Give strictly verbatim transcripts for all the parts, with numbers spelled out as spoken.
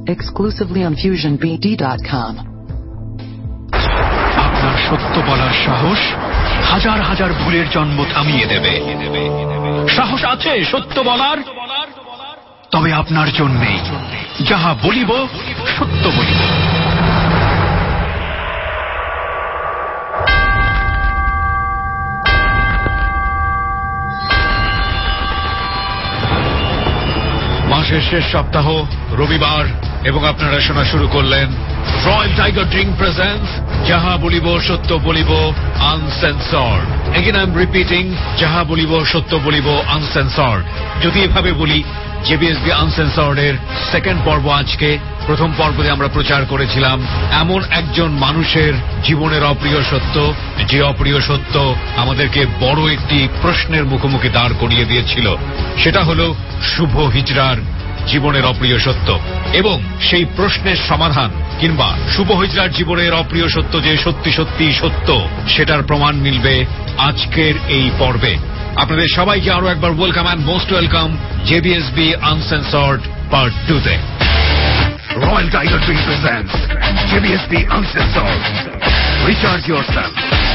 exclusively on fusion b d dot com. আপনার সত্য বলার সাহস হাজার হাজার ভুলের জন্ম থামিয়ে দেবে। সাহস আছে সত্য বলার? তবে আপনার জন্যেই যাহা বলিব সত্য বলিব। মাসের শেষ সপ্তাহ রবিবার এবং আপনারা শোনা শুরু করলেন রয়্যাল টাইগার ড্রিঙ্ক প্রেজেন্টস যাহা বলিব সত্য বলিব uncensored. Again I am repeating, যাহা বলিব সত্য বলিব আনসেন্সর্ড। যদি এভাবে বলি, জেবিএসবি আনসেন্সর্ড এর সেকেন্ড পর্ব আজকে। প্রথম পর্বে আমরা প্রচার করেছিলাম এমন একজন মানুষের জীবনের অপ্রিয় সত্য, যে অপ্রিয় সত্য আমাদেরকে বড় একটি প্রশ্নের মুখোমুখি দাঁড় করিয়ে দিয়েছিল। সেটা হলো শুভ হিজড়ার জীবনের অপ্রিয় সত্য এবং সেই প্রশ্নের সমাধান, কিংবা শুভ হিজড়ার জীবনের অপ্রিয় সত্য যে সত্যি সত্যি সত্য, সেটার প্রমাণ মিলবে আজকের এই পর্বে। আপনাদের সবাইকে আরো একবার welcome and most welcome JBSB uncensored part two তে। Royal tiger drink presents JBSB uncensored, recharge yourself.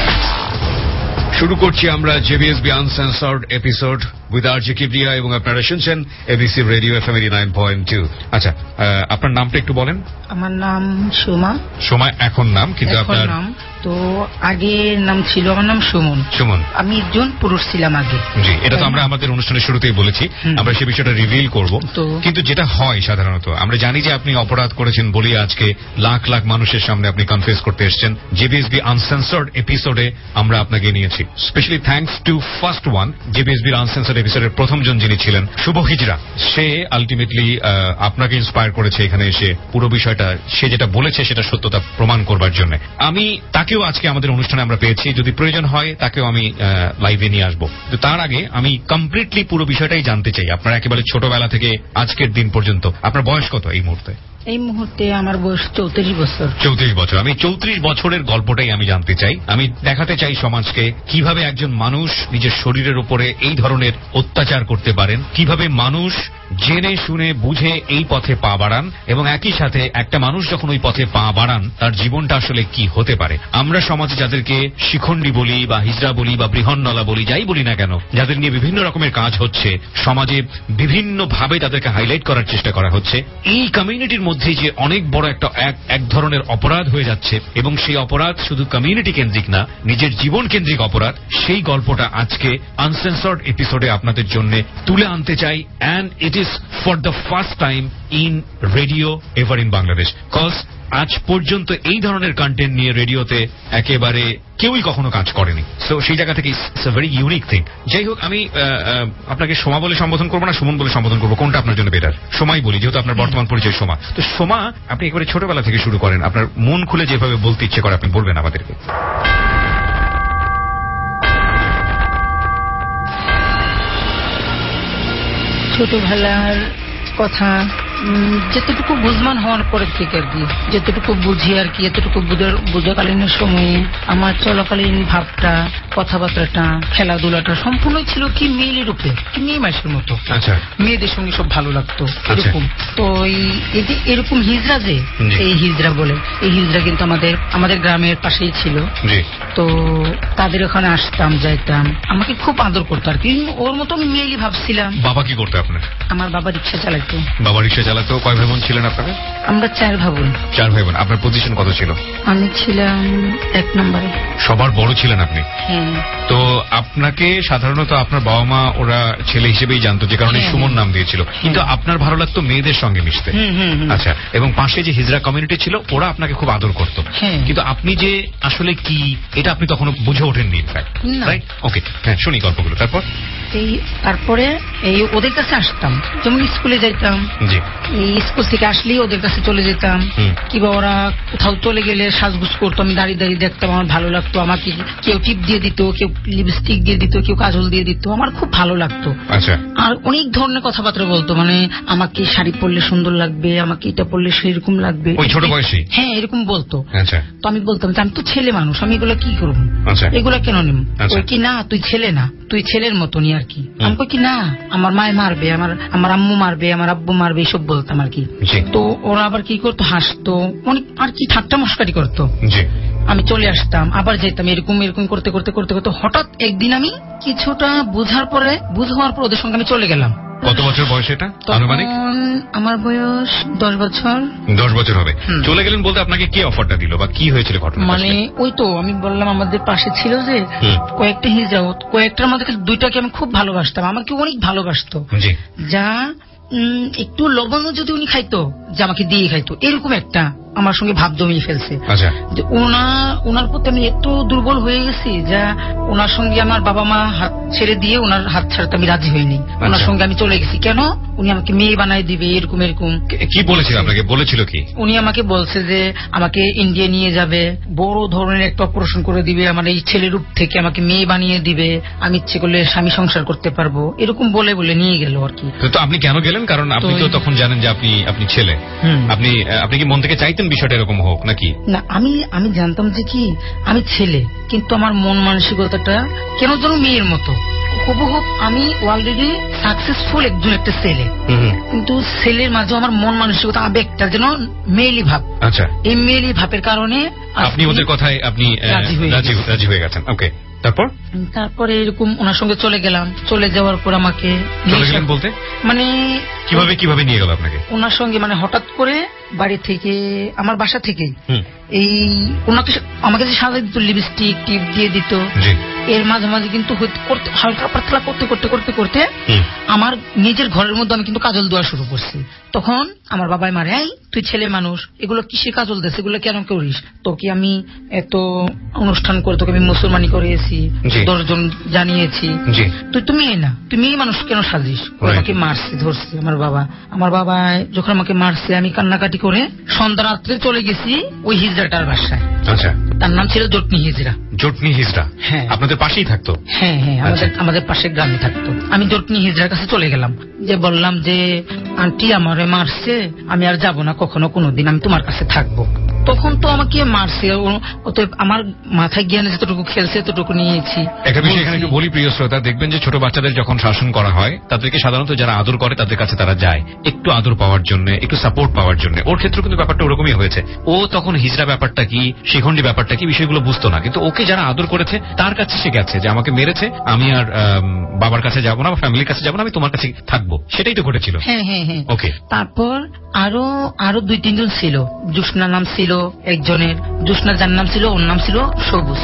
শুরু করছি আমরা JBSB uncensored episode with RJ Kibria এবং আপনারা শুনছেন ABC radio FM eighty nine point two. আচ্ছা, আপনার নামটা একটু বলেন। আমার নাম সোমা। সোমা এখন নাম, কিন্তু আপনার নাম তো আগে নাম ছিল, আমার নাম সুমন। সুমন। আমি একজন পুরুষ ছিলাম আগে। জি, এটা তো আমরা আমাদের অনুষ্ঠানের শুরুতেই বলেছি, আমরা সে বিষয়টা রিভিল করব। কিন্তু যেটা হয় সাধারণত, আমরা জানি যে আপনি অপরাধ করেছেন বলেই আজকে লাখ লাখ মানুষের সামনে আপনি কনফেস করতে এসেছেন। জেবিএসবি আনসেন্সর্ড এপিসোডে আমরা আপনাকে নিয়েছি। Specially thanks to first one, JBSB uncensored এপিসোডের প্রথম জন যিনি ছিলেন, শুভ হিজড়া। সে আলটিমেটলি আপনাকে ইন্সপায়ার করেছে এখানে এসে পুরো বিষয়টা, সে যেটা বলেছে সেটা সত্যতা প্রমাণ করবার জন্য। আমি তাকেও আজকে আমাদের অনুষ্ঠানে আমরা পেয়েছি, যদি প্রয়োজন হয় তাকেও আমি লাইভে নিয়ে আসবো। তো তার আগে আমি কমপ্লিটলি পুরো বিষয়টাই জানতে চাই, আপনার একেবারে ছোটবেলা থেকে আজকের দিন পর্যন্ত আপনার বয়স কত এই মুহূর্তে? এই মুহূর্তে আমার বয়স চৌত্রিশ বছর। চৌত্রিশ বছর। আমি চৌত্রিশ বছরের গল্পটাই আমি জানতে চাই। আমি দেখাতে চাই সমাজকে কিভাবে একজন মানুষ নিজের শরীরের উপরে এই ধরনের অত্যাচার করতে পারেন, কিভাবে মানুষ জেনে শুনে বুঝে এই পথে পা বাড়ান, এবং একই সাথে একটা মানুষ যখন ওই পথে পা বাড়ান তার জীবনটা আসলে কি হতে পারে। আমরা সমাজে যাদেরকে শিখণ্ডী বলি বা হিজড়া বলি বা বৃহন্নলা বলি, যাই বলি না কেন, যাদের নিয়ে বিভিন্ন রকমের কাজ হচ্ছে সমাজে, বিভিন্ন ভাবে তাদেরকে হাইলাইট করার চেষ্টা করা হচ্ছে, এই কমিউনিটির মধ্যে যে অনেক বড় একটা এক ধরনের অপরাধ হয়ে যাচ্ছে, এবং সেই অপরাধ শুধু কমিউনিটি কেন্দ্রিক না, নিজের জীবন কেন্দ্রিক অপরাধ, সেই গল্পটা আজকে আনসেন্সর্ড এপিসোডে আপনাদের জন্য তুলে আনতে চাই। And it is for the first time in radio ever in Bangladesh, cause আজ পর্যন্ত এই ধরনের কন্টেন্ট নিয়ে রেডিওতে একেবারে কেউই কখনো কাজ করেনি। সো সেই জায়গা থেকে it's a very unique thing. যাই হোক, আমি আপনাকে সোমা বলে সম্বোধন করবো না সুমন বলে সম্বোধন করবো, কোনটা আপনার জন্য বেটার? সোমাই বলি, যেহেতু আপনার বর্তমান পরিচয় সোমা। তো সোমা, আপনি একেবারে ছোটবেলা থেকে শুরু করেন, আপনার মন খুলে যেভাবে বলতে ইচ্ছে করে আপনি বলবেন আমাদেরকে। ছোটবেলার কথা যেতটুকু বুঝমান হওয়ার পরের থেকে আর কি, যেতটুকু বুঝি আর কি, এতটুকু বোঝাকালীনের সময়ে আমার চলাকালীন ভাবটা, কথাবার্তাটা, খেলাধুলাটা সম্পূর্ণ ছিল কি মেয়ের উপরে, কি মেয়ে মানুষের মতো। আচ্ছা। মেয়েদের সঙ্গে সব ভালো লাগতো এরকম। তো এই যে এরকম হিজড়া, যে এই হিজড়া বলে, এই হিজড়া কিন্তু আমাদের আমাদের গ্রামের পাশেই ছিল। তো তাদের ওখানে আসতাম, যাইতাম, আমাকে খুব আদর করতো আর কি, ওর মতো আমি মেয়েলি ভাবছিলাম। বাবা কি করতো আপনার? আমার বাবা রিক্সা চালাইতো। বাবা রিক্সা চালাতো। কয় ভাই বোন ছিলেন আপনারা? আমরা চার ভাই বোন। চার ভাই বোন। আপনার পজিশন কত ছিল? আমি ছিলাম এক নম্বরে। সবার বড় ছিলেন আপনি? হ্যাঁ। তো আপনাকে সাধারণত আপনার বাবা মা ওরা ছেলে হিসেবেই জানতো, যে কারণে সুমন নাম দিয়েছিল, কিন্তু আপনার ভালো লাগতো মেয়েদের সঙ্গে মিশতে। আচ্ছা। এবং পাশে যে হিজড়া কমিউনিটি ছিল ওরা আপনাকে খুব আদর করতো, কিন্তু আপনি যে আসলে কি এটা আপনি তখনও বুঝে ওঠেননি। রাইট? ওকে, হ্যাঁ, শুনি গল্পগুলো। তারপর এই তারপরে এই ওদের কাছে আসতাম, যেমন স্কুলে যাইতাম, এই স্কুল থেকে আসলেই ওদের কাছে চলে যেতাম, কিংবা ওরা কোথাও চলে গেলে সাজগুজ করতো, আমি দাঁড়িয়ে দাঁড়িয়ে দেখতাম, আমার ভালো লাগতো। আমাকে কেউ টিপ দিয়ে দিত, কেউ লিপস্টিক দিয়ে দিত, কেউ কাজল দিয়ে দিত, আমার খুব ভালো লাগতো। আর অনেক ধরনের কথাবার্তা বলতো, মানে আমাকে শাড়ি পরলে সুন্দর লাগবে, আমাকে এটা পরলে সেরকম লাগবে। ছোট বয়সে? হ্যাঁ, এরকম বলতো। তো আমি বলতাম যে আমি তো ছেলে মানুষ, আমি এগুলো কি করবো, এগুলো কেন নিব? ওই কি না, তুই ছেলে না, তুই ছেলের মতনই আর কি। আমি কই কি না আমার মায় মারবে, আমার আমার আম্মু মারবে, আমার আব্বু মারবে, এইসব বলতাম আর কি। তো ওরা আবার কি করতো, হাসতো, অনেক আর কি ঠাট্টা মস্কারি করতো। আমি চলে আসতাম, আবার যেতাম, এরকম এরকম করতে করতে করতে করতে হঠাৎ একদিন আমি কিছুটা বুঝার পরে বুঝ হওয়ার পর ওদের সঙ্গে আমি চলে গেলাম। কত বছর বয়স এটা আনুমানিক? আমার বয়স দশ বছর। দশ বছর হবে। চলে গেলেন বলতে আপনাকে কে অফারটা দিল বা কি হয়েছিল ঘটনা? মানে ওই তো আমি বললাম আমাদের পাশে ছিল যে কয়েকটা হিজড়া, কয়েকটার মধ্যে দুইটাকে আমি খুব ভালোবাসতাম, আমাকে অনেক ভালোবাসতো, যা একটু লবণ যদি উনি খাইতো যে আমাকে দিয়ে খাইতো, এরকম একটা আমার সঙ্গে ভাব জমিয়ে ফেলছে। যে ওনার প্রতি আমি এত দুর্বল হয়ে গেছি যা ওনার সঙ্গে আমার বাবা মা হাত ছেড়ে দিয়ে ওনার হাত ছাড়তে আমি রাজি হইনি। ওনার সঙ্গে আমি চলে গেছি, কেন উনি আমাকে মেয়ে বানাই দিবে, এরকম এরকম। কি বলেছিল আপনাকে? বলেছিল কি? উনি আমাকে বলছে যে আমাকে ইন্ডিয়া নিয়ে যাবে, বড় ধরনের একটা অপারেশন করে দিবে, আমার এই ছেলের রূপ থেকে আমাকে মেয়ে বানিয়ে দিবে, আমি ইচ্ছে করলে স্বামী সংসার করতে পারবো, এরকম বলে বলে নিয়ে গেল আর কি। তো আপনি কেন গেলেন? কারণ আপনি তো তখন জানেন যে আপনি আপনি ছেলে, আপনি আপনি কি মন থেকে চাইতেন বিষয়টা এরকম হোক নাকি? না, আমি আমি জানতাম যে কি আমি ছেলে, কিন্তু আমার মন মানসিকতাটা কেন যেন মেয়ের মতো। হুবহু আমি অলরেডি সাকসেসফুল একজন একটা ছেলে, কিন্তু ছেলের মাঝে আমার মন মানসিকতা আবেগটা যেন মেয়েলি ভাব। আচ্ছা, এই মেয়েলি ভাবের কারণে আপনি ওদের কথায় আপনি রাজি হয়ে গেছেন। ওকে, তারপর তারপরে এরকম ওনার সঙ্গে চলে গেলাম। চলে যাওয়ার পর আমাকে বলতে মানে কিভাবে কিভাবে নিয়ে গেল আপনাকে ওনার সঙ্গে? মানে হঠাৎ করে বাড়ি থেকে, আমার বাসা থেকে এই ওনাকে আমাকে যে সাজা দিত, লিপস্টিক টিপ দিয়ে দিত, এর মাঝে মাঝে কিন্তু হালকা পাতলা করতে করতে করতে করতে আমার নিজের ঘরের মধ্যে আমি কিন্তু কাজল দেওয়া শুরু করছি। তখন আমার বাবাই মারে, এই তুই ছেলে মানুষ, এগুলো কিসে কাজল দেশ, এগুলো কেন করিস? তোকে আমি এত অনুষ্ঠান করে তোকে আমি মুসলমানি করিয়েছি, দশজন জানিয়েছি, তুই তুমি না তুই মেয়ে মানুষ কেন সাজিস? আমাকে মারছে, ধরছে আমার বাবা। আমার বাবা যখন আমাকে মারছে আমি কান্নাকাটি করে সন্ধ্যা রাত্রে চলে গেছি ওই হিজড়াটার বাসায়। আচ্ছা, তার নাম ছিল জটনি হিজড়া। জটনি হিজড়া? হ্যাঁ। আপনাদের পাশেই থাকতো? হ্যাঁ হ্যাঁ, আমাদের আমাদের পাশের গ্রামে থাকতো। আমি জটনি হিজড়ার কাছে চলে গেলাম, যে বললাম যে আন্টি আমারে মারছে, আমি আর যাব না কখনো কোনোদিন, আমি তোমার কাছে থাকবো। তখন তো আমাকে মারছে, আমার মাথায় জ্ঞানে যতটুকু খেলছে ততটুকু নিয়েছি। একটা বিষয় এখানে একটু বলি প্রিয় শ্রোতা, দেখবেন যে ছোট বাচ্চাদের যখন শাসন করা হয় তাদেরকে সাধারণত যারা আদর করে তাদের কাছে তারা যায় একটু আদর পাওয়ার জন্য, একটু সাপোর্ট পাওয়ার জন্য। ওর ক্ষেত্রে কিন্তু ব্যাপারটা ওরকমই হয়েছে। ও তখন হিজড়া ব্যাপারটা কি, শিখণ্ডী ব্যাপারটা কি, বিষয়গুলো বুঝতো না, কিন্তু ওকে যারা আদর করেছে তার কাছে সে গেছে যে আমাকে মেরেছে, আমি আর বাবার কাছে যাবো না, ফ্যামিলির কাছে যাবো না, আমি তোমার কাছে থাকবো। সেটাই তো ঘটেছিল। হ্যাঁ হ্যাঁ হ্যাঁ। ওকে, তারপর আরো আরো দুই তিনজন ছিল। জুসনা নাম ছিল একজনের, জুসনা যার নাম ছিল ওর নাম ছিল সবুজ।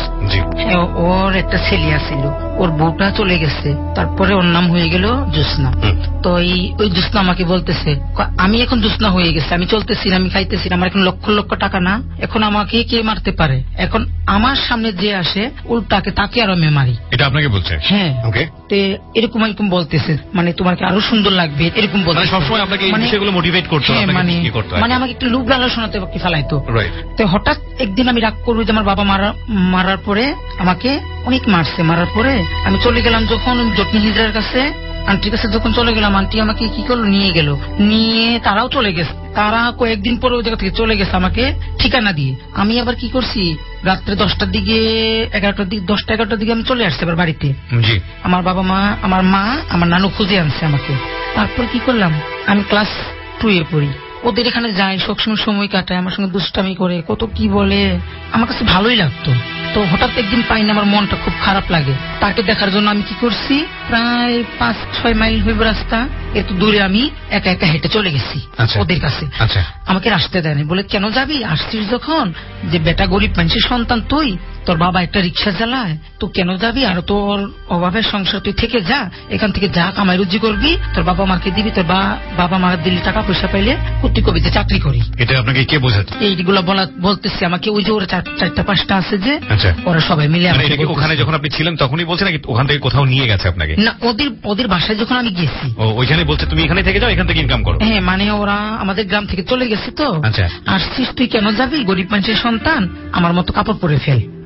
ওর একটা ছেলিয়া ছিল, ওর বউটা চলে গেছে, তারপরে ওর নাম হয়ে গেল জুসনা। তো ওই জুসনা আমাকে বলতেছে আমি এখন জুসনা হয়ে গেছে, আমি চলতেছি না, আমি খাইতেছি না, আমার এখন লক্ষ লক্ষ টাকা না, এখন আমাকে কে মারতে পারে? এখন আমার সামনে যে আসে উল্টাকে তাকে আর আমি মারি। এটা আপনাকে বলছে? হ্যাঁ। এরকম এরকম বলতেছে, মানে তোমাকে আরো সুন্দর লাগবে এরকম বলতে, সবসময় আপনাকে এই বিষয়গুলো মোটিভেট করতে, মানে আমাকে একটু লুপ লালসনাতে ফেলাইতো। তো হঠাৎ একদিন আমি রাগ করবো যে আমার বাবা মারা মারার পরে আমাকে অনেক মারছে, মারার পরে আমি চলে গেলাম যখন জটনি হিজড়ার কাছে, আন্টির কাছে যখন চলে গেলাম, আন্টি আমাকে কি করলো, নিয়ে গেল, নিয়ে তারাও চলে গেছে। তারা কয়েকদিন পরে ওই জায়গা থেকে চলে গেছে আমাকে ঠিকানা দিয়ে। আমি আবার কি করছি, রাত্রে দশটার দিকে এগারোটার দিকে দশটা এগারোটার দিকে আমি চলে আসছি আবার বাড়িতে। আমার বাবা মা, আমার মা, আমার নানু খুঁজে আনছে আমাকে। তারপর কি করলাম, আমি ক্লাস টু এ পড়ি, ওদের এখানে যাই, সবসময় সময় কাটায়, আমার সঙ্গে দুষ্টামি করে, কত কি বলে, আমার কাছে ভালোই লাগতো। তো হঠাৎ একদিন পাই না, আমার মনটা খুব খারাপ লাগে। তাকে দেখার জন্য আমি কি করছি, প্রায় পাঁচ ছয় মাইল হইব রাস্তা, এত দূরে আমি একা একা হেঁটে চলে গেছি ওদের কাছে। আমাকে রাস্তা দেয়নি, বলে কেন যাবি, আসছিস যখন, যে বেটা গরিব মানুষের সন্তান তুই, তোর বাবা একটা রিক্সা চালায়, তো কেন যাবি, আর তোর অভাবের সংসার তুই থেকে যা, এখান থেকে যা কামাই রুজি করবি, তোর বাবা মাকে দিবি, তোর বাবা মা দিল্লি টাকা পয়সা পাইলে তুই কবি যে চাকরি করি। এটা আপনাকে কে বোঝাচ্ছে? এইগুলো বলা বলতেছি আমাকে, ওই যে ওরা চারটা পাঁচটা আছে যে, ওরা সবাই মিলে। ওখানে যখন আপনি ছিলেন তখনই বলছে নাকি ওখান থেকে কোথাও নিয়ে গেছে আপনাকে? না, ওদের ওদের বাসায় যখন আমি গেছি ওইখানে বলছে তুমি এখানে থেকে যাও, এখান থেকে ইনকাম করো। হ্যাঁ, মানে ওরা আমাদের গ্রাম থেকে চলে গেছে তো, আসছিস তুই কেন যাবি, গরিব মানুষের সন্তান, আমার মতো কাপড় পরে ফেল,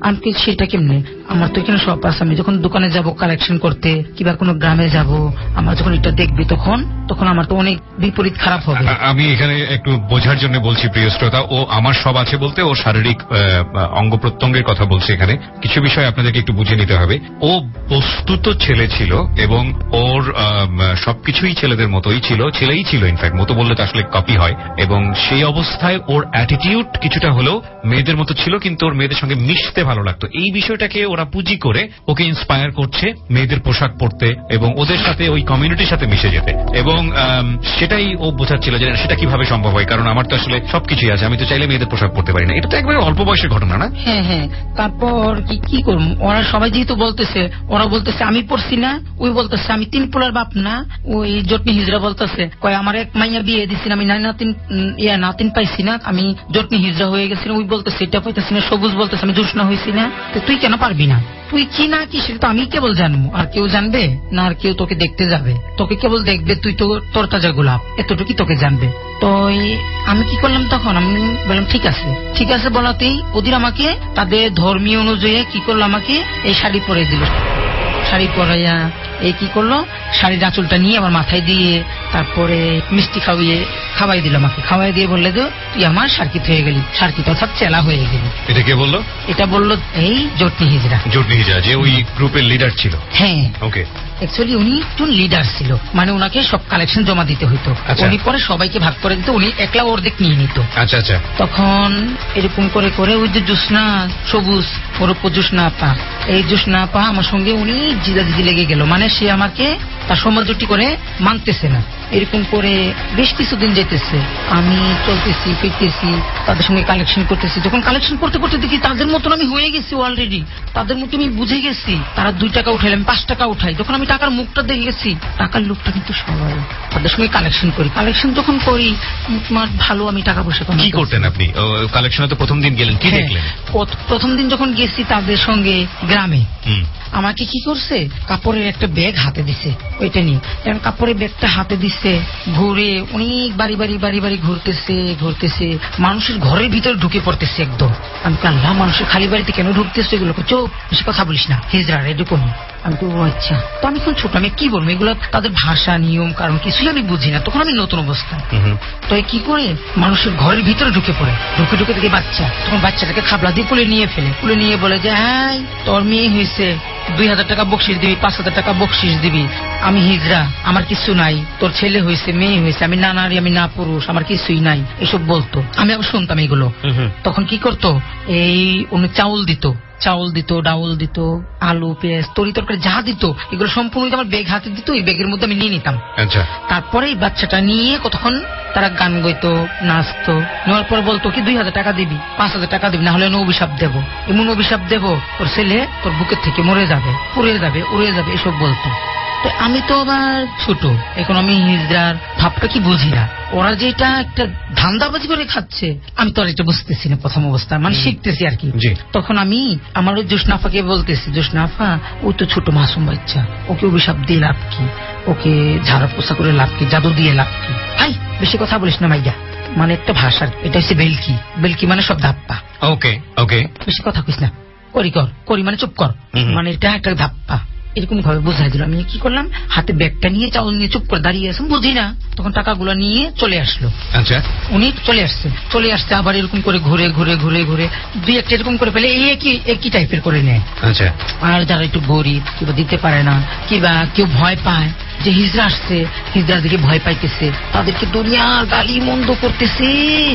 আমি সেটা কেমনে, আমার তো এখানে সব আছে, আমি যখন দোকানে যাব কালেকশন করতে কিংবা কোনো গ্রামে যাব, আমার যখন এটা দেখবি তখন তখন আমার তো অনেক বিপরীত খারাপ হবে। আমি এখানে একটু বোঝার জন্য বলছি প্রিয় শ্রোতা, ও আমার সব আছে বলতে ও শারীরিক অঙ্গ প্রত্যঙ্গের কথা বলছে। এখানে কিছু বিষয় আপনাদেরকে একটু বুঝে নিতে হবে। ও বস্তুত ছেলে ছিল এবং ওর সবকিছুই ছেলেদের মতোই ছিল, ছেলেই ছিল ইনফ্যাক্ট, মতো বললে তো আসলে কপি হয়। এবং সেই অবস্থায় ওর অ্যাটিটিউড কিছুটা হলেও মেয়েদের মতো ছিল, কিন্তু ওর মেয়েদের সঙ্গে মিশতে ভালো লাগতো। এই বিষয়টাকে ওরা পুঁজি করে ওকে ইন্সপায়ার করছে মেয়েদের পোশাক পরতে এবং ওদের সাথে ওই কমিউনিটির সাথে মিশে যেতে। এবং সেটাই ও বোঝাচ্ছিল যে সেটা কিভাবে সম্ভব হয়, কারণ আমার তো আসলে সবকিছুই আছে, আমি তো চাইলে মেয়েদের পোশাক পরতে পারি না। এটা তো একবারে অল্প বয়সের ঘটনা না? হ্যাঁ হ্যাঁ। তারপর কি কি করবো, ওরা সবাই যেহেতু বলতেছে, ওরা বলতেছে আমি পড়ছি না, ওই বলতেছে আমি তিন পোলার বাপ না, ওই জটনি হিজরা বলতেছে কয় আমার এক মাইয়া বিয়ে দিচ্ছি না, আমি নাতিন ইয়া নাতিন পাইছি না, আমি জটনি হিজরা হয়ে গেছি না, ওই বলতেছে এটা পাইতেছি না, সবুজ বলতেছে আমি জোসনা হয়েছি না। তো তুই কেন পারবি না? তুই কি না কি সেটা তো আমি কেবল জানবো, আর কেউ জানবে না, আর কেউ তোকে দেখতে যাবে, তোকে কেবল দেখবে, তুই তো তোর তাজা গোলাপ, এতটুকুই তোকে জানবে। তো আমি কি করলাম তখন, আমি বললাম ঠিক আছে ঠিক আছে বলাতেই ওদের আমাকে তাদের ধর্মীয় অনুযায়ী কি করলো, আমাকে এই শাড়ি পরে দিল। শাড়ি পরাইয়া এই কি করলো, শাড়ির আঁচলটা নিয়ে আমার মাথায় দিয়ে তারপরে মিষ্টি খাওয়িয়ে খাওয়াই দিল আমাকে, খাওয়াই দিয়ে বললে তো তুই আমার সার্কিট হয়ে গেলি, সার্কিট অর্থাৎ চেলা হয়ে গেলি। এটা কে বললো? এটা বললো এই জটনি হিজরা। জটনি হিজরা যে ওই গ্রুপের লিডার ছিল? হ্যাঁ ওকে। অ্যাকচুয়ালি উনি একজন লিডার ছিল, মানে ওনাকে সব কালেকশন জমা দিতে হইতো, উনি পরে সবাইকে ভাগ করে দিত, উনি একলা অর্ধেক নিয়ে নিত। আচ্ছা আচ্ছা। তখন এরকম করে করে ওই যে জোসনা সবুজ ওর উপর জোসনা আপা, এই জোসনা আপা আমার সঙ্গে উনি জিদাজিদি লেগে গেল, মানে সে আমাকে তার সমাজটি করে মানতেছে না। এরকম করে বেশ কিছুদিন যেতেছে, আমি চলতেছি ফিরতেছি, তাদের সঙ্গে কালেকশন করতেছি। যখন কালেকশন করতে করতে দেখি তাদের মতন আমি হয়ে গেছি অলরেডি, তাদের মতো আমি বুঝে গেছি। তারা দুই টাকা উঠাইলে আমি পাঁচ টাকা উঠাই, যখন আমি টাকার মুখটা দেখে গেছি, টাকার লোকটা কিন্তু সবাই তাদের সঙ্গে কালেকশন করি। কালেকশন যখন করি তোমার ভালো আমি টাকা পয়সা কি করতেন আপনি? কালেকশনে তো প্রথম দিন গেলেন, কি দেখলেন? প্রথম দিন যখন গেছি তাদের সঙ্গে গ্রামে, আমাকে কি করছে, কাপড়ের একটা ব্যাগ হাতে দিছে, ওইটা নিয়ে কারণ কাপড়ের ব্যাগটা হাতে দিচ্ছে, ঘুরে অনেক বাড়ি বাড়ি বাড়ি বাড়ি ঘুরতেছে ঘুরতেছে মানুষের ঘরের ভিতরে ঢুকে পড়তেছে একদম। আমি আল্লাহ, মানুষের খালি বাড়িতে কেন ঢুকতেছে, এগুলো চোখ বেশি কথা বলিস না, হিজরা এরকম। আমি তো আচ্ছা, তো আমি এখন ছোট, আমি কি বলবো, এগুলো তাদের ভাষা নিয়ম কারণ কিছুই আমি বুঝি না, তখন আমি নতুন অবস্থা। তো কি করে মানুষের ঘরের ভিতরে ঢুকে পড়ে, ঢুকে ঢুকে দেখে বাচ্চা, তখন বাচ্চাটাকে খাবলা দিয়ে কুলে নিয়ে ফেলে, কুলে নিয়ে বলে যে হ্যাঁ তোর মেয়ে হয়েছে, দুই হাজার টাকা বকশিস দিবি, পাঁচ হাজার টাকা বকশিস দিবি, আমি হিজরা, আমার কিছু নাই, তোর ছেলে হয়েছে মেয়ে হয়েছে, আমি না নারী আমি না পুরুষ, আমার কিছুই নাই, এসব বলতো। আমি আবার শুনতাম এগুলো। তখন কি করতো, এই উনি চাউল দিত, চাউল দিত, ডাউল দিত, আলু পেঁয়াজ তরি তরকারি যা দিত, এগুলো সম্পূর্ণ আমার ব্যাগ হাতে দিত, এই ব্যাগের মধ্যে আমি নিয়ে নিতাম। তারপরে এই বাচ্চাটা নিয়ে কতক্ষণ তারা গান গাইতো, নাচতো, নেওয়ার পরে বলতো কি দুই হাজার টাকা দিবি, পাঁচ হাজার টাকা দিবি, না হলে অভিশাপ দেবো, এমন অভিশাপ দেবো তোর ছেলে তোর বুকের থেকে মরে যাবে, উড়ে যাবে উড়ে যাবে, এসব বলতো। তো আমি তো আবার ছোট, এখন আমি হিজড়ার ভাবটা কি বুঝি না, ওরা যেটা একটা ধান্দাবাজি করে খাচ্ছে আমি তো আর এটা বুঝতেছি না প্রথম অবস্থা, মানে শিখতেছি আর কি। তখন আমি আমার ওই জোসনাফাকে বলতেছি, জোসনাফা ওই তো ছোট মাসুম বাচ্চা, ওকে অভিশাপ দিয়ে লাভ কি, ওকে ঝাড়া পোষা করে লাভ কি, জাদু দিয়ে লাভ কি, ভাই বেশি কথা বলিস না মাইয়া, মানে একটা ভাষার এটা হচ্ছে বেলকি, বেলকি মানে সব ধাপ্পা। ওকে ওকে, বেশি কথা কইস না, করি কর, করি মানে চুপ কর, মানে এটা একটা ধাপ্পা, এরকম ভাবে বুঝাই দিল। আমি কি করলাম, হাতে ব্যাগটা নিয়ে চাউল নিয়ে চুপ করে দাঁড়িয়ে আসলাম, বুঝি না, তখন টাকাগুলো নিয়ে চলে আসলো। আচ্ছা, উনি চলে আসছে, চলে আসছে আবার এরকম করে ঘুরে ঘুরে ঘুরে ঘুরে দুই একটা এরকম করে ফেলে, এই একই একই টাইপের করে নেয়। আচ্ছা, আর যারা একটু গরিব কিংবা দিতে পারে না কিংবা কেউ ভয় পায় যে হিজড়া আসছে, হিজড়ার দিকে ভয় পাইতেছে, তাদেরকে দুনিয়ার গালি মন্দ করতেছে,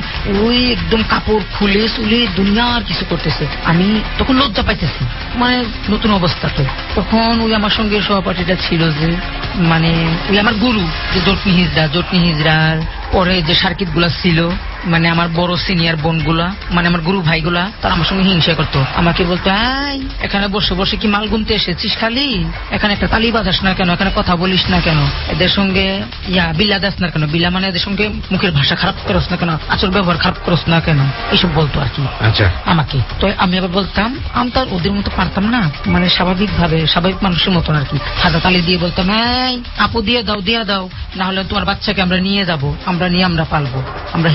ওই একদম কাপড় খুলে চুলে দুনিয়ার কিছু করতেছে। আমি তখন লজ্জা পাইতেছি, মানে নতুন অবস্থা। তো তখন ওই আমার সঙ্গে সহপাঠীটা ছিল যে মানে ওই আমার গুরু যে জটনি হিজড়া, জটনি হিজড়ার পরে যে সার্কিট গুলা ছিল, মানে আমার বড় সিনিয়র বোন গুলা, মানে আমার গুরু ভাই গুলা, তারা আমার সঙ্গে হিংসা করতো, আমাকে বলতো এই এখানে বসে বসে কি মাল গুনতে এসেছিস খালি, এখানে একটা তালি বাজাস না কেন, এখানে কথা বলিস না কেন, এদের সঙ্গে ইয়া বিলা দাস না কেন, বিলা মানে এদের সঙ্গে মুখের ভাষা খারাপ করস না কেন, আচর ব্যবহার খারাপ করস না কেন, এইসব বলতো আর কি। আচ্ছা, আমাকে তো আমি আবার বলতাম, আমি তো আর ওদের মতো পারতাম না, মানে স্বাভাবিক ভাবে স্বাভাবিক মানুষের মতন আর কি, হাতে তালি দিয়ে বলতাম এই আপু দিয়ে দাও দিয়ে দাও, না হলে তোমার বাচ্চাকে আমরা নিয়ে যাব, আমরা নিয়ে আমরা পালবো, আমরা হিজড়া মানুষ।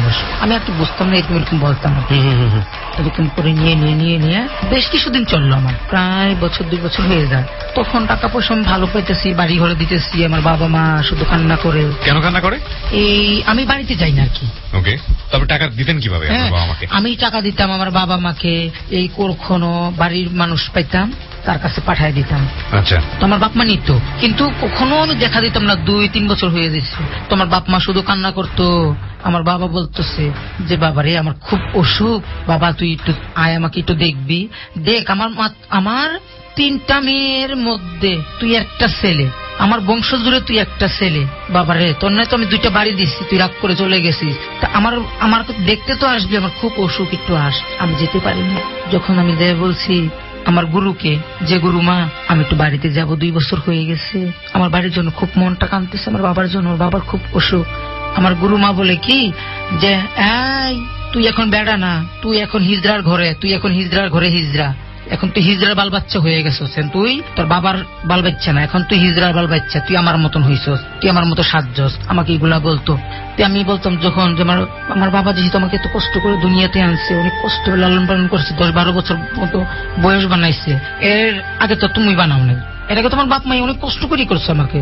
মানুষ, আমি একটু বুঝতাম না, এরকম এরকম বলতাম। এরকম করে নিয়ে নিয়ে নিয়ে নিয়ে বেশ কিছুদিন চললো, আমার প্রায় বছর দুই বছর হয়ে যায়। তখন টাকা পয়সা আমি ভালো পাইতেছি, বাড়ি ঘরে দিতেছি, আমার বাবা মা শুধু কান্না করে। কেন কান্না করে? এই আমি বাড়িতে যাই না আর কি। ওকে, তবে টাকা দিতেন কিভাবে? আমি টাকা দিতাম আমার বাবা মাকে, এই কখনো বাড়ির মানুষ পাইতাম তার কাছে পাঠায় দিতাম। আচ্ছা, তোমার বাপ মা নিত, কিন্তু কখনো আমি দেখা দিতাম না। দুই তিন বছর হয়ে গেছে, তোমার বাপ মা শুধু কান্না করতো। আমার বাবা বলতেছে যে বাবা রে আমার খুব অসুখ, বাবা তুই একটু আয়, আমাকে একটু দেখবি, দেখ আমার আমার তিনটা মেয়ের মধ্যে তুই একটা ছেলে, আমার বংশ জুড়ে তুই একটা ছেলে, বাবা রে তোর নয় তো আমি দুইটা বাড়ি দিচ্ছি, তুই রাগ করে চলে গেছিস, তা আমার আমার দেখতে তো আসবি, আমার খুব অসুখ, একটু আস। আমি যেতে পারিনি। যখন আমি যাই বলছি আমার গুরুকে যে গুরু মা আমি একটু বাড়িতে যাব, দুই বছর হয়ে গেছে, আমার বাড়ির জন্য খুব মনটা কাঁদতেছে, আমার বাবার জন্য, আমার বাবার খুব অসুখ। আমার গুরু মা বলে কি যে এই তুই এখন বেড়া না, তুই এখন হিজড়ার ঘরে, তুই এখন হিজড়ার ঘরে হিজড়া, এখন তুই হিজড়ার বাল বাচ্চা হয়ে গেছিস, তুই তোর বাবার বাল বাচ্চা না, এখন তুই হিজড়ার বাল বাচ্চা, তুই আমার মতন হইছস, তুই আমার মতো সাজছস। আমাকে এগুলা বলতো। আমি বলতাম যখন আমার আমার বাবা যেহেতু আমাকে এত কষ্ট করে দুনিয়াতে আনছে, অনেক কষ্ট করে লালন পালন করছে, দশ বারো বছর মতো বয়স বানাইছে, এর আগে তো তুমি বানাও নাই, এর আগে তোমার বাপ মাই অনেক কষ্ট করে করছে আমাকে।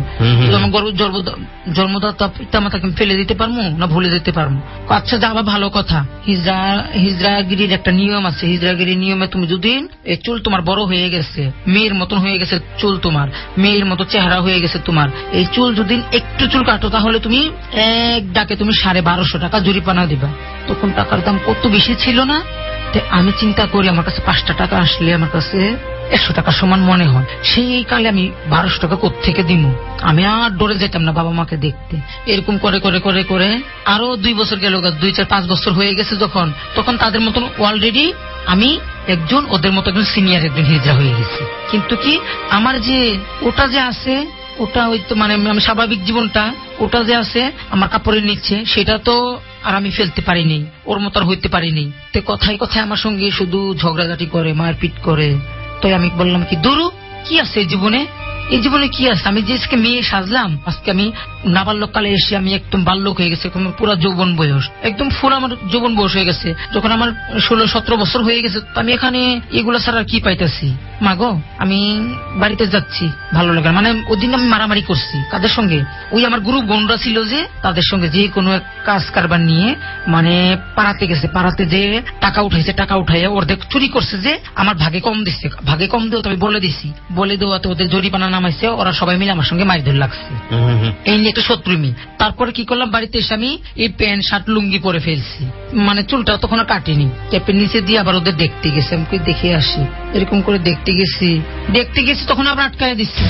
জন্মদাতা পিতা মাতাকে ফেলে দিতে পারবো না ভুলে দিতে পারবো? আচ্ছা যা, আবার ভালো কথা, হিজড়া হিজড়াগিরির একটা নিয়ম আছে, হিজড়াগিরির নিয়মে তুমি যদি এই চুল তোমার বড় হয়ে গেছে, মেয়ের মতন হয়ে গেছে চুল, তোমার মেয়ের মতো চেহারা হয়ে গেছে তোমার, এই চুল যদি একটু চুল কাটো তাহলে তুমি এক ডাকে তুমি সাড়ে বারোশো টাকা জরিমানা দিবা। তখন টাকার দাম কত বেশি ছিল না? আমি চিন্তা করি আমার কাছে পাঁচটা টাকা আসলে আমার কাছে একশো টাকা সমান মনে হয়। সেই কালে আমি বারোশো টাকা কোত্থেকে দিব? আমি আর ডরে যেতাম না বাবা মাকে দেখতে। এরকম করে করে করে করে আরো দুই বছর গেল, দুই চার পাঁচ বছর হয়ে গেছে যখন, তখন তাদের মতন অলরেডি আমি একজন ওদের মতো একজন সিনিয়র একজন হিজড়া হয়ে গেছি। কিন্তু কি আমার যে ওটা যে আছে, ওটা ওই তো মানে আমি স্বাভাবিক জীবনটা ওটা যে আছে আমার কাপড়ের নিচ্ছে, সেটা তো আর আমি ফেলতে পারিনি, ওর মতো আর হইতে পারিনি। তো কথায় কথায় আমার সঙ্গে শুধু ঝগড়াঝাটি করে, মারপিট করে। তো আমি বললাম কি দূরু কি আছে জীবনে, এই জীবনে কি আছে? আমি যে আজকে মেয়ে সাজলাম, আজকে আমি নাবালককালে এসে আমি একদম বাল্যক হয়ে গেছে, পুরো যৌবন বয়স, একদম ফুল আমার যৌবন বয়স হয়ে গেছে। যখন আমার ষোলো সতেরো বছর হয়ে গেছে, আমি এখানে এগুলো ছাড়া কি পাইতেছি? মা গো আমি বাড়িতে যাচ্ছি, ভালো লাগে। মানে ওদিন আমি মারামারি করছি কাদের সঙ্গে? ওই আমার গুরু বোনরা ছিল যে, তাদের সঙ্গে যে কোনো এক কাজ কারবার নিয়ে মানে পাড়াতে গেছে, পাড়াতে যে টাকা উঠাইছে, টাকা উঠাইয়া অর্ধেক চুরি করছে, যে আমার ভাগে কম দিচ্ছে, ভাগে কম দিও আমি বলে দিছি, বলে দেওয়াতে ওদের জরিমানা নামাইছে, ওরা সবাই মিলে আমার সঙ্গে মারি ধরে লাগছে। এই নিয়ে একটা শত্রুমি। তারপরে কি করলাম, বাড়িতে এসে আমি এই প্যান্ট শার্ট লুঙ্গি পরে ফেলছি, মানে চুলটা তখন আর কাটিনি, ক্যাপের নিচে দিয়ে আবার ওদের দেখতে গেছি, আমি দেখে আসি, এরকম করে দেখতে গেছি দেখতে গেছি তখন আবার আটকায় দিচ্ছি।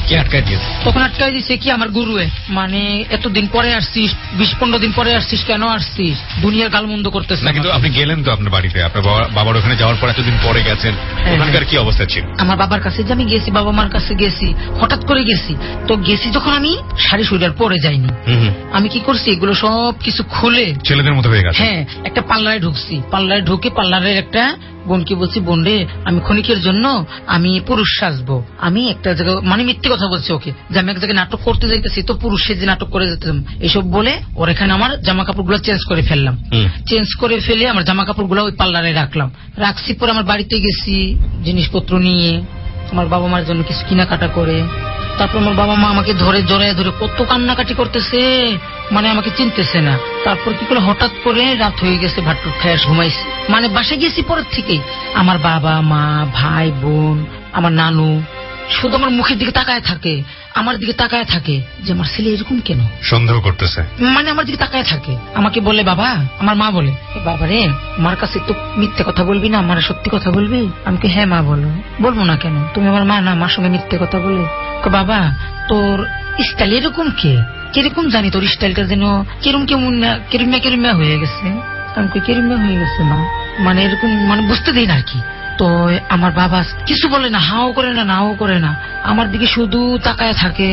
তখন আটকায় দিচ্ছে কি আমার গুরুয়ে, মানে এতদিন পরে আসছিস, বিশ পনেরো দিন পরে আসছিস, কেন আসছিস? দুনিয়ার গালমন্দ করতেছে না। কিন্তু আপনি গেলেন তো আপনার বাড়িতে, আপনার বাবার ওখানে যাওয়ার পর এতদিন পরে গেছেন, ওখানকার কি অবস্থা ছিল? আমার বাবার কাছে যে আমি গেছি, বাবা মার কাছে গেছি, হঠাৎ করে গেছি। তো গেছি যখন আমি শাড়ি সুইডার পরে যাইনি, আমি কি করছি এগুলো সব কিছু খুলে ছেলেদের মতো হয়ে গেছে। হ্যাঁ, একটা পার্লারে ঢুকছি, পার্লারে ঢুকে পার্লারের একটা বোনকে বলছি, বোন রে আমি ক্ষণিকের জন্য আমি পুরুষ সাজবো, আমি একটা জায়গায় মানে মিথ্যে কথা বলছি ওকে, যে আমি এক জায়গায় নাটক করতে যাইতেছি, তো পুরুষের যে নাটক করে যেতাম এসব বলে ওর এখানে আমার জামা কাপড় গুলো চেঞ্জ করে ফেললাম। চেঞ্জ করে ফেলে আমার জামা কাপড় গুলো ওই পার্লারে রাখলাম। রাখছি পরে আমার বাড়িতে গেছি জিনিসপত্র নিয়ে, আমার বাবা মার জন্য কিছু কেনাকাটা করে। তারপর আমার বাবা মা আমাকে ধরে জড়ায় ধরে কত কান্নাকাটি করতেছে, মানে আমাকে চিনতেছে না। তারপর কি করে হঠাৎ করে রাত হয়ে গেছে, ভাট্টুর খায় ঘুমাইছি, মানে বাসায় গেছি পরের থেকেই। আমার বাবা মা ভাই বোন আমার নানু শুধু আমার মুখের দিকে তাকায় থাকে, আমার দিকে তাকায় থাকে যে আমার ছেলে এরকম কেন, সন্দেহ করতেছে, মানে আমার দিকে তাকায় থাকে। আমাকে বলে বাবা, আমার মা বলে বাবা রে মার কাছে তো মিথ্যে কথা বলবি না, আমার সত্যি কথা বলবি? আমি হ্যাঁ মা বলো। বলবো না কেন, তুমি আমার মা না, মার সঙ্গে মিথ্যে কথা বলে? বাবা তোর স্টাইল এরকম কে, কিরকম জানি তোর স্টাইলটা যেন কিরম কেমন কেরুমিয়া কেরুমিয়া হয়ে গেছে। আমি কেরুমিয়া হয়ে গেছে মা, মানে এরকম মানে বুঝতে দিই না আর কি। তো আমার বাবা কিছু বলে না, হাও করে না, নাও করে না, আমার দিকে শুধু তাকায় থাকে।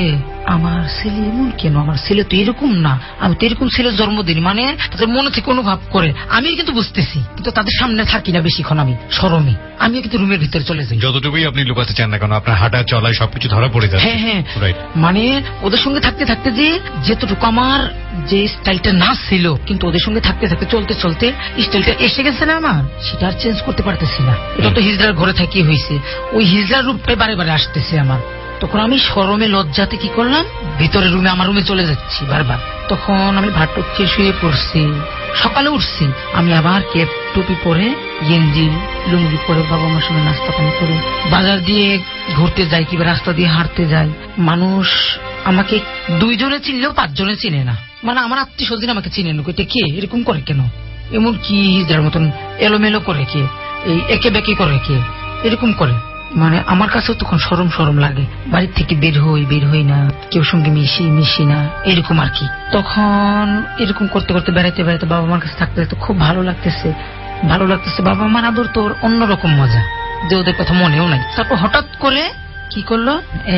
আমার ছেলে এমন কেন, আমার ছেলে তো এরকম না, আমি তো এরকম ছেলের জন্মদিন, মানে তাদের মনে থেকে অনুভব করে। আমি কিন্তু বুঝতেছি, কিন্তু তাদের সামনে থাকি না বেশিক্ষণ, আমি শরমে আমিও কিন্তু রুমের ভিতরে চলে যাই। যতটুকুই আপনি লুকাতে চান না কেন, আপনার হাঁটা চলায় সবকিছু ধরা পড়ে যায়। হ্যাঁ হ্যাঁ, মানে ওদের সঙ্গে থাকতে থাকতে যে যেতটুকু আমার যে স্টাইলটা না ছিল, কিন্তু ওদের সঙ্গে থাকতে থাকতে চলতে চলতে স্টাইলটা এসে গেছে না আমার, সেটা আর চেঞ্জ করতে পারতেছি না। এটা তো হিজড়ার ঘরে থাকি হয়েছে, ওই হিজড়ার রূপটাই বারে বারে আসতেছে আমার। তখন আমি শরমে লজ্জাতে কি করলাম, ভিতরে রুমে আমার রুমে চলে যাচ্ছি বারবার। তখন আমি ভাট্টুক খেয়ে শুয়ে পড়ছি। সকালে উঠছি, আমি আবার ক্যাপ টুপি পরে, গেঞ্জি লুঙ্গি পরে, বাবা মার সঙ্গে নাস্তা পানি করে বাজার দিয়ে ঘুরতে যাই, কিংবা রাস্তা দিয়ে হাঁটতে যাই। মানুষ আমাকে দুইজনে চিনলেও পাঁচজনে চিনে না, মানে আমার আত্মীয় স্বজন আমাকে চিনে না, এটা কে এরকম করে কেন, এমন কি হিজড়ার মতন এলোমেলো করে কে, এই একে বেঁকে করে কে, এরকম করে। মানে আমার কাছেও তখন সরম সরম লাগে, বাড়ির থেকে বের হই বের হই না, কেউ সঙ্গে মিশি মিশি না, এরকম আর কি। তখন এরকম করতে করতে বেড়াইতে বেড়াইতে বাবা মার কাছে থাকতে থাকতে খুব ভালো লাগতেছে, ভালো লাগতেছে। বাবা মার আদর তো অন্যরকম মজা, যে ওদের কথা মনেও নাই। তারপর হঠাৎ করে কি করলো,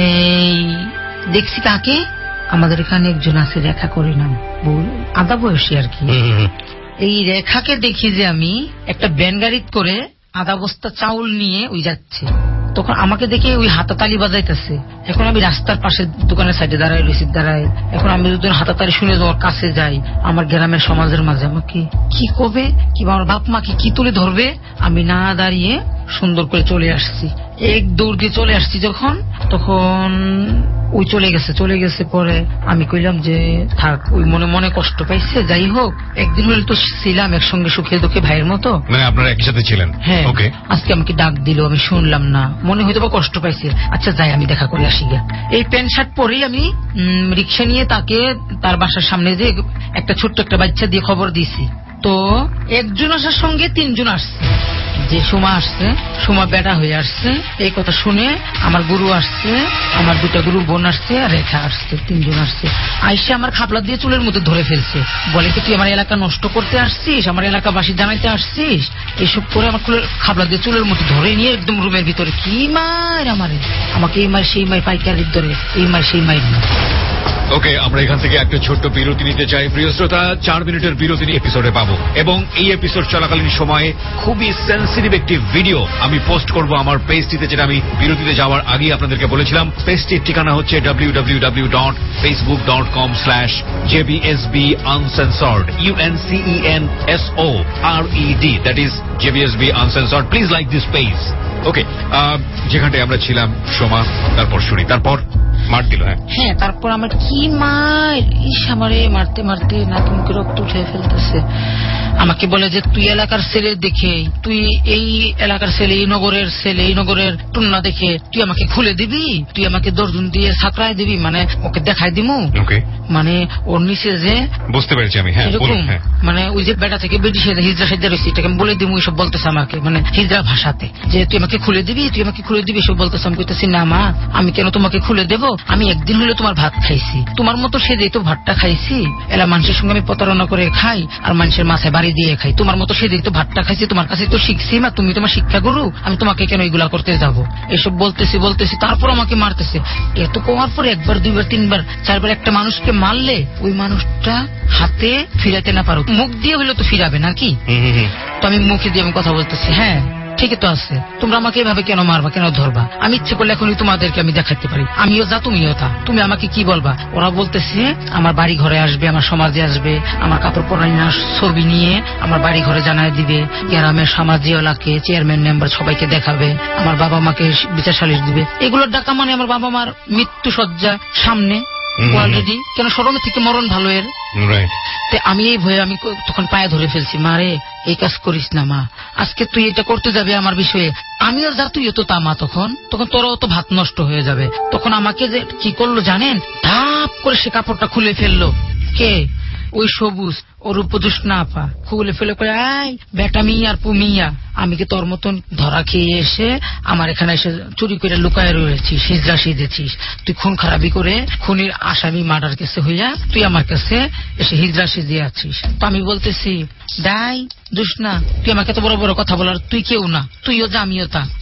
এই দেখছি কাকে, আমাদের এখানে একজন আছে রেখা করে নাম, আদা বয়সী আর কি। এই রেখাকে দেখি যে আমি একটা ব্যান গাড়ি করে আধা বস্তা চাউল নিয়ে ওই যাচ্ছে। তখন আমাকে দেখে ওই হাতাতালি বাজাইতেছে। এখন আমি রাস্তার পাশে দোকানের সাইডে দাঁড়াই রয়েছি, দাঁড়াই। এখন আমি যদি হাতাতালি শুনে ওর কাছে যাই, আমার গ্রামের সমাজের মাঝে আমাকে কি করবে, কিংবা আমার বাপ মাকে কি তুলে ধরবে, আমি না দাঁড়িয়ে সুন্দর করে চলে আসছি। এক দৌড় দিয়ে চলে আসছি যখন, তখন ওই চলে গেছে চলে গেছে পরে আমি কইলাম যে থাক, ওই মনে মনে কষ্ট পাইছে, যাই হোক, একদিন হলে তো ছিলাম একসঙ্গে সুখে দুঃখে ভাইয়ের মতো। মানে আপনারা একসাথে ছিলেন? হ্যাঁ। আজকে আমাকে ডাক দিল, আমি শুনলাম না, মনে হয়তো বা কষ্ট পাইছে। আচ্ছা যাই, আমি দেখা করে আসি গা। এই প্যান্ট শার্ট পরেই আমি রিক্সা নিয়ে তাকে তার বাসার সামনে যে একটা ছোট্ট একটা বাচ্চা দিয়ে খবর দিয়েছি। তো একজন আসার সঙ্গে তিনজন আসছে, যে সোমা আসছে, সোমা বেটা হয়ে আসছে, এই কথা শুনে আমার গুরু আসছে, আমার দুটা গুরুর বোন আসছে, আর রেখা আসছে, তিনজন আসছে। আইসে আমার খাপলা দিয়ে চুলের মধ্যে ধরে ফেলছে, বলে কি তুই আমার এলাকা নষ্ট করতে আসছিস, আমার এলাকাবাসী জানাইতে আসছিস, এইসব করে আমার খাপলা দিয়ে চুলের মধ্যে ধরে নিয়ে একদম রুমের ভিতরে কি মার আমারে, আমাকে এই মার সেই মার পাইকারির ধরে, এই মার সেই মার। ওকে, আমরা এখান থেকে একটা ছোট্ট বিরতি নিতে চাই। প্রিয় শ্রোতা, চার মিনিটের বিরতি এপিসোডে পাবো, এবং এই এপিসোড চলাকালীন সময়ে খুবই সেন্সিটিভ একটি ভিডিও আমি পোস্ট করব আমার পেজটিতে, যেটা আমি বিরতিতে যাওয়ার আগে আপনাদেরকে বলেছিলাম। পেজটির ঠিকানা হচ্ছে W W W dot Facebook dot com slash JBSB uncensored, U N C E N S O R E D, that is JBSB uncensored. Please like this page. Okay, যেখানটায় আমরা ছিলাম, সোমা তারপর শুনি, তারপর মার দিল। হ্যাঁ, তারপর আমার কি মার, ইস আমারে মারতে মারতে নাতমুখে রক্ত উঠে ফেলতেছে। আমাকে বলে যে তুই এলাকার ছেলে দেখে, তুই এই এলাকার ছেলে, এই নগরের ছেলে, এই নগরের টুন্না দেখে তুই আমাকে খুলে দিবি, তুই আমাকে দর্জন দিয়ে ছাকরাই দিবি, মানে ওকে দেখাই দিমু। মানে ওর নিচে যে বুঝতে পেরেছি আমি, এরকম মানে ওই যে বেটা থেকে বেটি সেজে হিজড়া সেজা রয়েছে, এটাকে বলে দিমু, এসব বলতেছে আমাকে, মানে হিজড়া ভাষাতে, যে তুই আমাকে খুলে দিবি, তুই আমাকে খুলে দিবি, এসব বলতেছে। আমি কইতেছি না মা, আমি কেন তোমাকে খুলে দেবো, আমি একদিন হলে তোমার ভাত খাইছি, তোমার মতো সেজেই তো ভাতটা খাইছি, এলা মানুষের সঙ্গে আমি প্রতারণা করে খাই, আর মানুষের মাথায় বাড়ি দিয়ে খাই, তোমার মতো সেজেই তো ভাতটা খাইছি, তোমার কাছে তো শিখছি, মা তুমি তোমার শিক্ষা গুরু, আমি তোমাকে কেন এগুলা করতে যাবো, এসব বলতেছি বলতেছি তারপর আমাকে মারতেছে। এত কমার পরে একবার দুইবার তিনবার চারবার একটা মানুষকে মারলে ওই মানুষটা হাতে ফিরাতে না পারো, মুখ দিয়ে হইলে তো ফিরাবে নাকি। তো আমি মুখে দিয়ে আমি কথা বলতেছি, হ্যাঁ ঠিকই তো আছে, তোমরা আমাকে এভাবে কেন মারবা, কেন ধরবা, আমি ইচ্ছে করলে এখনই তোমাদেরকে আমি দেখাতে পারি, আমিও যা তুমিও তা, তুমি আমাকে কি বলবা। ওরা বলতেছে আমার বাড়ি ঘরে আসবে, আমার সমাজে আসবে, আমার কাপড় পরাইনা ছবি নিয়ে আমার বাড়ি ঘরে জানায় দিবে, গ্রামের সমাজীয়লাকে চেয়ারম্যান মেম্বার সবাইকে দেখাবে, আমার বাবা মাকে বিচার সালিশ দিবে। এগুলোর ডাকা মানে আমার বাবা মার মৃত্যু সজ্জা সামনে অলরেডি, কেন শরমের থেকে মরণ ভালো এর। আমি এই ভয়ে আমি তখন পায়ে ধরে ফেলছি, মারে এই কাজ করিস না মা, আজকে তুই এটা করতে যাবে আমার বিষয়ে, আমিও যা তুইও তো তা মা, তখন তখন তোরও তো ভাত নষ্ট হয়ে যাবে। তখন আমাকে যে কি করলো জানেন, ধাপ করে সে কাপড়টা খুলে ফেললো। কে? ওই সবুজ ওর উপদোষ না পা খুলে ফেলে করে, আই বেটা মিয়া আর পু মিয়া, আমি কি তোর মতন ধরা খেয়ে এসে আমার এখানে এসে চুরি করে লুকায় রয়েছিস, হিজড়া সেজেছিস, তুই খুন খারাপি করে খুনির আসামি মার্ডার কেসে হইয়া তুই আমার কাছে এসে হিজড়া সেজে আছিস। তো আমি বলতেছি, দাই দুষ না, তুই আমাকে তো বড় বড় কথা বলার তুই কেউ না, তুইও যা আমিও তা,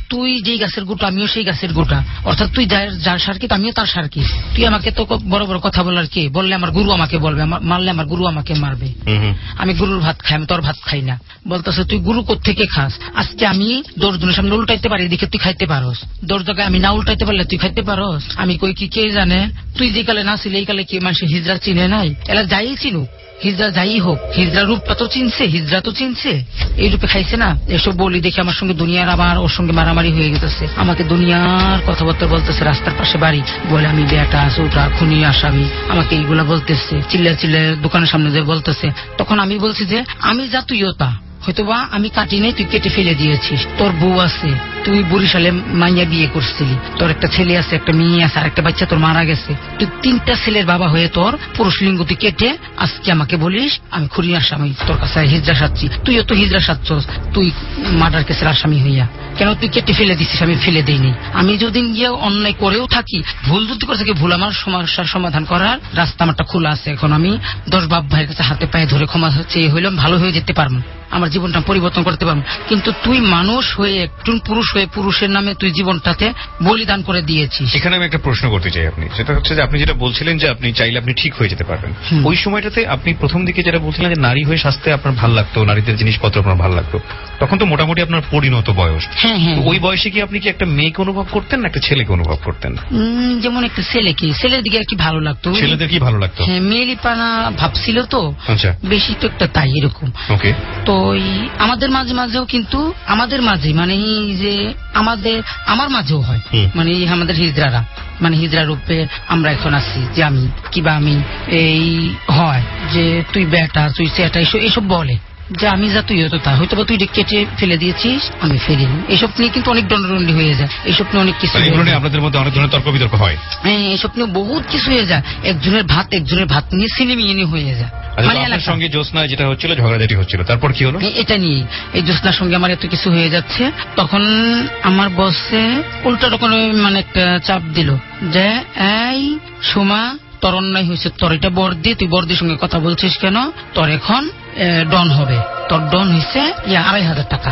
তুই যেই গাছের গোটা আমিও সেই গাছের গোটা, অর্থাৎ তুই যার সার্কিট আমিও তার সার্কিট। তুই আমাকে তো বড় বড় কথা বলার কি, বললে আমার গুরু আমাকে বলবে, মারলে আমার গুরু আমাকে মারবে। আমি গুরুর ভাত খাই, আমি তোর ভাত খাই না। বলতেছে তুই গুরু কোত্থেকে খাস? আজকে আমি দশজনের সামনে উল্টাইতে পারি, এদিকে তুই খাইতে পারস, দশ জায়গায় আমি না উল্টাইতে পারলে তুই খাইতে পারস। আমি কই কি কে জানে, তুই যে কালে না ছিলে এই কালে কি মানুষ হিজরা চিনে নাই? এলা যাই চিনুক, হিজরা যাই হোক, হিজরা রূপটা তো চিনছে, হিজরা তো চিনছে, এই রূপে খাইছে না। এসব বলি দেখে আমার সঙ্গে দুনিয়ার আবার ওর সঙ্গে মারামারি হয়ে গেছে। আমাকে দুনিয়ার কথাবার্তা বলতেছে, রাস্তার পাশে বাড়ি বলে আমি বেটা চৌটা খুনি আসামি, আমাকে এইগুলা বলতেছে, চিল্লা চিল্লা দোকানের সামনে যে বলতেছে। তখন আমি বলছি যে আমি যা তুইও তা, হয়তোবা আমি কাটি নাই, তুই কেটে ফেলে দিয়েছিস, তোর বউ আছে, তুই বরিশালে মাইয়া বিয়ে করছিলি, তোর একটা ছেলে আছে, একটা মেয়ে আছে, আর একটা বাচ্চা তোর মারা গেছে, তুই তিনটা ছেলের বাবা হয়ে তোর পুরুষ লিঙ্গ তুই কেটে আজকে আমাকে বলিস আমি খুনি আসামি, তোর কাছে হিজরা সাচ্ছি। তুইও তো হিজরা সাচ্ছস, তুই মার্ডার কেসের আসামি হইয়া, কেন তুই কেটে ফেলে দিছিস? আমি ফেলে দিইনি। আমি যদি গিয়ে অন্যায় করেও থাকি, ভুল যদি করে থাকি, ভুল আমার সমস্যার সমাধান করার রাস্তা আমারটা খোলা আছে। এখন আমি দশ বাপ ভাইয়ের কাছে হাতে পায়ে ধরে ক্ষমা চেয়ে হইলাম, ভালো হয়ে যেতে পারবো, আমার জীবনটা পরিবর্তন করতে পারবো। কিন্তু তুই মানুষ হয়ে, একজন পুরুষ হয়ে, পুরুষের নামে তুই জীবনটাতে বলিদান করে দিয়েছিস। এখানে আমি একটা প্রশ্ন করতে চাই, আপনি সেটা হচ্ছে যে আপনি যেটা বলছিলেন যে আপনি চাইলে আপনি ঠিক হয়ে যেতে পারবেন, ওই সময়টাতে আপনি প্রথম দিকে যেটা বলছিলেন যে নারী হয়ে সাজতে আপনার ভালো লাগতো, নারীদের জিনিসপত্র আপনার ভালো লাগতো, তখন তো মোটামুটি আপনার পরিণত বয়স। হ্যাঁ হ্যাঁ। ওই বয়সে কি আপনি কি একটা মেয়েকে অনুভব করতেন না একটা ছেলেকে অনুভব করতেন? যেমন একটা ছেলেকে, ছেলের দিকে একটু ভালো লাগতো। ছেলেদের কি ভালো লাগতো? হ্যাঁ, মেয়েলিপানা ভাবছিল তো। আচ্ছা। বেশি তো একটা তাই এরকম। ওকে। তো আমাদের মাঝে মাঝেও কিন্তু আমাদের মাঝে মানে যে আমাদের আমার মাঝেও হয়, মানে আমাদের হিজড়ারা, মানে হিজড়া রূপে আমরা এখন আছি, যে আমি কিবা আমি এই হয় যে তুই বেটা তুই সেটা এসব বলে, যে আমি যা তুই হতো তা, হয়তো বা তুই কেটে ফেলে দিয়েছিস আমি ফেলিনি। এসব নিয়ে কিন্তু অনেক দণ্ডদণ্ডি হয়ে যায়, এসব নিয়ে অনেক কিছু, আপনাদের মধ্যে অনেক ধরনের তর্ক বিতর্ক হয়। হ্যাঁ, এসব নিয়ে বহুত কিছু হয়ে যায়, একজনের ভাত একজনের ভাত নিয়ে সিনেমিয়ে হয়ে যায়। আপনার সঙ্গে জ্যোৎস্না যেটা হচ্ছিল, ঝগড়াঝাটি হচ্ছিল, তারপর কি হলো? এটা নিয়ে এই জ্যোৎস্নার সঙ্গে আমার এত কিছু হয়ে যাচ্ছে, তখন আমার বসে উল্টা রকম মানে একটা চাপ দিল যে এই সোমা, তোর অন্যায় হয়েছে, তোর এটা বর্দি, তুই বর্দির সঙ্গে কথা বলছিস কেন, তোর এখন ডন হবে, তোর ডন হয়েছে আড়াই হাজার টাকা।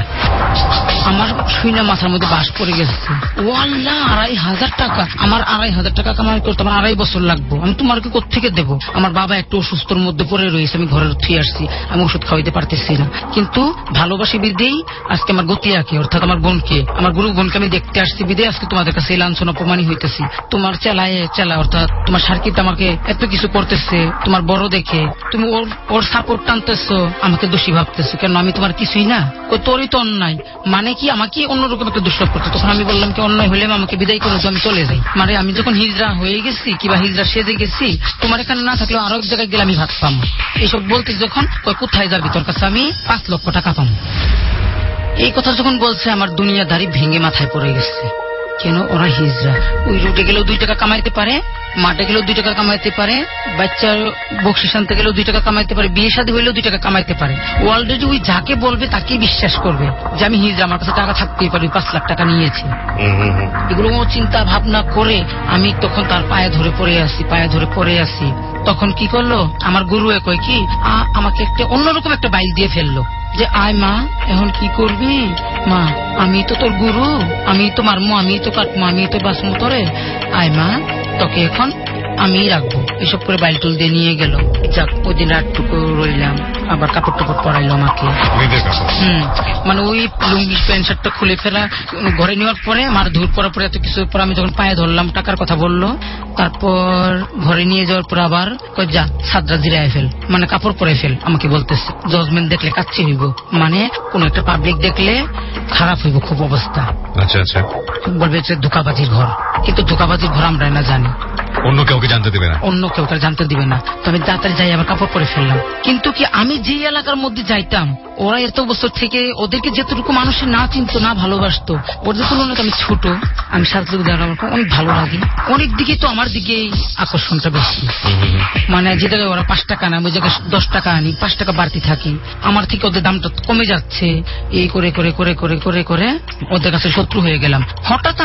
আমার শুনে মাথার মধ্যে বাস পড়ে গেছে, ও আল্লাহ, আড়াই হাজার টাকা! আমার আড়াই হাজার টাকা কামাই করতে আমার আড়াই বছর লাগবো, আমি তোমাকে কোত্থেকে দেবো? আমার বাবা একটু অসুস্থর মধ্যে পড়ে রয়েছে, আমি ঘরের থুয়ে আসছি, আমি ওষুধ খাওয়াইতে পারতেছি না, কিন্তু ভালোবাসি বিদেই আজকে আমার গতিয়াকে, অর্থাৎ আমার বোনকে, আমার গুরু বোনকে আমি দেখতে আসছি বিদেই আজকে তোমাদের কাছে লাঞ্ছনা অপমানই হইতেছি। তোমার চেলায় চেলা, অর্থাৎ তোমার সার্কিট আমাকে এত কিছু করতেছে, তোমার বড় দেখে তুমি ওর ওর সাপোর্ট টানতেছো, আমাকে দোষী ভাবতেছো, কেন আমি তোমার কিছুই না? তোরই তো অন্যায়, মানে কি আমাকে অন্যরকম একটা দুষ্টাপ করতো। তখন আমি বললাম কি অন্যায় হলে আমাকে বিদায় করে তো আমি চলে যাই, মানে আমি যখন হিজড়া হয়ে গেছি কিংবা হিজড়া সেজে গেছি, তোমার এখানে না থাকলেও আরো এক জায়গায় গেলে আমি ভাত পাবো। এইসব বলতে যখন কোথায় যাবি, তোর কাছে আমি পাঁচ লক্ষ টাকা পাবো, এই কথা যখন বলছে আমার দুনিয়াদারি ভেঙে মাথায় পড়ে গেছে। কেন ওরা হিজড়া, ওই রোডে গেলেও দুই টাকা কামাইতে পারে, মাঠে গেলেও দুই টাকা কামাইতে পারে, বাচ্চার বকশিস আনতে গেলেও দুই টাকা কামাইতে পারে, বিয়ে শাদী হইলেও দুই টাকা কামাইতে পারে। অলরেডি ওই যাকে বলবে তাকেই বিশ্বাস করবে যে আমি হিজড়া, আমার কাছে টাকা থাকতেই পারি, পাঁচ লাখ টাকা নিয়েছি। এগুলো চিন্তা ভাবনা করে আমি তখন তার পায়ে ধরে পড়ে আসি, পায়ে ধরে পড়ে আসি। তখন কি করলো আমার গুরু, কয় কি আমাকে একটা অন্যরকম একটা বাইল দিয়ে ফেললো যে আয় মা, এখন কি করবি মা, আমি তো তোর গুরু, আমি তো মারমু, আমি তো কাটমু, আমি তো বাঁচমু তোরে, আয় মা তোকে এখন আমি রাখবো। এসব করে বাইল টুল দিয়ে নিয়ে গেল। যাক, ওই দিন রাতটুকু রইলাম, আবার কাপড় টাপড় পরাইলো আমাকে। হম মানে ওই লুঙ্গি প্যান্ট শার্টটা খুলে ফেলা, ঘরে নেওয়ার পরে আমার ধূর পরার পরে এত কিছু পর আমি যখন পায়ে ধরলাম, টাকার কথা বললো, তারপর ঘরে নিয়ে যাওয়ার পর আবার কই যা সাদরা জিরায় ফেল, মানে কাপড় পরে ফেল, আমাকে বলতেছে। জজমেন্ট দেখলে কাচ্ছি হইব, মানে কোন একটা পাবলিক দেখলে খারাপ হইব খুব অবস্থা। আচ্ছা আচ্ছা, বলবে যে ধোকাবাজির ঘর, কিন্তু ধোকাবাজির ঘর আমরা না জানি, অন্য কাউকে জানতে দিবে না, অন্য কেউ জানতে দিবে না। তো আমি তাড়াতাড়ি যাই, আবার কাপড় পরে ফেললাম। কিন্তু কি আমি যে এলাকার মধ্যে যাইতাম, ওরা এত বছর থেকে ওদেরকে যেতটুকু মানুষের না চিনতো না ভালোবাসতো, ওদের তুলনায় আমি ছোট, আমি সাজলুক দেওয়ার অনেক ভালো লাগে, অনেক দিকে তো আমার দিকেই আকর্ষণটা বেশি। মানে যে জায়গায় ওরা পাঁচ টাকা না, ওই জায়গায় দশ টাকা আনি, পাঁচ টাকা বাড়তি থাকি, আমার থেকে ওদের দামটা কমে যাচ্ছে। এই করে করে করে করে করে করে ওদের কাছে শত্রু হয়ে গেলাম। হঠাৎ আবার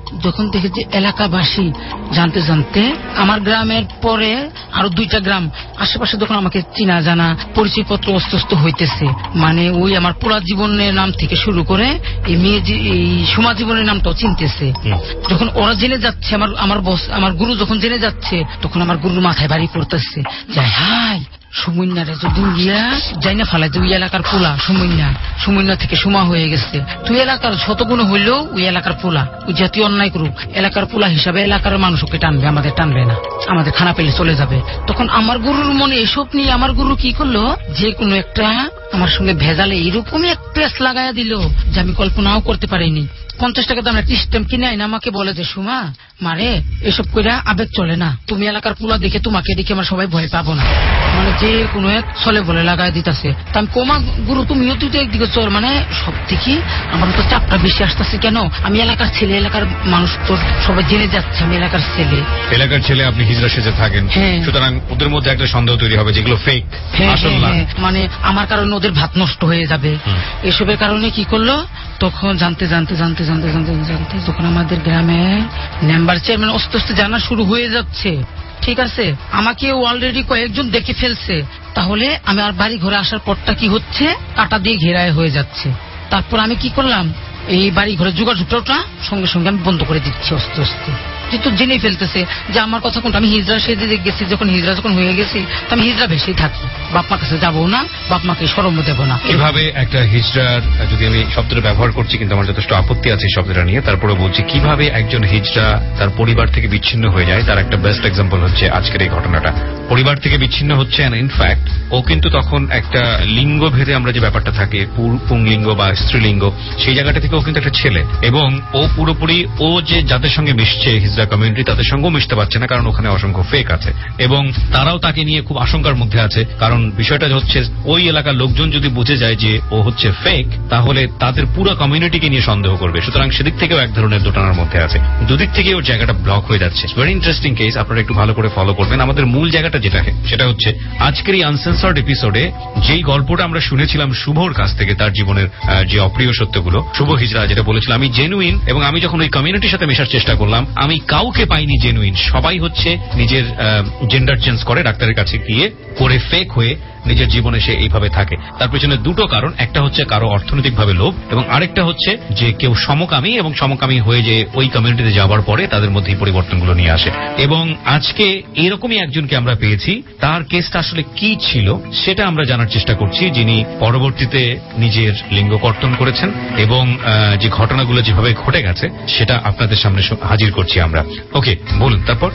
যখন দেখে যে এলাকাবাসী জানতে জানতে আমার গ্রামের পরে আরো দুইটা গ্রাম আশেপাশে যখন আমাকে চিনা জানা পরিচয়পত্র অস্ত হইতেছে, মানে ওই আমার পুরা জীবনের নাম থেকে শুরু করে এই মেয়ে এই সুমা জীবনের নামটাও চিনতেছে। যখন ওরা জেনে যাচ্ছে, আমার আমার বস আমার গুরু যখন জেনে যাচ্ছে, তখন আমার গুরুর মাথায় বাড়ি পড়তেছে, যাই হাই সুমন্যারে যদি গিয়া যাই না ফেলাই তুই এলাকার পোলা সুমন্যা, সুমন্যা থেকে সুমা হয়ে গেছে, তুই এলাকার শতগুণ হইলেও ওই এলাকার পোলা, ওই জাতীয় অন্যায় করুক এলাকার পোলা হিসাবে এলাকার মানুষকে টানবে, আমাদের টানবে না, আমাদের খানা পেলে চলে যাবে। তখন আমার গুরুর মনে এসব নিয়ে আমার গুরু কি করলো, যে কোনো একটা আমার সঙ্গে ভেজালে এরকমই এক প্রেস লাগাইয়া দিল যে আমি কল্পনাও করতে পারিনি। পঞ্চাশ টাকা দামের একটা স্ট্যাম্প কিনে আইন আমাকে বলে যে সুমা মারে এসব কইরা আবেগ চলে না, তুমি এলাকার পোলা দেখে তোমাকে দেখে আমার সবাই ভয় পাবো না, মানে যে কোনো এক ছলে বলে লাগাই দিতেছে। তা আমি কোমা গুরু তুমিও তুই তো একদিকে চল, মানে সব থেকে আমার তো চাপটা বেশি আসতেছে কেন, আমি এলাকার ছেলে, এলাকার মানুষ তো সবাই জেনে যাচ্ছে আমি এলাকার ছেলে, এলাকার ছেলে, আপনি হিজড়া সেজে থাকেন, সুতরাং ওদের মধ্যে একটা সন্দেহ তৈরি হবে যেগুলো ফেক, আসল না, মানে আমার কারণে ওদের ভাত নষ্ট হয়ে যাবে, এসবের কারণে কি করলো, তখন জানতে জানতে জানতে জানতে জানতে জানতে যখন আমাদের গ্রামে মেম্বার চেয়ারম্যান আস্তে আস্তে জানা শুরু হয়ে যাচ্ছে, ঠিক আছে, আমাকে অলরেডি কয়েকজন দেখে ফেলছে, তাহলে আমি আর বাড়ি ঘরে আসার পরটা কি হচ্ছে, কাটা দিয়ে ঘেরায় হয়ে যাচ্ছে। তারপর আমি কি করলাম, এই বাড়ি ঘরে যোগাযোগটা সঙ্গে সঙ্গে আমি বন্ধ করে দিচ্ছি আস্তে আস্তে, যেহেতু জেনে ফেলতেছে যে আমার কথা কোনটা, আমি হিজড়া সেজে গেছি, যখন হিজড়া যখন হয়ে গেছি আমি হিজড়া ভেসেই থাকি, বাপ মার কাছে যাবো না, বাপ মাকে শরম দেব না। এভাবে একটা হিজড়ার, যদি আমি শব্দটা ব্যবহার করছি কিন্তু আমার যথেষ্ট আপত্তি আছে শব্দটা নিয়ে, তারপরে বলছি কিভাবে একজন হিজড়া তার পরিবার থেকে বিচ্ছিন্ন হয়ে যায়, তার একটা বেস্ট এক্সাম্পল হচ্ছে আজকের এই ঘটনাটা। পরিবার থেকে বিচ্ছিন্ন হচ্ছে, ইনফ্যাক্ট ও কিন্তু তখন একটা লিঙ্গ ভেদে আমরা যে ব্যাপারটা থাকে পুংলিঙ্গ বা স্ত্রীলিঙ্গ, সেই জায়গাটা থেকে ও কিন্তু একটা ছেলে, এবং ও পুরোপুরি ও যে যাদের সঙ্গে মিশছে হিজড়া কমিউনিটি তাদের সঙ্গেও মিশতে পারছে না, কারণ ওখানে অসংখ্য ফেক আছে এবং তারাও তাকে নিয়ে খুব আশঙ্কার মধ্যে আছে। কারণ বিষয়টা হচ্ছে ওই এলাকার লোকজন যদি বুঝে যায় যে ও হচ্ছে ফেক, তাহলে তাদের পুরো কমিউনিটিকে নিয়ে সন্দেহ করবে, সুতরাং সেদিক থেকেও এক ধরনের দোটানার মধ্যে আছে, দুদিক থেকে ওর জায়গাটা ব্লক হয়ে যাচ্ছে। ভেরি ইন্টারেস্টিং কেস, আপনারা একটু ভালো করে ফলো করবেন। আমাদের মূল জায়গাটা যেটা সেটা হচ্ছে আজকের এই আনসেন্সর্ড এপিসোডে যেই গল্পটা আমরা শুনেছিলাম শুভর কাছ থেকে, তার জীবনের যে অপ্রিয় সত্যগুলো, শুভ হিজড়া যেটা বলেছিল আমি জেনুইন, এবং আমি যখন ওই কমিউনিটির সাথে মেশার চেষ্টা করলাম আমি কাউকে পাইনি জেনুইন, সবাই হচ্ছে নিজের জেন্ডার চেঞ্জ করে ডাক্তারের কাছে গিয়ে করে ফেক হয়ে নিজের জীবনে সে এইভাবে থাকে। তার পেছনে দুটো কারণ, একটা হচ্ছে কারো অর্থনৈতিকভাবে লোভ, এবং আরেকটা হচ্ছে যে কেউ সমকামী, এবং সমকামী হয়ে যে ওই কমিউনিটিতে যাওয়ার পরে তাদের মধ্যে এই পরিবর্তনগুলো নিয়ে আসে। এবং আজকে এরকমই একজনকে আমরা পেয়েছি, তার কেসটা আসলে কি ছিল সেটা আমরা জানার চেষ্টা করছি, যিনি পরবর্তীতে নিজের লিঙ্গ কর্তন করেছেন, এবং যে ঘটনাগুলো যেভাবে ঘটে গেছে সেটা আপনাদের সামনে হাজির করছি আমরা। ওকে, বলুন তারপর।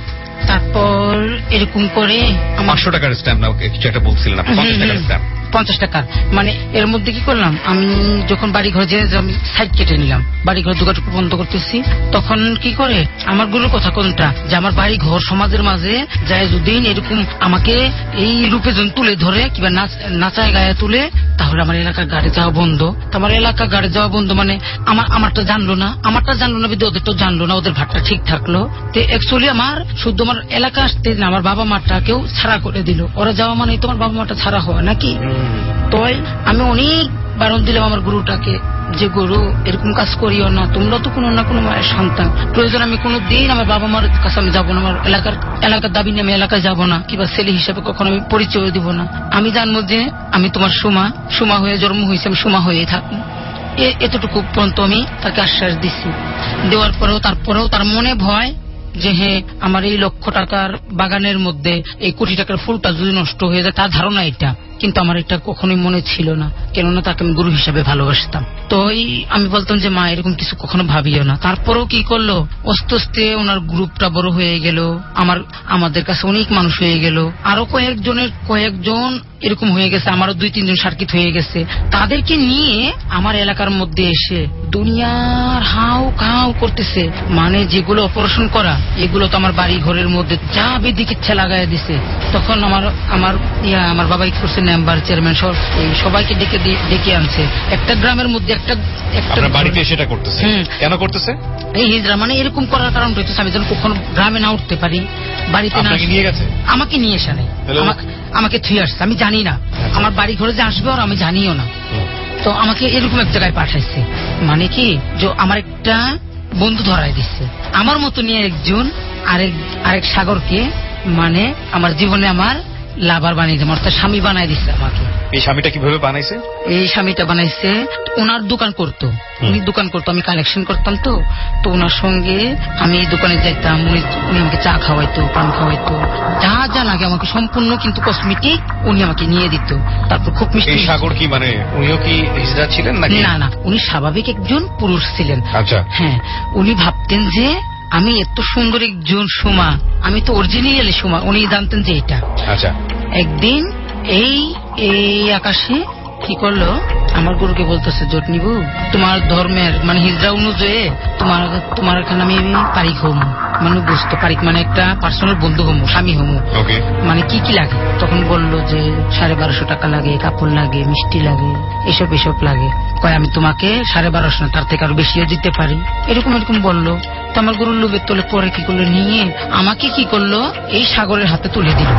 তারপর এরকম করে পাঁচশো টাকার স্ট্যাম্প না কিছু একটা বলছিলেন, পঞ্চাশ টাকার স্ট্যাম্প, পঞ্চাশ টাকার, মানে এর মধ্যে কি করলাম, আমি যখন বাড়ি ঘরে যে আমি সাইড কেটে নিলাম, বাড়ি ঘর দুটোটুকু বন্ধ করতেছি, তখন কি করে আমার গুলোর কথা কোনটা, যে আমার বাড়ি ঘর সমাজের মাঝে যায় যদি এরকম আমাকে এই রূপে যখন তুলে ধরে কিংবা নাচায় গায়ে তুলে, তাহলে আমার এলাকার গাড়ি যাওয়া বন্ধ। আমার এলাকা গাড়ি যাওয়া বন্ধ মানে আমার আমারটা জানলো না, আমারটা জানলো না বিধে ওদেরটা জানলো না, ওদের ভাতটা ঠিক থাকলো। তো অ্যাকচুয়ালি আমার শুদ্ধ আমার এলাকা আসতে না, আমার বাবা মাটাকেও ছাড়া করে দিল, ওরা যাওয়া মানে তোমার বাবা মাটা ছাড়া হওয়া নাকি। তো আমি অনেক বারণ দিলাম আমার গুরুটাকে, যে গুরু এরকম কাজ করিও না, তোমরা তো কোনো না কোনো মায়ের সন্তান, প্রয়োজন আমি কোনো দিন আমার বাবা মার কাছে আমি যাবো না, আমার এলাকার এলাকার দাবি নিয়ে আমি এলাকায় যাবো না, কিংবা ছেলে হিসাবে কখনো আমি পরিচয় দিব না। আমি জানবো যে আমি তোমার সুমা, সুমা হয়ে জন্ম হয়েছে, আমি সুমা হয়েই থাকবো, এতটুকু পর্যন্ত আমি তাকে আশ্বাস দিছি। দেওয়ার পরেও তারপরেও তার মনে ভয় যে হ্যাঁ আমার এই লক্ষ টাকার বাগানের মধ্যে এই কোটি টাকার ফুলটা যদি নষ্ট হয়ে যায়, তার ধারণা এটা, কিন্তু আমার এটা কখনোই মনে ছিল না, কেননা তাকে আমি গুরু হিসাবে ভালোবাসতাম। তো আমি বলতাম যে মা এরকম কিছু কখনো ভাবিও না। তারপরেও কি করলো, আস্তে আস্তে ওনার গ্রুপটা বড় হয়ে গেল, আমার আমাদের কাছে অনেক মানুষ হয়ে গেল, আরো কয়েকজনের কয়েকজন এরকম হয়ে গেছে, আমারও দুই তিনজন সার্কিট হয়ে গেছে। তাদেরকে নিয়ে আমার এলাকার মধ্যে এসে দুনিয়ার হাউ খাও করতেছে, মানে যেগুলো অপারেশন করা এগুলো তো আমার বাড়ি ঘরের মধ্যে যা বেদিকে ইচ্ছা লাগাই দিছে। তখন আমার আমার ইয়া আমার বাবা কি করছে, মেম্বার চেয়ারম্যান সব সবাইকে ডেকে ডেকে আনছে, একটা গ্রামের মধ্যে একটা একটা বাড়িতে সেটা করতেছে। কেন করতেছে এই হিজড়া, মানে এরকম করার কারণ হচ্ছে আমি যেন কখনো গ্রামে না উঠতে পারি, বাড়িতে না নিয়ে গেছে, আমাকে নিয়ে এসে নেই, আমাকে থুয়ে আসছে, আমি জানি না আমার বাড়ি ঘরে যে আসবে আর আমি জানিও না। তো আমাকে এরকম এক জায়গায় পাঠাইছে, মানে কি যে আমার একটা বন্ধু ধরাই দিচ্ছে। আমার মতো নিয়ে একজন আরেক আরেক সাগরকে মানে আমার জীবনে আমার লাভার বানিয়ে দিচ্ছে, অর্থাৎ স্বামী বানাই দিচ্ছে আমাকে। এই স্বামীটা কিভাবে বানাইছে? এই স্বামীটা বানাইছে, ওনার দোকান করতো, উনি দোকান করতো, আমি কালেকশন করতাম, তো তো ওনার সঙ্গে আমি দোকানে যাইতাম, উনি উনি আমাকে চা খাওয়াইতো, পান খাওয়াইতো, যা যা লাগে আমাকে সম্পূর্ণ কিন্তু কসমেটিক উনি আমাকে নিয়ে দিত। তারপর খুব মিষ্টি। এই সাগর কি মানে উনিও কি হিজড়া ছিলেন নাকি? না না, উনি স্বাভাবিক একজন পুরুষ ছিলেন। আচ্ছা। হ্যাঁ, উনি ভাবতেন যে আমি এত সুন্দর একজন সুমা, আমি তো অরিজিনালি সুমা, উনি জানতেন যে এটা। আচ্ছা। একদিন এই এই আকাশে কি করলো, আমার গুরুকে বলতেছে, জোট নিবু তোমার ধর্মের মানে হিজড়া অনুযায়ী তোমার তোমার এখানে আমি পারিক হমু, মানে বুঝতে পারিক মানে একটা পার্সোনাল বন্ধু হমু, স্বামী হমু, মানে কি কি লাগে। তখন বললো যে সাড়ে বারোশো টাকা লাগে, কাপড় লাগে, মিষ্টি লাগে, এসব এসব লাগে। কয় আমি তোমাকে সাড়ে বারোশো না তার থেকে আরো বেশিও দিতে পারি, এরকম এরকম বললো। তো আমার গুরুর লোভের তোলে পরে কি করলো, নিয়ে আমাকে কি করলো এই সাগরের হাতে তুলে দিল।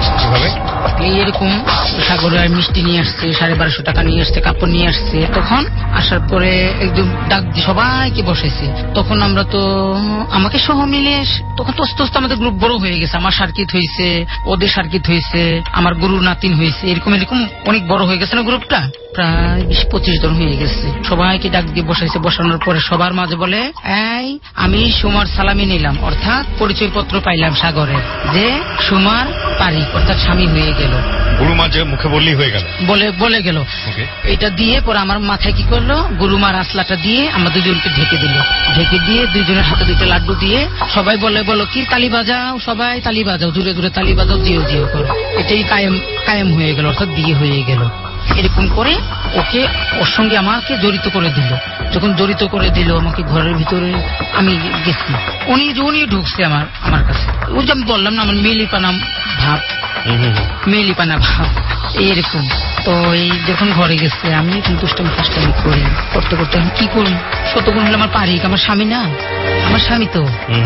এই এরকম সাগরের মিষ্টি নিয়ে আসছে, সাড়ে বারোশো টাকা নিয়ে আসছে, কাপড় নিয়ে আসছে। তখন আসার পরে একদম ডাক দিয়ে সবাইকে বসেছে। তখন আমরা তো আমাকে সহ মিলে তখন তো আস্তে আস্তে আমাদের গ্রুপ বড় হয়ে গেছে, আমার সার্কিট হয়েছে, ওদের সার্কিট হয়েছে, আমার গুরুর নাতিন হয়েছে, এরকম এরকম অনেক বড় হয়ে গেছে না গ্রুপটা, প্রায় বিশ পঁচিশ জন হয়ে গেছে। সবাইকে ডাক দিয়ে বসাইছে, বসানোর পরে সবার মাঝে বলে, এই আমি সুমার সালামি নিলাম, অর্থাৎ পরিচয় পত্র পাইলাম সাগরের, যে সুমার পারিক অর্থাৎ স্বামী হয়ে গেল। গুরুমা যে মুখে বললেই হয়ে গেল, বলে বলে গেল। এটা দিয়ে পরে আমার মাথায় কি করলো, গুরুমার আসলাটা দিয়ে আমরা দুজনকে ঢেকে দিল, ঢেকে দিয়ে দুইজনের হাতে দুইটা লাড্ডু দিয়ে সবাই বলে, বলো কি তালি বাজাও, সবাই তালি বাজাও, দূরে দূরে তালি বাজাও, জিও জিও করো। এটাই কায়েম কায়েম হয়ে গেল, অর্থাৎ বিয়ে হয়ে গেল। এরকম করে ওকে ওর সঙ্গে আমাকে জড়িত করে দিল। যখন জড়িত করে দিল আমাকে ঘরের ভিতরে আমি গেছি, উনি উনি ঢুকছে আমার আমার কাছে। ওই যে আমি বললাম না আমার মেলিপানা ভাব, মেলিপানা ভাব এইরকম। তো এই যখন ঘরে গেছে আমি কিন্তু দুষ্টামি ফাষ্টামি করি, করতে করতে আমি কি করুন, সত্য কোন হলে আমার পারিক আমার স্বামী না, আমার স্বামী তো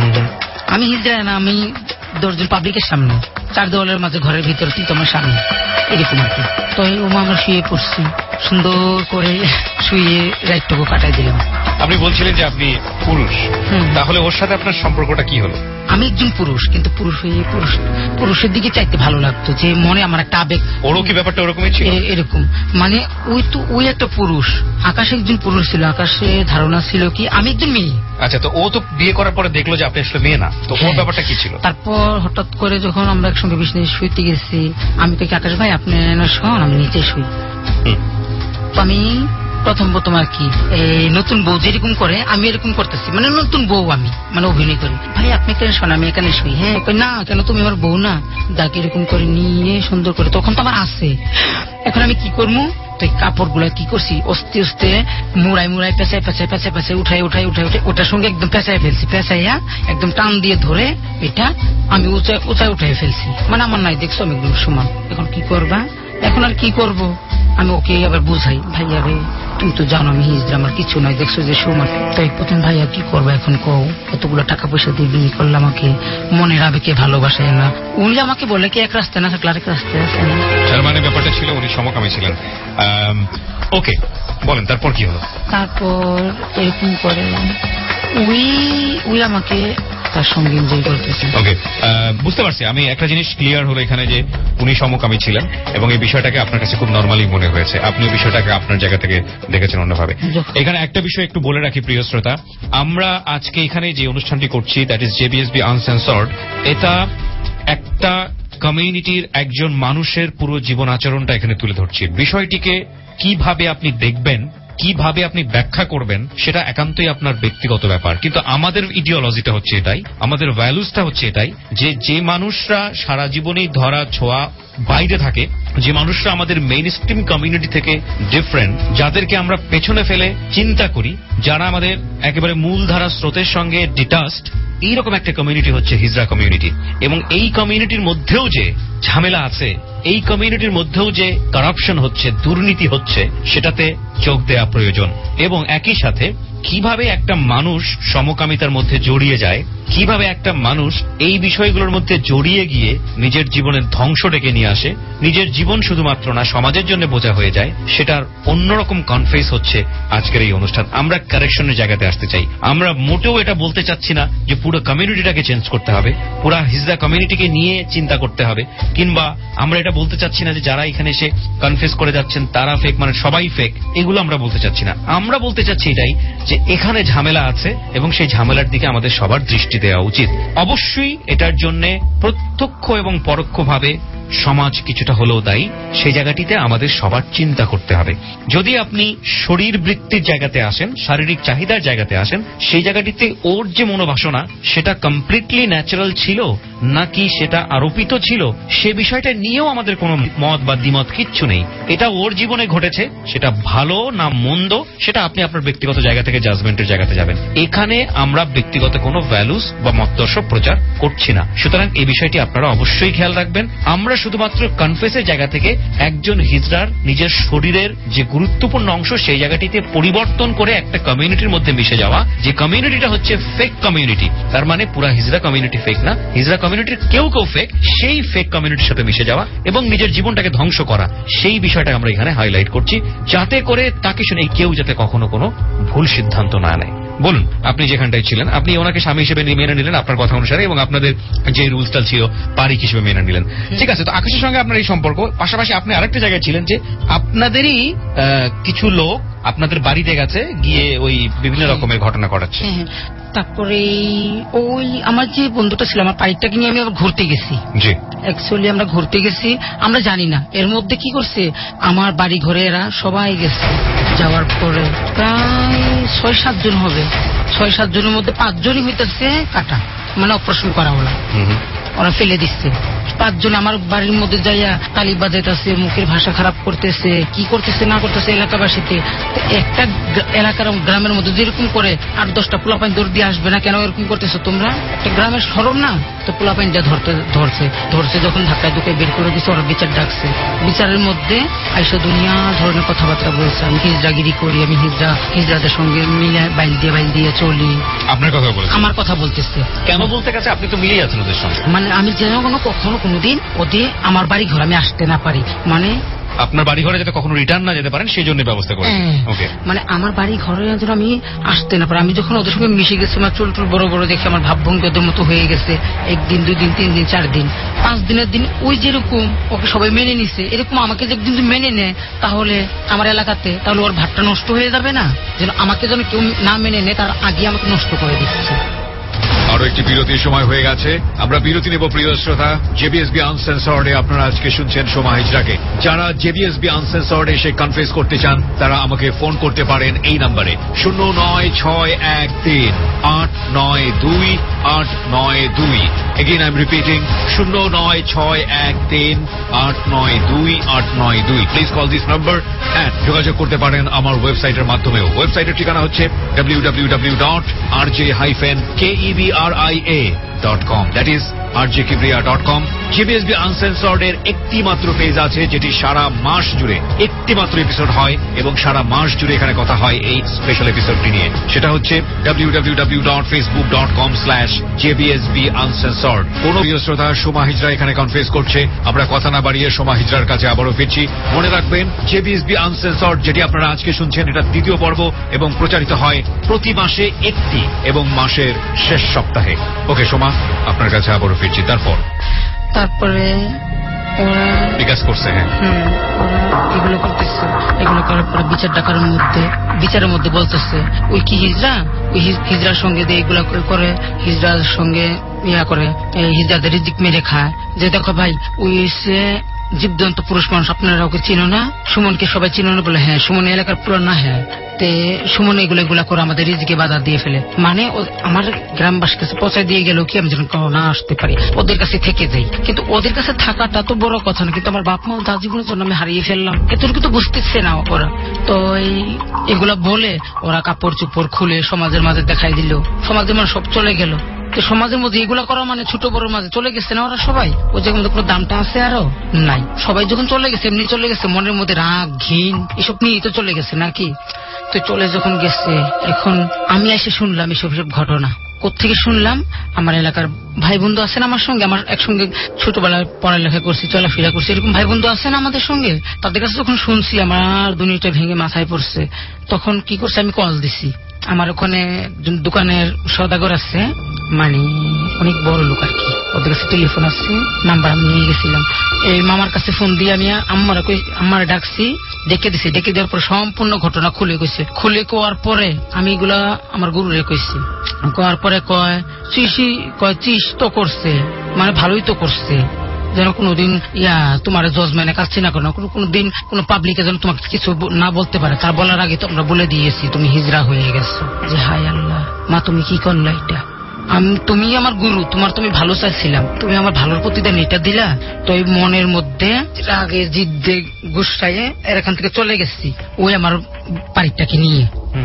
আমি হিজড়া না, আমি দশজন পাবলিকের সামনে চার দেওয়ালের মাঝে ঘরের ভিতরে তুই তোমার স্বামী, এরকম আর কি। তো আমরা শুয়ে পড়ছি, সুন্দর করে শুয়ে রাতটুকু কাটাই দিলাম। আপনি বলছিলেন যে আপনি পুরুষ, তাহলে ওর সাথে আপনার সম্পর্কটা কি হলো? আমি একজন পুরুষ, কিন্তু পুরুষ হয়ে পুরুষ পুরুষের দিকে চাইতে ভালো লাগতো, যে মনে আমার একটা আবেগ। ওরও কি ব্যাপারটা ওরকমই ছিল? এরকম মানে ওই তো ওই একটা পুরুষ, আকাশ একজন পুরুষ ছিল, আকাশে ধারণা ছিল কি আমি একজন মেয়ে। আচ্ছা, তো ও তো বিয়ে করার পরে দেখলো যে আপনি আসলে মেয়ে না, তো ওর ব্যাপারটা কি ছিল? তারপর হঠাৎ করে যখন আমরা একসঙ্গে বিছানায় শুইতে গেছি, আমি তো আকাশ ভাই আপনি শোন আমি নিচে শুই। আমি প্রথম প্রথম আর কি এই নতুন বউ যেরকম করে আমি এরকম করতেছি, মানে নতুন বউ আমি মানে অভিনয় করি, ভাই আপনি কেন শোন আমি এখানে শুই। হ্যাঁ না কেন তুমি আমার বউ না, যাকে এরকম করে নিয়ে সুন্দর করে, তখন তো আমার আছে। এখন আমি কি করবো, তো কাপড় গুলা কি করছি অস্তে অস্তে মুড়াই মুড়াই পেঁচাই পেঁচাই পেঁচাই পেঁচাই উঠাই উঠাই উঠাই উঠে ওটার সঙ্গে একদম পেঁচাই ফেলছি, পেঁচাইয়া একদম টান দিয়ে ধরে এটা আমি উঁচাই উঁচাই উঠাই ফেলছি, মানে আমার নাই দেখছো আমি একদম সমান। এখন কি করবা, এখন আর কি করব, আমি ওকে আবার বুঝাই, ভাইয়া রে তুমি তো জানো আমি হিজড়া, আমার কিছু নাই, দেখছো যে সমান। তাই প্রথম ভাইয়া কি করবো এখন কও, এতগুলো টাকা পয়সা দিয়ে বিয়ে করলে আমাকে মনের আবেগে ভালোবাসায় না। উনি আমাকে বলে কি এক রাস্তায় না থাকলে আরেক রাস্তায় আছে না, তার মানে ব্যাপারটা ছিল উনি সমকামী ছিলেন। ওকে বলেন তারপর কি হলো? তারপর এরকম করে উই উই আমাকে তার সঙ্গে এনজয় করতেছে। ওকে, বুঝতে পারছি। আমি একটা জিনিস ক্লিয়ার হলো এখানে যে উনি সমকামী ছিলেন এবং এই বিষয়টাকে আপনার কাছে খুব নরমালি মনে হয়েছে, আপনি বিষয়টাকে আপনার জায়গা থেকে দেখেছেন অন্যভাবে। এখানে একটা বিষয় একটু বলে রাখি প্রিয় শ্রোতা, আমরা আজকে এখানে যে অনুষ্ঠানটি করছি দ্যাট ইজ জেবিএসবি আনসেন্সর্ড, এটা একটা কমিউনিটির একজন মানুষের পুরো জীবন আচরণটা এখানে তুলে ধরছি। বিষয়টিকে কিভাবে আপনি দেখবেন, কিভাবে আপনি ব্যাখ্যা করবেন সেটা একান্তই আপনার ব্যক্তিগত ব্যাপার, কিন্তু আমাদের ইডিওলজিটা হচ্ছে এটাই, আমাদের ভ্যালুসটা হচ্ছে এটাই যে যে মানুষরা সারা জীবনেই ধরা ছোঁয়া বাইরে থাকে, যে মানুষরা আমাদের মেইন স্ট্রিম কমিউনিটি থেকে ডিফারেন্ট, যাদেরকে আমরা পেছনে ফেলে চিন্তা করি, যারা আমাদের একেবারে মূলধারা স্রোতের সঙ্গে ডিটাচড, এইরকম একটা কমিউনিটি হচ্ছে হিজড়া কমিউনিটি। এবং এই কমিউনিটির মধ্যেও যে ঝামেলা আছে, এই কমিউনিটির মধ্যেও যে কারাপশন হচ্ছে, দুর্নীতি হচ্ছে, সেটাতে চোখ দেওয়া প্রয়োজন। এবং একই সাথে কিভাবে একটা মানুষ সমকামিতার মধ্যে জড়িয়ে যায়, কিভাবে একটা মানুষ এই বিষয়গুলোর মধ্যে জড়িয়ে গিয়ে নিজের জীবনের ধ্বংস ডেকে নিয়ে আসে, নিজের জীবন শুধুমাত্র না সমাজের জন্য বোঝা হয়ে যায়, সেটার অন্যরকম কনফেস হচ্ছে আজকের এই অনুষ্ঠান। আমরা কারেকশনের জায়গাতে আসতে চাই। আমরা মোটেও এটা বলতে চাচ্ছি না যে পুরো কমিউনিটিটাকে চেঞ্জ করতে হবে, পুরো হিজড়া কমিউনিটিকে নিয়ে চিন্তা করতে হবে, কিংবা আমরা এটা বলতে চাচ্ছি না যে যারা এখানে এসে কনফেস করে যাচ্ছেন তারা ফেক, মানে সবাই ফেক, এগুলো আমরা বলতে চাচ্ছি না। আমরা বলতে চাচ্ছি এটাই যে এখানে ঝামেলা আছে এবং সেই ঝামেলার দিকে আমাদের সবার দৃষ্টি দেওয়া উচিত। অবশ্যই এটার জন্য প্রত্যক্ষ এবং পরোক্ষভাবে সমাজ কিছুটা হলেও দায়ী, সেই জায়গাটিতে আমাদের সবার চিন্তা করতে হবে। যদি আপনি শরীর বৃত্তির জায়গাতে আসেন, শারীরিক চাহিদার জায়গাতে আসেন, সেই জায়গাটিতে ওর যে মনোবাসনা সেটা কমপ্লিটলি ন্যাচারাল ছিল নাকি সেটা আরোপিত ছিল, সে বিষয়টা নিয়েও আমাদের কোনো মত বা দ্বিমত কিচ্ছু নেই। এটা ওর জীবনে ঘটেছে, সেটা ভালো না মন্দ সেটা আপনি আপনার ব্যক্তিগত জায়গা থেকে জাজমেন্টের জায়গাতে যাবেন। এখানে আমরা ব্যক্তিগত কোনো ভ্যালুস বা মতদর্শ প্রচার করছি না। সুতরাং এই বিষয়টি আপনারা অবশ্যই খেয়াল রাখবেন। আমরা শুধুমাত্র কনফেসের জায়গা থেকে একজন হিজড়ার নিজের শরীরের যে গুরুত্বপূর্ণ অংশ সেই জায়গাটিতে পরিবর্তন করে একটা কমিউনিটির মধ্যে মিশে যাওয়া, যে কমিউনিটিটা হচ্ছে ফেক কমিউনিটি, তার মানে পুরা হিজড়া কমিউনিটি ফেক না, হিজড়া কমিউনিটির কেউ কেউ ফেক, সেই ফেক কমিউনিটির সাথে মিশে যাওয়া এবং নিজের জীবনটাকে ধ্বংস করা, সেই বিষয়টা আমরা এখানে হাইলাইট করছি, যাতে করে তাকে শুনে কেউ যাতে কখনো কোনো ভুল সিদ্ধান্ত না নেয়। বলুন, আপনি যেখানটায় ছিলেন, আপনি ওনাকে স্বামী হিসেবে মেনে নিলেন আপনার কথা অনুসারে, এবং আপনাদের যে রুলসটা ছিল পারিক হিসেবে মেনে নিলেন, ঠিক আছে। তো আকাশের সঙ্গে আপনার এই সম্পর্ক, পাশাপাশি আপনি আরেকটা জায়গায় ছিলেন যে আপনাদেরই কিছু লোক আপনাদের বাড়িতে গেছে গিয়ে ওই বিভিন্ন রকমের ঘটনা ঘটাচ্ছে। তারপরে ওই আমার যে বন্ধুটা ছিল, আমার পাইকটাকে নিয়ে আমি আবার ঘুরতে গেছি। জি, অ্যাকচুয়ালি আমরা ঘুরতে গেছি, আমরা জানি না এর মধ্যে কি করছে, আমার বাড়ি ঘরে এরা সবাই গেছে। যাওয়ার পরে প্রায় ছয় সাত জন হবে, ছয় সাত জনের মধ্যে পাঁচজনই হইতেছে কাটা, মানে অপারেশন করা ওরা ওরা ফেলে দিচ্ছে। পাঁচজন আমার বাড়ির মধ্যে যাইয়া তালি বাজাইতেছে, মুখের ভাষা খারাপ করতেছে, কি করতেছে না করতেছে এলাকাবাসীতে। একটা এলাকার গ্রামের মধ্যে যেরকম করে আট দশটা পোলাপাইন দৌড় দিয়ে আসবে না কেন, এরকম করতেছো তোমরা? একটা গ্রামের সরম না তো, পোলাপাইনটা ধরতে ধরছে ধরছে যখন ধাক্কায় ধুকে বের করে দিচ্ছে, ওরা বিচার ডাকছে। বিচারের মধ্যে আইসা দুনিয়া ধরনের কথাবার্তা বলছে, আমি হিজড়াগিরি করি, আমি হিজড়া হিজড়াদের সঙ্গে মিলে বাইল দিয়ে বাইল দিয়ে চলি। আপনার কথা বলছে? আমার কথা বলতেছে। কেন বলতে গেছে? আপনি তো মিলিয়ে আছেন ওদের সঙ্গে। মানে আমি যেন কোনো কখনো কোনোদিন ওদের আমার বাড়ি ঘর আমি আসতে না পারি, মানে আপনার বাড়ি ঘরে যাতে কখনো রিটার্ন না যেতে পারেন সেই জন্য ব্যবস্থা করে। ওকে, মানে আমার বাড়ি ঘরে যেন আমি আসতে না পারি। আমি যখন ওদের সঙ্গে মিশে গেছি, আমার চুল টুল বড় বড় দেখে আমার ভাবভঙ্গি ওদের মতো হয়ে গেছে। একদিন দুই দিন তিন দিন চার দিন পাঁচ দিনের দিন ওই যেরকম ওকে সবাই মেনে নিছে, এরকম আমাকে যদি মেনে নেয় তাহলে আমার এলাকাতে, তাহলে ওর ভাতটা নষ্ট হয়ে যাবে না? যেন আমাকে যেন কেউ না মেনে নেয় তার আগে আমাকে নষ্ট করে দিচ্ছে। আরো একটি বিরতির সময় হয়ে গেছে, আমরা বিরতি নেব। প্রিয় শ্রোতা, জেবিএসবি আনসেন্সর্ড এ আপনারা আজকে শুনছেন সোমা হিজড়াকে। যারা জেবিএসবি আনসেন্সর্ড এসে কনফেস করতে চান তারা আমাকে ফোন করতে পারেন এই নাম্বারে শূন্য নয় ছয় এক তিন আট নয় দুই আট নয় দুই। এগেইন আই এম রিপিটিং, শূন্য নয় ছয় এক তিন আট নয় দুই আট নয় দুই। Please call this number and যোগাযোগ করতে পারেন আমার ওয়েবসাইটের মাধ্যমেও। ওয়েবসাইটের ঠিকানা হচ্ছে W W W dot R J hyphen K E B R I A dot com, that is R J Kibria dot com. JBSB uncensored এর একটি মাত্র পেজ আছে যেটি সারা মাস জুড়ে একটি মাত্র এপিসোড হয় এবং সারা মাস জুড়ে এখানে কথা হয় এই স্পেশাল এপিসোডটি নিয়ে। সেটা হচ্ছে W W W dot Facebook dot com slash JBSB uncensored. কোন প্রিয় শ্রোতা, সোমা হিজড়া এখানে কনফেস করছে। আমরা কথা না বাড়িয়ে সোমা হিজড়ার কাছে আবারও ফিরছি। মনে রাখবেন, জেবিএসবি আনসেন্সর্ড যেটি আপনারা আজকে শুনছেন এটা দ্বিতীয় পর্ব এবং প্রচারিত হয় প্রতি মাসে একটি এবং মাসের শেষ সপ্তাহে। ওকে সোমা, আপনার কাছে আবারও ফিরছি। তারপর তারপরে ওরা বিকাশ করছে, হ্যাঁ এগুলো করতেছে। এগুলো করার পরে বিচার ডাকার মধ্যে বিচারের মধ্যে বলতেছে ওই কি হিজড়া, ওই হিজড়ার সঙ্গে দিয়ে এগুলা করে, হিজড়ার সঙ্গে ইয়া করে, হিজড়াদের রিজিক মেরে খায়। যে দেখো ভাই, ওই সে জীবজন্তু পুরুষ মানুষ, আপনারা ওকে চিনো না? সুমনকে সবাই চিনো না? বলে হ্যাঁ, সুমন এলাকার পুরো না। হ্যাঁ, তে সুমন এগুলো এগুলা করে আমাদের রিজিকে বাধা দিয়ে ফেলে। মানে আমার গ্রামবাসীর কাছে পৌঁছায় দিয়ে গেল কি আমি যখন না আসতে পারি ওদের কাছে থেকে যাই। কিন্তু ওদের কাছে থাকাটা তো বড় কথা না, কিন্তু আমার বাপ মা যা জীবনের জন্য আমি হারিয়ে ফেললাম এতটুকু তো বুঝতেছে না ওরা। তো এগুলা বলে ওরা কাপড় চুপড় খুলে সমাজের মাঝে দেখাই দিল, সমাজের মানে সব চলে গেল। সমাজের মধ্যে এগুলা করা মানে ছোট বড় মাঝে চলে গেছে না ওরা সবাই। ওই জায়গার মধ্যে কোনো দামটা আছে আরো নাই। সবাই যখন চলে গেছে এমনি চলে গেছে, মনের মধ্যে রাগ ঘিন এসব নিয়ে তো চলে গেছে নাকি। তো চলে যখন গেছে, এখন আমি এসে শুনলাম এসব সব ঘটনা। কোত্থেকে শুনলাম? আমার এলাকার ভাই বন্ধু আছেন আমার সঙ্গে, আমার একসঙ্গে ছোটবেলায় পড়ালেখা করছি, চলাফেরা করছি, এরকম ভাই বন্ধু আছেন আমাদের সঙ্গে। তাদের কাছে যখন শুনছি আমার দুনিয়াটা ভেঙে মাথায় পড়ছে। তখন কি করছে, আমি কল দিছি। আমার ওখানে দোকানের সওদাগর আছে, মানে অনেক বড় লোক আর কি, ওদের কাছে টেলিফোন আছে, নাম্বার আমি নিয়ে গেছিলাম। এই মামার কাছে ফোন দিয়ে আমি আম্মারা আম্মারা ডাকছি, ডেকে দিছি। ডেকে দেওয়ার পর সম্পূর্ণ ঘটনা খুলে গেছে। খুলে কোয়ার পরে আমি এগুলা আমার গুরুরে কইছি। কোয়ার পরে কয় চিসি কয় চিস তো করছে, মানে ভালোই তো করছে, যেন কোনোদিন ইয়া তোমার জজমেনে কাছে না করো, কোনোদিন কোন পাবলিকে যেন তোমাকে কিছু না বলতে পারে। তার বলার আগে তো আমরা বলে দিয়েছি তুমি হিজরা হয়ে গেছো। যে হায় আল্লাহ, মা তুমি কি করলো এটা? আমি তুমি আমার গুরু, তোমার তুমি ভালো চাইছিলাম, তুমি আমার ভালোর প্রতিদান এটা দিলা। তো এই মনের মধ্যে আগে জিদ্দে গুসাইয়ে এর এখান থেকে চলে গেছি ওই আমার বাড়িটাকে নিয়ে।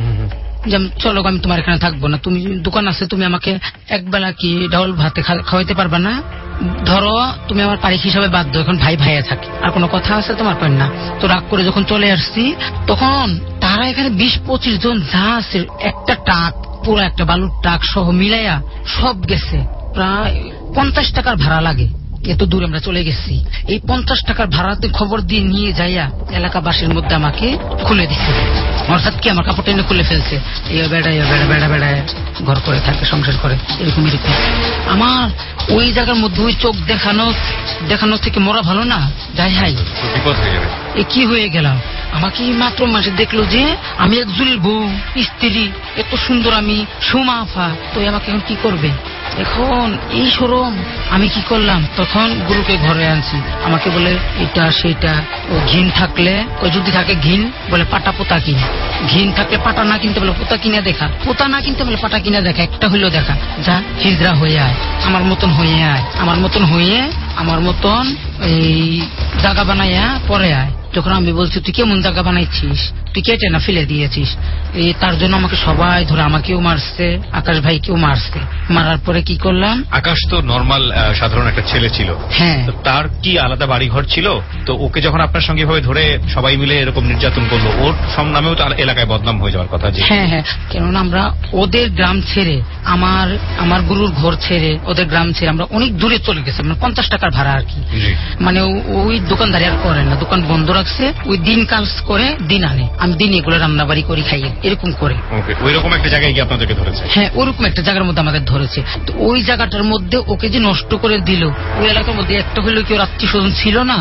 যেমন চলো আমি তোমার এখানে থাকবো না, তুমি দোকান আছে, তুমি আমাকে একবেলা কি ডাউল ভাতে খাওয়াইতে পারবা না? ধরো তুমি আমার পারিক হিসাবে বাধ্য, এখন ভাই ভাইয়া থাকে, আর কোনো কথা আছে তোমার? কই না। তো রাগ করে যখন চলে আসছি, তখন তারা এখানে বিশ পঁচিশ জন যা আছে, একটা ট্রাক, পুরো একটা বালুর ট্রাক সহ মিলাইয়া সব গেছে। প্রায় পঞ্চাশ টাকার ভাড়া লাগে, এত দূর আমরা চলে গেছি। এই পঞ্চাশ টাকার ভাড়াতে খবর দিয়ে নিয়ে যাইয়া এলাকাবাসীর মধ্যে আমাকে খুলে দিচ্ছে। অর্থাৎ কি আমার কাপড় টেনে খুলে ফেলছে। বেড়া বেড়া বেড়া বেড়ায় ঘর করে থাকে, সংসার করে, এরকম এরকম। আমার ওই জায়গার মধ্যে ওই চোখ দেখানো দেখানো থেকে মরা ভালো না। যাই হাই বিপদ হয়ে যাবে, এ কি হয়ে গেলাম। আমাকে মাত্র মাসে দেখলো যে আমি একজনের বউ, স্ত্রী, এত সুন্দর আমি, সুমাফা, তো আমাকে এখন কি করবে? এখন এই শরম আমি কি করলাম, তখন গুরুকে ঘরে আনছি। আমাকে বলে এটা সেটা, ও ঘিন থাকলে যদি থাকে ঘিন, বলে পাটা পোতা কিনে, ঘিন থাকলে পাটা না কিনতে বলে পোতা কিনে দেখা, পোতা না কিনতে বলে পাটা কিনে দেখা, একটা হইলেও দেখা, যা হিজরা হয়ে আয়, আমার মতন হয়ে আয়, আমার মতন হয়ে আমার মতন এই জায়গা বানাইয়া পরে আয়। যখন আমি বলছি তুই কেমন জায়গা বানাইছিস, তুই কেটে না ফেলে দিয়েছিস, এই তার জন্য আমাকে সবাই ধরে আমাকেও মারছে, আকাশ ভাই কেউ মারছে। মারার পরে কি করলাম, আকাশ তো নর্মাল সাধারণ একটা ছেলে ছিল, হ্যাঁ, তার কি আলাদা বাড়ি ঘর ছিল? তো ওকে যখন আপনার সঙ্গে ভাবে ধরে সবাই মিলে এরকম নির্যাতন করলো, ওর সব নামেও তো এলাকায় বদনাম হয়ে যাওয়ার কথা। হ্যাঁ হ্যাঁ, কেননা আমরা ওদের গ্রাম ছেড়ে, আমার আমার গুরুর ঘর ছেড়ে, ওদের গ্রাম ছেড়ে আমরা অনেক দূরে চলে গেছি। মানে পঞ্চাশ টাকার ভাড়া আর কি, মানে ওই দোকানদারি আর করে না, দোকান বন্ধ রাখছে, ওই দিন কাজ করে দিন আনে, আমি দিন এগুলো রান্না বাড়ি করি খাই, এরকম করে। ওইরকম একটা জায়গায় গিয়ে আপনাদেরকে ধরেছে? হ্যাঁ, ওরকম একটা জায়গার মধ্যে আমাদের ধরেছে। তো ওই জায়গাটার মধ্যে ওকে যে নষ্ট করে দিল, ওই এলাকার মধ্যে একটা হইলো কি ওর আত্মীয় স্বজন ছিল না,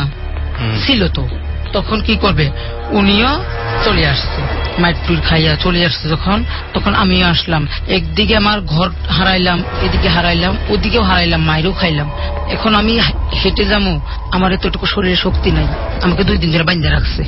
ছিল তো, তখন কি করবে, উনিও চলে আসছে, মায়ের টুর খাইয়া চলে আসছে যখন, তখন আমিও আসলাম। একদিকে আমার ঘর হারাইলাম, এদিকে হারাইলাম, ওদিকেও হারাইলাম, মায়েরও খাইলাম। এখন আমি হেঁটে যাবো, আমার এতটুকু শরীরে শক্তি নাই, আমাকে দুই দিন ধরে বাইন্ধে রাখছে।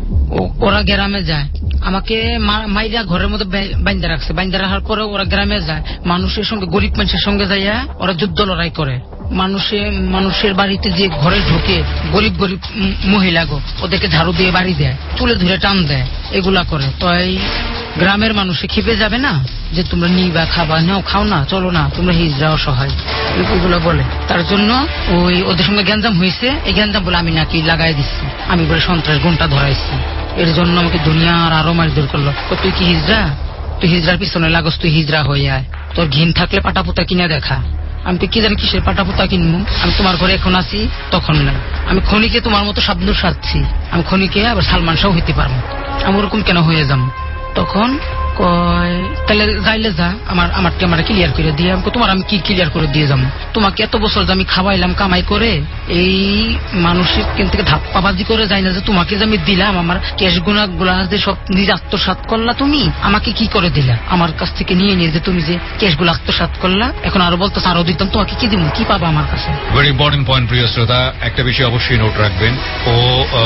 ওরা গ্রামে যায়, আমাকে মাইরা ঘরের মধ্যে বাইন্ধে রাখছে। বাইন্ধে রাখার পরে ওরা গ্রামে যায়, মানুষের সঙ্গে, গরিব মানুষের সঙ্গে যাইয়া ওরা যুদ্ধ লড়াই করে। মানুষে মানুষের বাড়িতে যে ঘরে ঢুকে, গরিব গরিব মহিলা গো, ওদেরকে ঝাড়ু দিয়ে বাড়ি দেয়, চুলে ধরে টান দেয়, এগুলা করে। তো এই গ্রামের মানুষে খেপে যাবে না যে তোমরা নিবা, খাবা, নাও, খাও না, চলো না, তোমরা হিজড়া অসহায়, এগুলো বলে। তার জন্য ওই ওদের সঙ্গে গ্যাঞ্জাম হয়েছে। এই গ্যাঞ্জাম বলে আমি নাকি লাগাই দিচ্ছি, আমি বলে সন্ত্রাস গুণটা ধরাইছি। এর জন্য আমাকে দুনিয়ার আরো মারধর করলো। তুই কি হিজড়া? তুই হিজড়ার পিছনে লাগস, তুই হিজড়া হয়ে আয়, তোর ঘিন থাকলে পাটা পোতা কিনে দেখা। আমি তো কি জানি কিসের পাটা পোতা কিনবো, আমি তোমার ঘরে এখন আছি, তখন না। আমি খনিকে তোমার মতো সাবধান সাজছি, আমি খনিকে আবার সালমান শাহ হইতে পারবো, আমি ওরকম কেন হয়ে যাবো? তখন কয় তাহলে যাইলে যা, আমার আমারটা আমার ক্লিয়ার করে দিয়ে। আমি তোমার আমি কি ক্লিয়ার করে দিয়ে যাবো? তোমাকে এত বছর যে আমি খাওয়াইলাম কামাই করে, এই মানুষের কেন থেকে ধাপ্পাবাজি করে যাই না যে তোমাকে যে আমি দিলাম, আমার ক্যাশ গুণা গুলা যে সব নিজে আত্মসাৎ করলা, তুমি আমাকে কি করে দিলা? আমার কাছ থেকে নিয়ে নিয়ে যে তুমি যে ক্যাশ গুলো আত্মসাৎ করলা, এখন আরো বলতো আরো দিতাম, তোমাকে কি দিব, কি পাবা আমার কাছে? ভেরি ইম্পর্টেন্ট পয়েন্ট প্রিয় শ্রোতা, একটা বিষয় অবশ্যই নোট রাখবেন। ও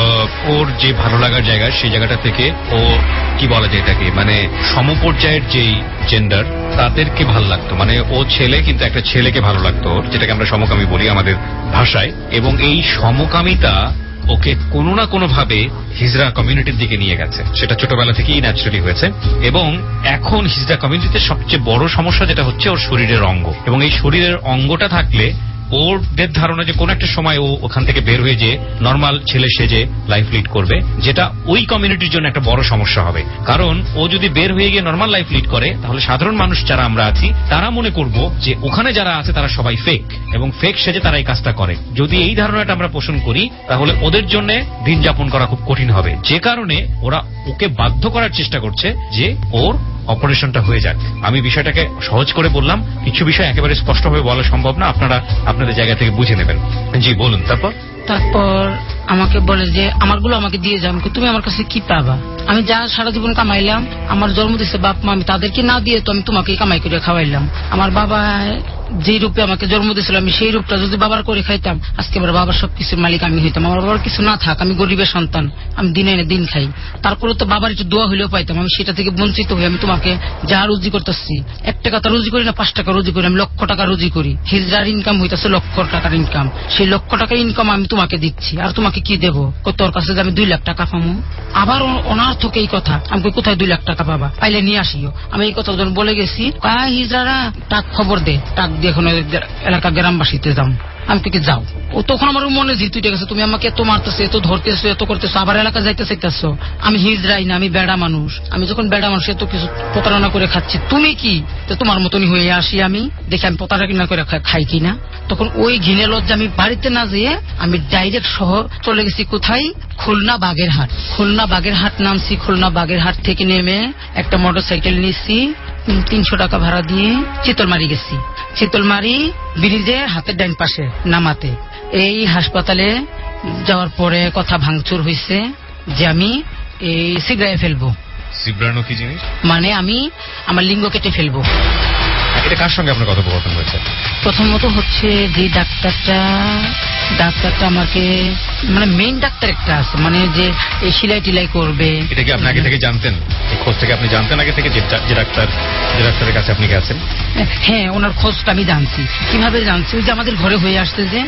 ওর যে ভালো লাগার জায়গা, সেই জায়গাটা থেকে ও কি বলা যায় এটাকে, মানে সমপর্যায়ের যেই জেন্ডার তাদেরকে ভালো লাগতো, মানে ও ছেলে কিন্তু একটা ছেলেকে ভালো লাগতো, যেটাকে আমরা সমকামী বলি আমাদের ভাষায়। এবং এই সমকামিতা ওকে কোনো না কোনো ভাবে হিজরা কমিউনিটির দিকে নিয়ে গেছে, সেটা ছোটবেলা থেকেই ন্যাচারালি হয়েছে। এবং এখন হিজরা কমিউনিটিতে সবচেয়ে বড় সমস্যা যেটা হচ্ছে ওর শরীরের অঙ্গ, এবং এই শরীরের অঙ্গটা থাকলে ওদের ধারণা যে কোন একটা সময় ও ওখান থেকে বের হয়ে যে নর্মাল ছেলে সেজে লাইফ লিড করবে, যেটা ওই কমিউনিটির জন্য একটা বড় সমস্যা হবে। কারণ ও যদি বের হয়ে গিয়ে নর্মাল লাইফ লিড করে তাহলে সাধারণ মানুষ যারা আমরা আছি তারা মনে করব যে ওখানে যারা আছে তারা সবাই ফেক, এবং ফেক সেজে তারা এই কাজটা করে। যদি এই ধারণাটা আমরা পোষণ করি তাহলে ওদের জন্য দিন যাপন করা খুব কঠিন হবে, যে কারণে ওরা ওকে বাধ্য করার চেষ্টা করছে যে ওর অপারেশনটা হয়ে যাক। আমি বিষয়টাকে সহজ করে বললাম, কিছু বিষয় একেবারে স্পষ্টভাবে বলা সম্ভব না, আপনারা আপনাদের জায়গা থেকে বুঝে নেবেন। জি বলুন। তারপর তারপর আমাকে বলে যে আমারগুলো আমাকে দিয়ে যাও। তুমি আমার কাছে কি পাবা? আমি যা সারা জীবন কামাইলাম, আমার জন্ম দিচ্ছে বাপ মা, আমি তাদেরকে না দিয়ে তো আমি তোমাকে কামাই করে খাওয়াইলাম। আমার বাবা যে রূপে আমাকে জন্ম দিয়েছিল আমি সেই রূপটা যদি বাবার করে খাইতাম আজকে আমার বাবার সবকিছুর মালিক আমি হইতাম। আমার বাবার কিছু না থাক, আমি গরিবের সন্তান, আমি দিনে এনে দিন খাই, তারপরে তো বাবার একটু দোয়া হইলেও পাইতাম। আমি সেটা থেকে বঞ্চিত হই। আমি তোমাকে যা রুজি করতেছি, এক টাকা তো রুজি করি না, পাঁচ টাকা রুজি করি, আমি লক্ষ টাকা রুজি করি। হিজড়ার ইনকাম হইতেছে লক্ষ টাকার ইনকাম, সেই লক্ষ টাকার ইনকাম আমি তোমাকে দিচ্ছি, আর তোমাকে কি দেবো? তোর কাছে যে আমি দুই লাখ টাকা পাবো? আবার অনার্থক এই কথা। আমি কোথায় দুই লাখ টাকা পাবা? পাইলে নিয়ে আসিও। আমি এই কথা যখন বলে গেছি, কায় হিজড়ারা টাক খবর দে, টাক দিয়ে এখন এলাকা গ্রামবাসীতে যাও। আমি থেকে যাও। ও তখন আমার মনে জিত উঠে গেছে, তুমি আমাকে এত মারতেছো, এত ধরতেছো, এত করতেছো, আবার এলাকা যাইতে চাইতেছো। আমি হিজড়াই না, আমি বেড়া মানুষ। আমি যখন বেড়া মানুষ এত কিছু প্রতারণা করে খাচ্ছি, তুমি কি তো তোমার মতনই হয়ে আসি? আমি দেখি আমি প্রতারণা করে খাই কিনা। তখন ওই ঘিনে লজ্জা আমি বাড়িতে না যেয়ে আমি ডাইরেক্ট শহর চলে গেছি। কোথায়? খুলনা বাগেরহাট। খুলনা বাগেরহাট নামছি। খুলনা বাগেরহাট থেকে নেমে একটা মোটর সাইকেল নিচ্ছি, তিনশো টাকা ভাড়া দিয়ে চিতলমারি গেছি। চিতলমারি ব্রিজের হাতের ডাইন পাশে নামাতে এই হাসপাতালে যাওয়ার পরে কথা ভাঙচুর হয়েছে যে আমি এই সিগড়ায় ফেলবো। সিগড়ানো কি জিনিস? মানে আমি আমার লিঙ্গ কেটে ফেলবো। এটা কার সঙ্গে আপনার কথোপকথন হয়েছে? প্রথমত হচ্ছে যে ডাক্তারটা ডাক্তারটা আমাকে মানে মেইন ডাক্তার একটা আছে, মানে যে এই সিলাই টিলাই করবে। এটা কি আপনি আগে থেকে জানতেন? এই খোঁজ থেকে আপনি জানতেন আগে থেকে যে ডাক্তার যে ডাক্তারের কাছে আপনি গেছেন? হ্যাঁ, ওনার খোঁজটা আমি জানছি। কিভাবে জানছি? ওই যে আমাদের ঘরে হয়ে আসছে যে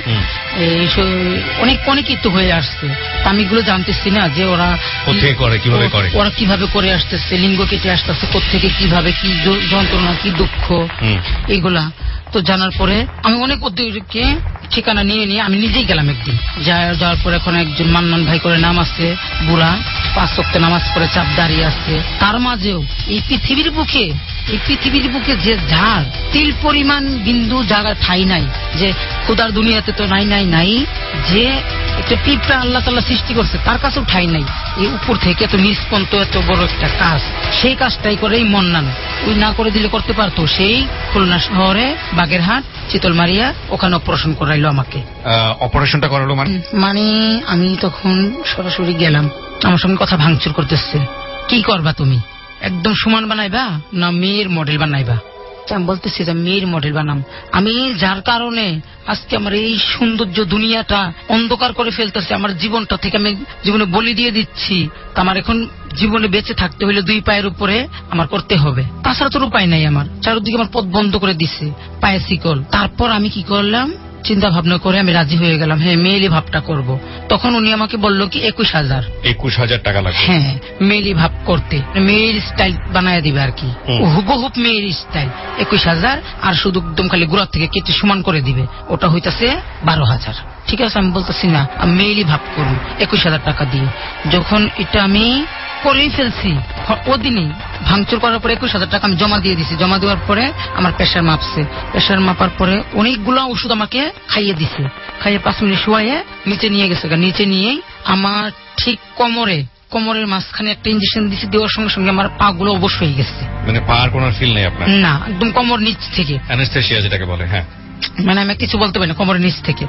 অনেক অনেকই তো হয়ে আসছে, আমি এগুলো জানতেছি না যে ওরা কোথেকে করে, কিভাবে করে, ওরা কিভাবে করে আসতেছে, লিঙ্গ কেটে আসতেছে কোথেকে, কিভাবে, কি যন্ত্রণা, কি দুঃখ, এইগুলা তো জানার পরে আমি অনেক ওদেরকে ঠিকানা নিয়ে নিয়ে আমি নিজেই গেলাম একদিন। যাওয়ার পরে এখন একজন মান্নান ভাই করে নাম আছে, বুড়া, পাঁচ ওয়াক্ত নামাজ পড়ে চাপ দাঁড়িয়ে আছে। তার মাঝেও এই পৃথিবীর বুকে এই পৃথিবীর বুকে যে ঝাড় তিল পরিমাণ বিন্দু জায়গা ঠাই নাই, যে খোদার দুনিয়াতে তো নাই নাই নাই, যে একটা পিঁপড়া আল্লাহ তাআলা সৃষ্টি করছে তার কাছেও ঠাই নাই। এই উপর থেকে এত নিষ্পন্ত এত বড় একটা কাজ, সেই কাজটাই করেই মন্নান। ওই না করে দিলে করতে পারতো। সেই খুলনা শহরে বাগেরহাট চিতলমারিয়া ওখানে অপারেশন করাইলো আমাকে। অপারেশনটা করালো মানে মানে আমি তখন সরাসরি গেলাম, আমার সঙ্গে কথা ভাঙচুর করতেছে। কি করবা তুমি? একদম সমান বানাইবা না মেয়ের মডেল বানাইবা? আমি বলতেছি যে মেয়ের মডেল বানাম। আমি যার কারণে আজকে আমার এই সৌন্দর্য দুনিয়াটা অন্ধকার করে ফেলতেছে, আমার জীবনটা থেকে আমি জীবনে বলি দিয়ে দিচ্ছি। আমার এখন জীবনে বেঁচে থাকতে হলে দুই পায়ের উপরে আমার করতে হবে, তাছাড়া তোর উপায় নাই। আমার চারদিকে আমার পথ বন্ধ করে দিছে, পায়ে শিকল। তারপর আমি কি করলাম, চিন্তা ভাবনা করে আমি রাজি হয়ে গেলাম, হ্যাঁ মেয়েলি ভাবটা করব। তখন উনি আমাকে বললো কি একুশ হাজার একুশ হাজার টাকা লাগবে। হ্যাঁ, মেয়েলি ভাব করতে, মেয়ের স্টাইল বানায় দিবে আর কি, হুবহুব মেয়ের স্টাইল। একুশ হাজার আর শুধু একদম খালি গোড়ার থেকে কেটে সমান করে দিবে, ওটা হইতাছে বারো হাজার। ঠিক আছে, আমি বলতেছি না আমি মেয়েলি ভাব করবো একুশ হাজার টাকা দিয়ে। যখন এটা আমি করেই ফেলছি, ওদিনই ভাঙচুর করার পরে একুশ হাজার টাকা আমি জমা দিয়ে দিছি। জমা দেওয়ার পরে আমার প্রেশার মাপছে, প্রেশার মাপার পরে অনেকগুলো ওষুধ আমাকে খাইয়ে দিছে। খাইয়ে পাঁচ মিনিট শুয়াইয়ে নিচে নিয়ে গেছে। নিচে নিয়েই আমার ঠিক কোমরে কোমরের মাঝখানে একটা ইঞ্জেকশন দিছি। দেওয়ার সঙ্গে সঙ্গে আমার পা গুলো অবশ হয়ে গেছে। মানে পা আর কোনো ফিল নেই আপনার? না, একদম কোমর নিচ থেকে অ্যানেস্থেসিয়া যেটাকে বলে। হ্যাঁ, মানে আমি কিছু বলতে পারি না, কোমরের নিচ থেকে।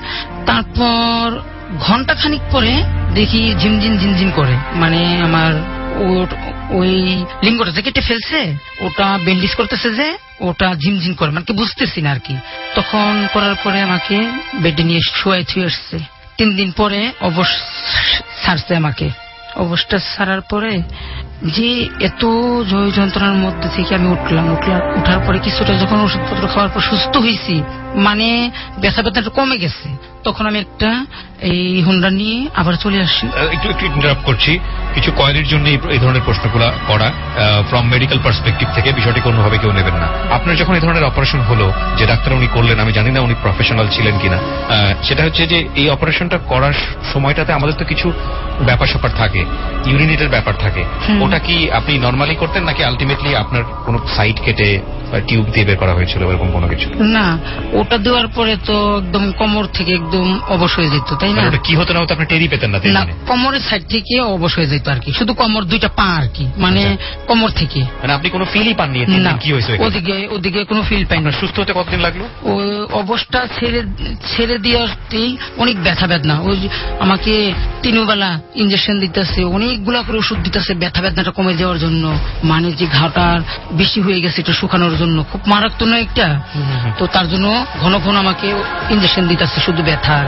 তারপর ঘন্টা খানিক পরে দেখি ঝিমঝিম ঝিমঝিম করে, মানে আমার ওই লিঙ্গটা যে কেটে ফেলছে ওটা ব্যান্ডেজ করতেছে, যে ওটা ঝিমঝিম করে, মানে বুঝতেছি না আর কি। তখন করার পরে আমাকে বেডে নিয়ে শুয়ে ছুঁয়ে আসছে। তিন দিন পরে অবশ ছাড়ছে আমাকে। অবস্থা ছাড়ার পরে যে এত জয় যন্ত্রণার মধ্যে থেকে আমি উঠলাম উঠলাম উঠার পরে কিছুটা যখন ওষুধপত্র খাওয়ার পর সুস্থ হয়েছি, মানে ব্যথা ব্যথাটা কমে গেছে, তখন আমি একটা এই হুন্ডা নিয়ে আবার চলে আসি। একটু একটু ইন্টারাপ্ট করছি, কিছু কোয়ারির জন্য এই ধরনের প্রশ্নগুলো করা ফ্রম মেডিকেল পার্সপেক্টিভ থেকে, বিষয়টি কোনোভাবে কেউ নেবেন না। আপনার যখন এই ধরনের অপারেশন হলো, যে ডাক্তার উনি করলেন, আমি জানি না উনি প্রফেশনাল ছিলেন কিনা, সেটা হচ্ছে যে এই অপারেশনটা করার সময়টাতে আমাদের তো কিছু ব্যাপার স্যাপার থাকে, ইউরিনেটের ব্যাপার থাকে, ওটা কি আপনি নর্মালি করতেন নাকি আলটিমেটলি আপনার কোনো সাইড কেটে টিউব দিয়ে বের করা হয়েছিল এরকম কোনো কিছু? না, ওটা দেওয়ার পরে তো একদম কোমর থেকে একদম অবশ হয়ে যেত, তাই না? ওটা কি হতো না হতো আপনি টেরই পেতেন না? না, কোমরের সাইড থেকে অবশ হয়ে যেত আর কি, শুধু কোমর দুইটা পা আর কি, মানে কোমর থেকে। মানে আপনি কোনো ফিলই পাননি? না, কি হয়েছে ওদিকে ওদিকে কোনো ফিল পাইনি। সুস্থ হতে কতদিন লাগলো? ওই অবস্থা ছেড়ে ছেড়ে দিয়েই অনেক ব্যথা বেদনা, ওই আমাকে তিনবেলা ইঞ্জেকশন দিতেছে, অনেকগুলা করে ওষুধ দিতেছে ব্যথা বেদনাটা কমে যাওয়ার জন্য, মানে যে ঘাটা বেশি হয়ে গেছে এটা শুকানোর জন্য, খুব মারাত্মক না একটা, তো তার জন্য ঘন ঘন আমাকে ইঞ্জেকশন দিতেছে শুধু ব্যথার,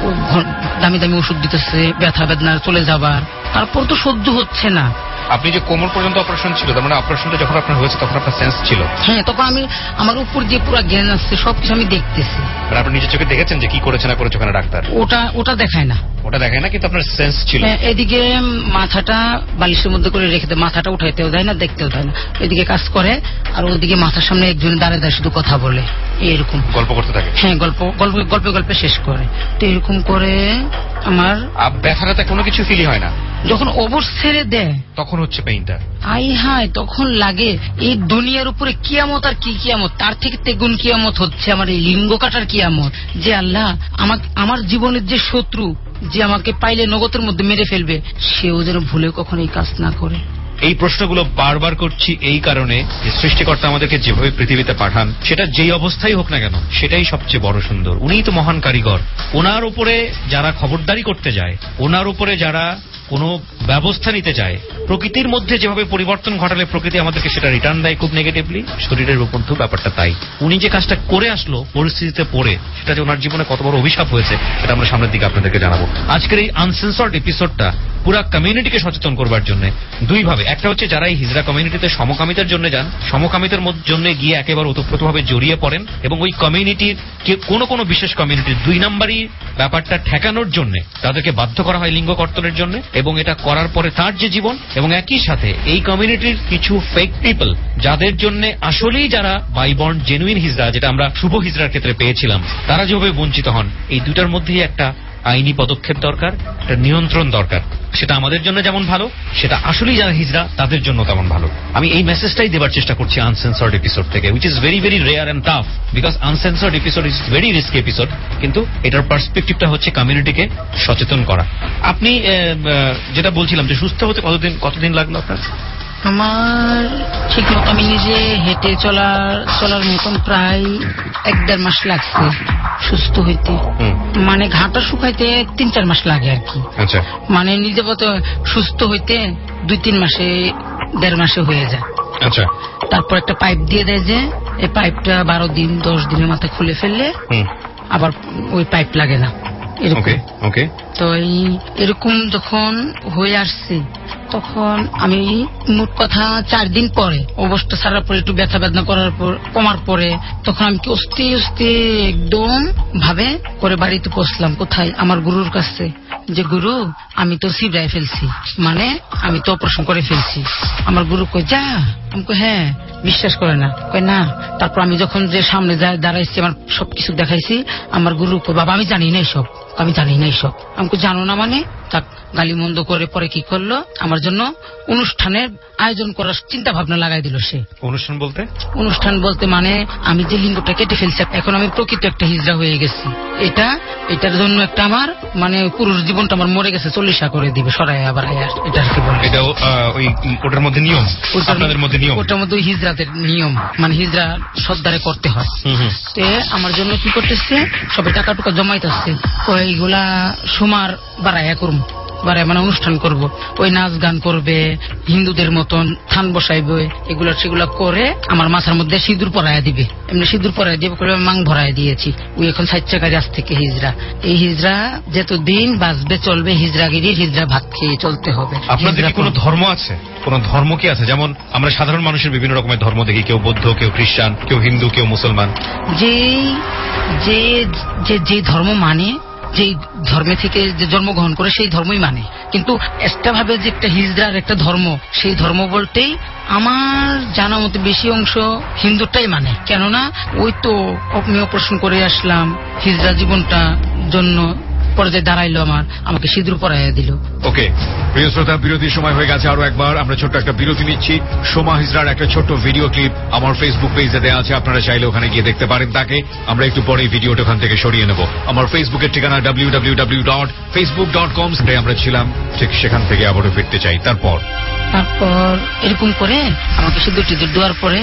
দামি দামি ওষুধ দিতেছে ব্যথা বেদনার চলে যাবার, তারপর তো সহ্য হচ্ছে না। আপনি যে কোমর পর্যন্ত অপারেশন ছিল, তার মানে অপারেশনটা যখন আপনার হয়েছে তখন আপনার সেন্স ছিল? হ্যাঁ, তখন আমি আমার উপর দিয়ে পুরো জ্ঞান আসছে, সবকিছু আমি দেখতেছি। আপনি নিজের চোখে দেখেছেন যে কি করেছে না করেছে ওখানে ডাক্তার? ওটা ওটা দেখায় না, ওটা দেখায় না, কিন্তু আপনার সেন্স ছিল। এদিকে মাথাটা বালিশের মধ্যে করে রেখে দেয়, মাথাটা উঠাইতেও দেয় না, দেখতেও দেয় না, এদিকে কাজ করে, আর ওদিকে মাথার সামনে একজন দাঁড়িয়ে দাঁড়িয়ে শুধু কথা বলে, এরকম গল্প করতে থাকে। হ্যাঁ, গল্প গল্প গল্পে গল্পে শেষ করে, তো এরকম করে আমার ব্যথাটাতে কোনো কিছু ফিলই হয় না। যখন অবশ ছেড়ে দেয় তখন হচ্ছে পেইনটা, আই হায়, তখন লাগে এই দুনিয়ার উপরে কিয়ামত আর কি কিয়ামত, তার থেকে তেগুন কিয়ামত হচ্ছে আমার এই লিঙ্গ কাটার কিয়ামত, যে আল্লাহ আমাকে আমার জীবনের যে শত্রু, যে আমাকে পাইলে নগতের মধ্যে মেরে ফেলবে, সেও যেন ভুলে কখনো এই কাজ না করে। এই প্রশ্নগুলো বারবার করছি এই কারণে, সৃষ্টিকর্তা আমাদেরকে যেভাবে পৃথিবীতে পাঠান, সেটা যেই অবস্থায় হোক না কেন, সেটাই সবচেয়ে বড় সুন্দর। উনিই তো মহান কারিগর। ওনার উপরে যারা খবরদারি করতে যায়, ওনার উপরে যারা কোনো ব্যবস্থা নিতে চায়, প্রকৃতির মধ্যে যেভাবে পরিবর্তন ঘটালে প্রকৃতি আমাদেরকে সেটা রিটার্ন দেয় খুব নেগেটিভলি, শরীরের উপর তো ব্যাপারটা তাই। উনি যে কাজটা করে আসলো পরিস্থিতিতে পড়ে, সেটা যে ওনার জীবনে কত বড় অভিশাপ হয়েছে, সেটা আমরা সামনের দিকে আপনাদেরকে জানাবো। আজকের এই আনসেন্সর্ড এপিসোডটা পুরা কমিউনিটিকে সচেতন করবার জন্য দুই ভাবে, একটা হচ্ছে যারা এই হিজড়া কমিউনিটিতে সমকামিতার জন্য যান, সমকামিতার জন্য গিয়ে একেবারে ওতপ্রোতভাবে জড়িয়ে পড়েন, এবং ওই কমিউনিটির কোনো কোনো বিশেষ কমিউনিটির দুই নাম্বারই ব্যাপারটা ঠেকানোর জন্য তাদেরকে বাধ্য করা হয় লিঙ্গ কর্তনের জন্য, এবং এটা করার পরে তার যে জীবন, এবং একই সাথে এই কমিউনিটির কিছু ফেক পিপল যাদের জন্য আসলেই যারা বাইবর্ন জেনুইন হিজড়া, যেটা আমরা শুভ হিজড়ার ক্ষেত্রে পেয়েছিলাম, তারা যেভাবে বঞ্চিত হন, এই দুটার মধ্যেই একটা আইনি পদক্ষেপ দরকার, একটা নিয়ন্ত্রণ দরকার। সেটা আমাদের জন্য যেমন ভালো, সেটা আসলেই যারা হিজড়া তাদের জন্য তেমন ভালো। আমি এই মেসেজটাই দেবার চেষ্টা করছি আনসেন্সর্ড এপিসোড থেকে, which is very very rare and tough, because uncensored episode is very risky episode, কিন্তু এটার পার্সপেক্টিভটা হচ্ছে কমিউনিটিকে সচেতন করা। আপনি যেটা বলছিলাম যে সুস্থ হতে কতদিন কতদিন লাগলো আপনার? আমার ঠিক মতো আমি নিজে হেঁটে চলার চলার মতন প্রায় এক দেড় মাস লাগছে সুস্থ হইতে, মানে ঘাটা শুকাইতে তিন চার মাস লাগে আর কি। আচ্ছা, মানে নিজে মতো সুস্থ হইতে দুই তিন মাসে দেড় মাসে হয়ে যায়। আচ্ছা, তারপর একটা পাইপ দিয়ে দেয়, যে এই পাইপটা বারো দিন দশ দিনের মাথায় খুলে ফেললে আবার ওই পাইপ লাগে না, এরকম। তো এই এরকম যখন হয়ে আসছে, তখন আমি মোট কথা চার দিন পরে অবস্থা ছাড়ার পরে একটু ব্যথা বেদনা করার পর কমার পরে, তখন আমি কি অস্তে অস্তে একদম ভাবে করে বাড়িতে পৌঁছলাম। কোথায়? আমার গুরুর কাছে, যে গুরু আমি তো সিবরায় ফেলছি, মানে আমি তো অপারেশন করে ফেলছি। আমার গুরু কই যা, আমি কই হ্যাঁ, বিশ্বাস করে না, কই না। তারপর আমি যখন যে সামনে যায় দাঁড়াইছি, আমার সবকিছু দেখাইছি, আমার গুরু কই বাবা আমি জানি না সব, আমি জানি না সব। আমাকে জানো না মানে? তাক গালি মন্দ করে পরে কি করলো, আমার জন্য অনুষ্ঠানের আয়োজন করার চিন্তা ভাবনা লাগাই দিল সে। অনুষ্ঠান বলতে? অনুষ্ঠান বলতে মানে আমি যে লিঙ্গটা কেটে ফেলছি, এখন আমি প্রকৃত একটা হিজড়া হয়ে গেছি, এটা এটার জন্য একটা আমার মানে পুরুষ জীবনটা আমার মরে গেছে, চল্লিশা করে দিবে সরাই আবার আয়ার, এটা আর কি বলে। এটা ওই ওটার মধ্যে নিয়ম, আপনাদের মধ্যে নিয়ম, ওটার মধ্যে হিজড়াদের নিয়ম, মানে হিজড়া সর্দারে করতে হয়। তে আমার জন্য কি করতেছে, সবে টাকা টুকা জমাইতেছে, এইগুলা সুমার বাড়াইয়া করুম, বাড়ায় মানে অনুষ্ঠান করব, ওই নাচ গান করবে, হিন্দুদের মতন থান বসাইবে, এগুলো সেগুলো করে আমার মাথার মধ্যে সিঁদুর পরাইয়া দিবে, এমনি সিঁদুর পরাইয়া দিবে করে মাং ভরাইয়া দিয়েছি। ওই এখন সাইচ্চাকারী আজ থেকে হিজরা, এই হিজরা যতদিন বাঁচবে চলবে, হিজরাগিরির হিজরা ভাত খেয়ে চলতে হবে। আপনাদের কি কোনো ধর্ম আছে? কোন ধর্ম কি আছে? যেমন আমরা সাধারণ মানুষের বিভিন্ন রকমের ধর্ম দেখি, কেউ বৌদ্ধ, কেউ খ্রিস্টান, কেউ হিন্দু, কেউ মুসলমান। যে যে যে ধর্ম মানে, যে ধর্মে থেকে যে জন্মগ্রহণ করে সেই ধর্মই মানে, কিন্তু একটা ভাবে যে একটা হিজড়ার একটা ধর্ম, সেই ধর্ম বলতেই আমার জানা মতে বেশি অংশ হিন্দুটাই মানে। কেননা ওই তো আমি অপারেশন করে আসলাম, হিজড়া জীবনটা জন্য পর্যায়ে দাঁড়াইলো, আমার আমাকে সিঁদুর পরাইয়া দিল। ওকে প্রিয় শ্রোতা, বিরতির সময় হয়ে গেছে আরো একবার। আমরা ছোট্ট একটা বিরতি নিচ্ছি। সোমা হিজড়ার একটা ছোট্ট ভিডিও ক্লিপ আমার ফেসবুক পেজে দেওয়া আছে, আপনারা চাইলে ওখানে গিয়ে দেখতে পারেন তাকে। আমরা একটু পরে ভিডিওটা ওখান থেকে সরিয়ে নেব। আমার ফেসবুকের ঠিকানা W W W dot Facebook dot com. আমরা ছিলাম ঠিক সেখান থেকে আবারও ফিরতে চাই। তারপর তারপর এরকম করে আমাকে সিঁদুর টিঁদুর দেওয়ার পরে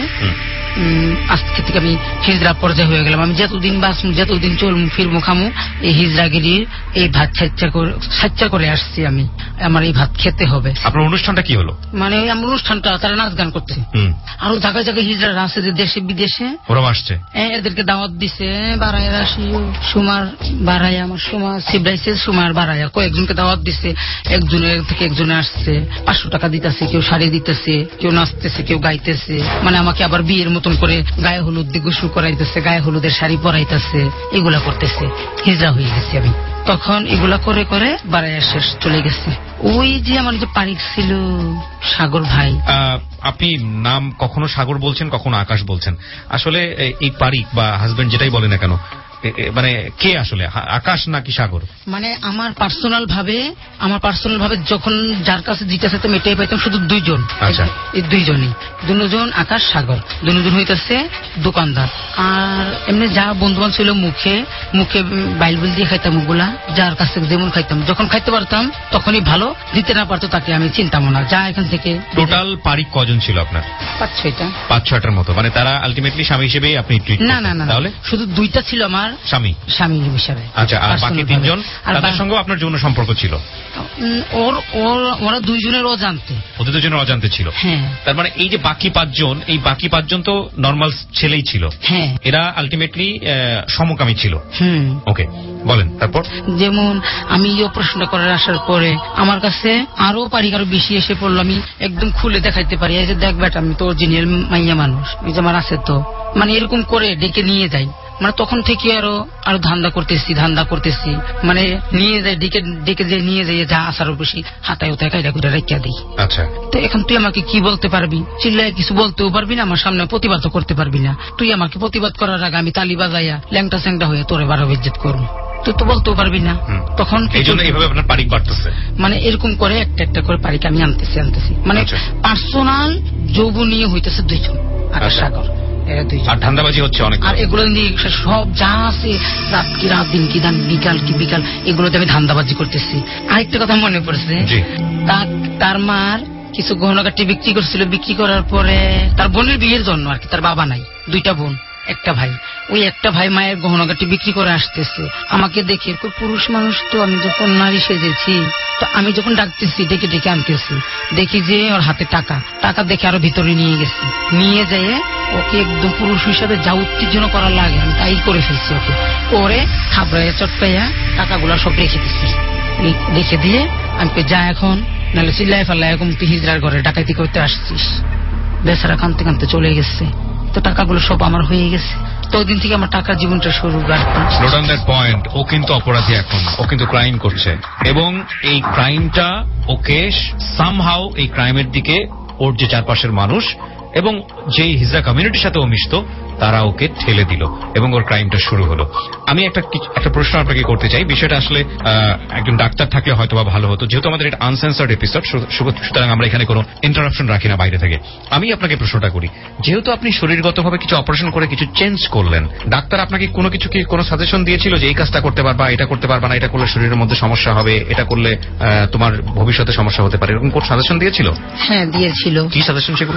আজকে থেকে আমি হিজড়া পর্যায়ে হয়ে গেলাম। আমি যতদিন বাঁচমু, যতদিন চলমু ফিরমু খামু, এই হিজড়াগিরির এই ভাত সাচ্চা করে আসছি আমি। আমার এই ভাত খেতে হবে। আপনার অনুষ্ঠানটা কি হলো? মানে আমার অনুষ্ঠানটা তারা নাচ গান করছে, আরো জায়গায় জায়গায় হিজড়া আছে যে দেশে বিদেশে, ওরা আসছে, এদেরকে দাওয়াত দিছে। বাড়াইয়া আসি সুমার বাড়াইয়া, আমার সুমা সিবরাইছে, সুমার বাড়াইয়া কয়েকজনকে দাওয়াত দিছে। একজনের থেকে একজনে আসছে, পাঁচশো টাকা দিতেছে, কেউ শাড়ি দিতেছে, কেউ নাচতেছে, কেউ গাইতেছে। মানে আমাকে আবার বিয়ের মতন করে গায়ে হলুদ দিয়ে গোসল করাইতেছে, গায়ে হলুদের শাড়ি পরাইতেছে, এগুলা করতেছে। হিজড়া হয়ে গেছি আমি তখন। এগুলা করে করে বাড়াইয়া শেষ চলে গেছে। ওই যে আমার যে পারিক ছিল সাগর ভাই। আপনি নাম কখনো সাগর বলছেন, কখনো আকাশ বলছেন। আসলে এই পারিক বা হাজবেন্ড যেটাই বলে না কেন, মানে কে আসলে, আকাশ নাকি সাগর? মানে আমার পার্সোনাল ভাবে, আমার পার্সোনাল ভাবে যখন যার কাছে যেটা চাইতাম এটাই পাইতাম, শুধু দুইজন। আচ্ছা, এই দুইজনই, দুজন আকাশ সাগর, দুজন হইতেছে দোকানদার। আর এমনি যা বন্ধু বান্ধব ছিল মুখে মুখে বাইবেল দিয়ে খাইতাম, ওগুলা যার কাছে যেমন খাইতাম, যখন খাইতে পারতাম তখনই ভালো, দিতে না পারতো তাকে আমি চিন্তাম না। যা এখান থেকে টোটাল পারিক কজন ছিল আপনার? পাঁচ ছয়টা পাঁচ ছয়টার মতো। মানে তারা আলটিমেটলি স্বামী হিসেবে আপনি ট্রিট? না না না, তাহলে শুধু দুইটা ছিল আমার স্বামী স্বামী হিসাবে। আচ্ছা, আর বাকি তিনজন তাদের সঙ্গে আপনার যৌন সম্পর্ক ছিল? ওর ওরা দুইজনের অজান্তে, ওদের দুজনের অজান্তে ছিল। হ্যাঁ। তার মানে এই যে বাকি পাঁচজন, এই বাকি পাঁচজন তো নর্মাল ছেলেই ছিল। হ্যাঁ। এরা আলটিমেটলি সমকামী ছিল। হুম। ওকে, বলেন তারপর। যেমন আমি এই প্রশ্নটা করার আসার পরে আমার কাছে আরো পারি আরো বেশি এসে পড়লো। আমি একদম খুলে দেখাইতে পারি, এই যে দেখ বেটা আমি তো অরিজিনাল মাইয়া মানুষ, এই যে আমার আছে তো, মানে এরকম করে ডেকে নিয়ে যাই। মানে তখন থেকে আরো আরো ধান্দা করতেছি ধান্দা করতেছি মানে নিয়ে যাই, ডেকে ডেকে যে নিয়ে যাই, যা আসারও বেশি হাতায় ওতায় কায়দা করে রেখা দিই। আচ্ছা, তো এখন তুই আমাকে কি বলতে পারবি? চিল্লায় কিছু বলতেও পারবি না, আমার সামনে প্রতিবাদ করতে পারবি না। তুই আমাকে প্রতিবাদ করার আগে আমি তালি বাজাইয়া ল্যাংটা স্যাংটা হয়ে তোরে বারো বেজ্জত করবো, তুই তো বলতেও পারবি না। তখন মানে এরকম করে একটা একটা করে পারিক আমি আনতেছি আনতেছি মানে পার্সোনাল যৌবন নিয়ে হইতেছে দুইজন, আকাশ সাগর। আর ধান্দাবাজি হচ্ছে অনেক, আর এগুলো সব যা আছে, রাত কি রাত, দিন কি দান, বিকাল কি বিকাল, এগুলোতে আমি ধান্দাবাজি করতেছি। আরেকটা কথা মনে পড়ছে, তার মার কিছু গহনাগাটি বিক্রি করছিল, বিক্রি করার পরে তার বোনের বিয়ের জন্য আর কি, তার বাবা নাই, দুইটা বোন একটা ভাই, ওই একটা ভাই মায়ের গহনাগাটি বিক্রি করে আসতেছে। আমাকে দেখে পুরুষ মানুষ তো, আমি যখন নারী সেজেছি তো আমি যখন ডাকতেছি ডেকে ডেকে আনতেছি, দেখি যে ওর হাতে টাকা টাকা দেখে আরো ভিতরে নিয়ে গেছি, নিয়ে যেয়ে ওকে একদম পুরুষ হিসাবে যা উত্তেজনা করার লাগে আমি তাই করে ফেলছি। ওকে করে খাবড়াইয়া চটকাইয়া টাকাগুলো সব রেখে দিচ্ছি, রেখে দিয়ে আমি যা এখন নাহলে চিল্লাই ফেললাই, এরকম তুই হিজড়ার ঘরে ডাকাতি করতে আসছিস। বেচারা কানতে কানতে চলে গেছে, তো টাকাগুলো সব আমার হয়ে গেছে। তো ওই দিন থেকে আমার টাকার জীবনটা শুরু। পয়েন্ট, ও কিন্তু অপরাধী, এখন ও কিন্তু ক্রাইম করছে, এবং এই ক্রাইমটা ওকে সামহাউ, এই ক্রাইমের দিকে ওর যে চারপাশের মানুষ এবং যে হিজড়া কমিউনিটির সাথে ও মিশত তারা ওকে ঠেলে দিল এবং ওর ক্রাইমটা শুরু হলো। আমি একটা একটা প্রশ্ন আপনাকে করতে চাই, বিষয়টা আসলে একজন ডাক্তার থাকলে হয়তো বা ভালো হতো, যেহেতু আমাদের এটা আনসেন্সার্ড এপিসোড, সুতরাং আমরা এখানে কোনো ইন্টারাপশন রাখি না বাইরে থেকে। আমি আপনাকে প্রশ্নটা করি, যেহেতু আপনি শরীরগতভাবে কিছু অপারেশন করে কিছু চেঞ্জ করলেন, ডাক্তার আপনাকে কোনো কিছু কি কোনো সাজেশন দিয়েছিল যে এই কাজটা করতে পারবা, এটা করতে পারবা না, এটা করলে শরীরের মধ্যে সমস্যা হবে, এটা করলে তোমার ভবিষ্যতে সমস্যা হতে পারে, এরকম কোন সাজেশন দিয়েছিল? হ্যাঁ দিয়েছিল। কি সাজেশন সেগুলো?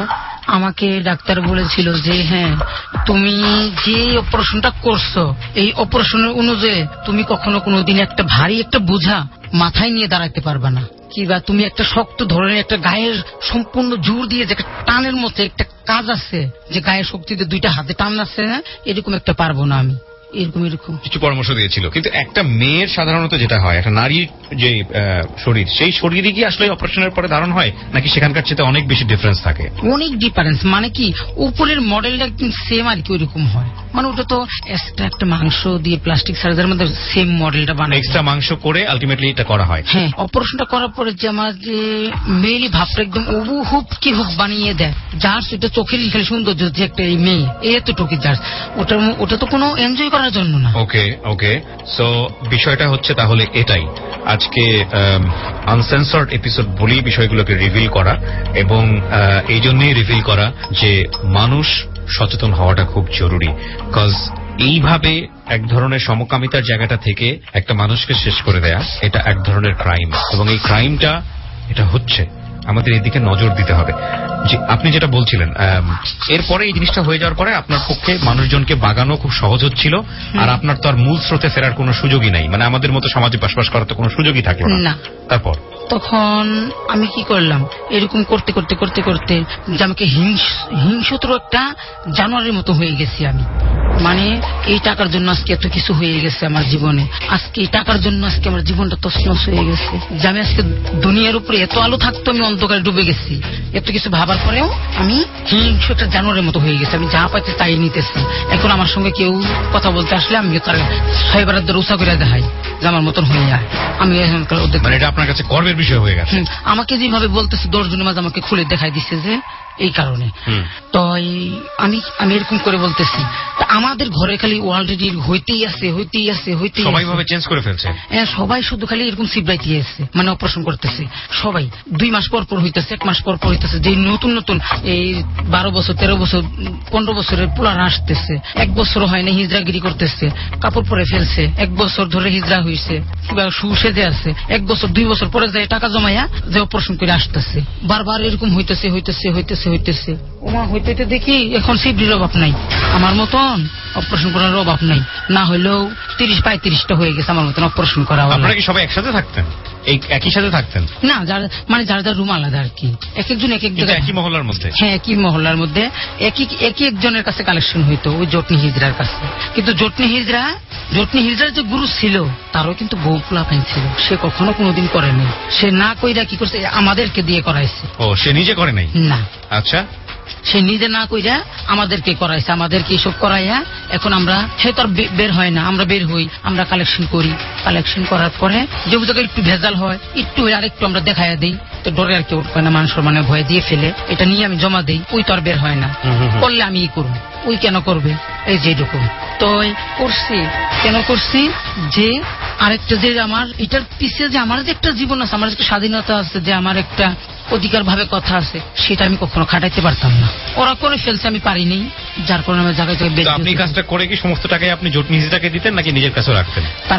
আমাকে ডাক্তার বলেছিল যে হ্যাঁ তুমি যে অপারেশনটা করছো এই অপারেশনের অনুযায়ী তুমি কখনো কোনোদিন একটা ভারী একটা বোঝা মাথায় নিয়ে দাঁড়াতে পারবে না, কিংবা তুমি একটা শক্ত ধরনের একটা গায়ের সম্পূর্ণ জোর দিয়ে যে টানের মতো একটা কাজ আছে যে গায়ের শক্তিতে দুইটা হাতে টান আছে না, এরকম একটা পারবো না আমি। এরকম এরকম কিছু পরামর্শ দিয়েছিল। কিন্তু একটা মেয়ের সাধারণত যেটা হয়, একটা নারীর যে শরীর, সেই শরীরে কি আসলে অপারেশনের পরে ধারণ হয় নাকি সেখানকার চেয়ে অনেক বেশি ডিফারেন্স থাকে? অনেক ডিফারেন্স, মানে কি উপরের মডেলটা একদম সেম আর কি ওইরকম হয়, মানে ওটা তো এক্সট্রা একটা মাংস দিয়ে প্লাস্টিক সার্জারির মধ্যে সেম মডেলটা বানায়, এক্সট্রা মাংস করে আলটিমেটলি এটা করা হয়। হ্যাঁ, অপারেশনটা করার পরে যে আমার যে মেয়েরই ভাবটা একদম ওবু হুপ কি হুপ বানিয়ে দেয়, যার সেটা চোখের খালি সৌন্দর্য যে একটা এই মেয়ে এতটুকু যার, ওটার ওটা তো কোনো এনজয় করার জন্য না। ওকে ওকে সো বিষয়টা হচ্ছে তাহলে এটাই, আজকে আনসেন্সর্ড এপিসোড বলি বিষয়গুলোকে রিভিল করা, এবং এই জন্যই রিভিল করা যে মানুষ সচেতন হওয়াটা খুব জরুরি। কজ এইভাবে এক ধরনের সমকামিতার জায়গাটা থেকে একটা মানুষকে শেষ করে দেয়া, এটা এক ধরনের ক্রাইম, এবং এই ক্রাইমটা এটা হচ্ছে আমাদের এদিকে নজর দিতে হবে। যে আপনি যেটা বলছিলেন, এরপরে এই জিনিসটা হয়ে যাওয়ার পরে আপনার পক্ষে মানুষজনকে বাগানো খুব সহজ হচ্ছিল, আর আপনার তো আর মূল স্রোতে ফেরার কোনো সুযোগই নাই, মানে আমাদের মতো সমাজে বসবাস করার তো কোনো সুযোগই থাকলো না। তারপর তখন আমি কি করলাম, এরকম করতে করতে করতে করতে যে আমাকে হিংস্র একটা জানোয়ারের মতো হয়ে গেছি আমি, মানে এই টাকার জন্য আজকে এত কিছু হয়ে গেছে আমার জীবনে, আজকে এই টাকার জন্য আজকে আমার জীবনটা তছনছ হয়ে গেছে, যে আমি আজকে দুনিয়ার উপরে এত আলো থাকতো আমি অন্ধকারে ডুবে গেছি, এত কিছু ভাবার পরেও আমি হিংস্র একটা জানোয়ারের মতো হয়ে গেছি, আমি যা পাইতে তাই নিতেছি। এখন আমার সঙ্গে কেউ কথা বলতে আসলে আমি তার ছয় বার ধরে উষা করে দেখাই যে আমার মতন হয়ে যায়, আমি আপনার কাছে গর্বের বিষয় হয়ে গেছে। আমাকে যেভাবে বলতেছি দশ জনের মাঝে আমাকে খুলে দেখাই দিচ্ছে যে এই কারণে, তো আমি আমি এরকম করে বলতেছি আমাদের ঘরে খালি অলরেডি হইতেই আছে হইতেই আছে হইতেই সবাই ভাবে চেঞ্জ করে ফেলছে, হ্যাঁ সবাই শুধু খালি এরকম সিবরাইতে আছে, মানে অপারেশন করতেছে সবাই, দুই মাস পর পর হইতেছে, এক মাস পর পর হইতেছে, যে নতুন নতুন এই বারো বছর তেরো বছর পনেরো বছরের পুরান আসতেছে, এক বছর হয় না হিজড়াগিরি করতেছে, কাপড় পরে ফেলছে, এক বছর ধরে হিজড়া হয়েছে কিংবা সুসেজে আছে, এক বছর দুই বছর পরে যায় টাকা জমাইয়া যে অপারেশন করে আসতেছে, বারবার এরকম হইতেছে হইতেছে হইতেছে হইতেছে ওমা হইতে হইতে দেখি এখন সিবরির অভাব নাই, আমার মতন অপারেশন করার অভাব নাই, না হইলেও তিরিশ পঁয়ত্রিশটা হয়ে গেছে আমার মতন অপারেশন করা। আপনারা কি সবাই একসাথে থাকতেন, এই একই সাথে থাকতেন? না, যার মানে যার যার রুম আলাদা আর কি, এক একজন এক এক জায়গায়, একই মহল্লার মধ্যে, হ্যাঁ একই মহল্লার মধ্যে একই একই একজনের কাছে কালেকশন হইতো, ওই জটনি হিজড়ার কাছে। কিন্তু জটনি হিজড়া জটনি হিজড়ার যে গুরু ছিল তারও কিন্তু বউ পোলাপাইন ছিল, সে কখনো কোনোদিন করেনি, সে না কইরা কি করছে আমাদেরকে দিয়ে করাইছে। ও, সে নিজে করে নাই? না। আচ্ছা, সে নিজে না কইরা আমাদেরকে করাইছে, আমাদেরকে এসব করাইয়া এখন আমরা, সে তো আর বের হয় না, আমরা বের হই, আমরা কালেকশন করি, কালেকশন করার পরে যে জায়গায় একটু ভেজাল হয় একটু আরেকটু আমরা দেখাইয়া দিই, তো ডরে আর কেউ না, মানুষ মানে ভয়ে দিয়ে ফেলে, এটা নিয়ে আমি জমা দিই, ওই তো আর বের হয় না, করলে আমি ই করবো, ওই কেন করবে, এই যে এরকম তো করছি, কেন করছি যে আরেকটা যে আমার এটার পিছিয়ে যে আমার যে একটা জীবন আছে, আমার একটা স্বাধীনতা আছে, যে আমার একটা অধিকার ভাবে কথা আছে, সেটা আমি কখনো খাটাইতে পারতাম না, ওরা করে ফেলছে আমি পারিনি, যার কারণে আমার জায়গায় জায়গায়। আপনি কাজটা করে কি সমস্ত টাকায় আপনি জটনি হিজড়াকে দিতেন নাকি নিজের কাছে রাখতেন? তার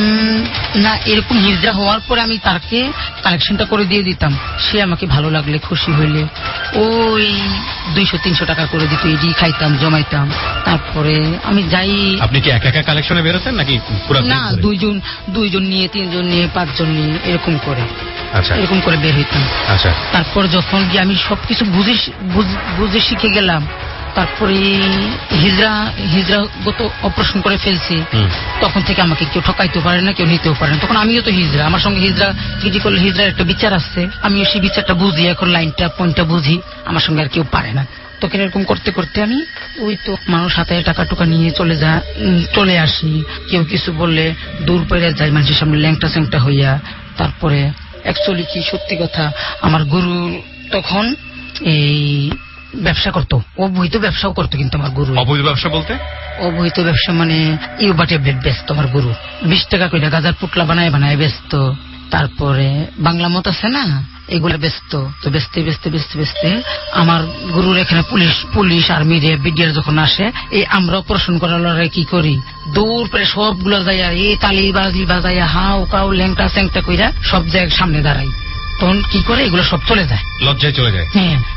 না, এরকম হিজড়া হওয়ার পরে আমি তাকে কালেকশনটা করে দিয়ে দিতাম, সে আমাকে ভালো লাগলে খুশি হইলে ওই দুইশো তিনশো টাকা করে দিত, এটি খাইতাম জমাইতাম, তারপরে আমি যাই। আপনি কি একা একা কালেকশনে বেরোতেন নাকি? না, দুইজন দুইজন নিয়ে তিনজন নিয়ে পাঁচজন নিয়ে এরকম করে, আচ্ছা এরকম করে বের হইতাম। আচ্ছা, তারপর যখন কি আমি সবকিছু বুঝে বুঝে শিখে গেলাম, তারপরে হিজড়া হিজড়াগত অপারেশন করে ফেলছি, তখন থেকে আমাকে কেউ ঠকাইতে পারে না, কেউ নিতেও পারে না, তখন আমিও তো হিজড়া, আমার সঙ্গে হিজড়া গিরি করলে হিজড়ার একটা বিচার আসছে, আমিও সেই বিচারটা বুঝি, এখন লাইনটা পয়েন্টটা বুঝি, আমার সঙ্গে আর কেউ পারে না। তখন এরকম করতে করতে আমি ওই তো মানুষ হাতে টাকা টুকা নিয়ে চলে যা চলে আসি, কেউ কিছু বললে দূর পেরে যাই মানুষের সামনে ল্যাংটা স্যাংটা হইয়া। তারপরে অ্যাকচুয়ালি কি সত্যি কথা, আমার গুরু তখন এই ব্যবসা করতো, অবৈধ ব্যবসাও করতো, কিন্তু আমার গুরু। অবৈধ ব্যবসা বলতে? অবৈধ ব্যবসা মানে ইউবা ট্যাবলেট বেচতো আমার গুরু, বিশ টাকা করে গাজার পুটলা বানায় বানায় বেচতো, তারপরে বাংলা মত আছে না, এগুলো বেচতো। তো বেচতে বেচতে বেচতে বেচতে আমার গুরুর এখানে পুলিশ পুলিশ আর্মি রে বিডিআর যখন আসে, এই আমরা অপারেশন করার কি করি, দৌড় করে সবগুলো যাইয়া এই তালি বাজি বাজাইয়া হাও কাউ ল্যাংটা স্যাংটা কইরা সব জায়গায় সামনে দাঁড়াই, তখন কি করে এগুলো সব চলে যায়, লজ্জায় চলে যায়। হ্যাঁ,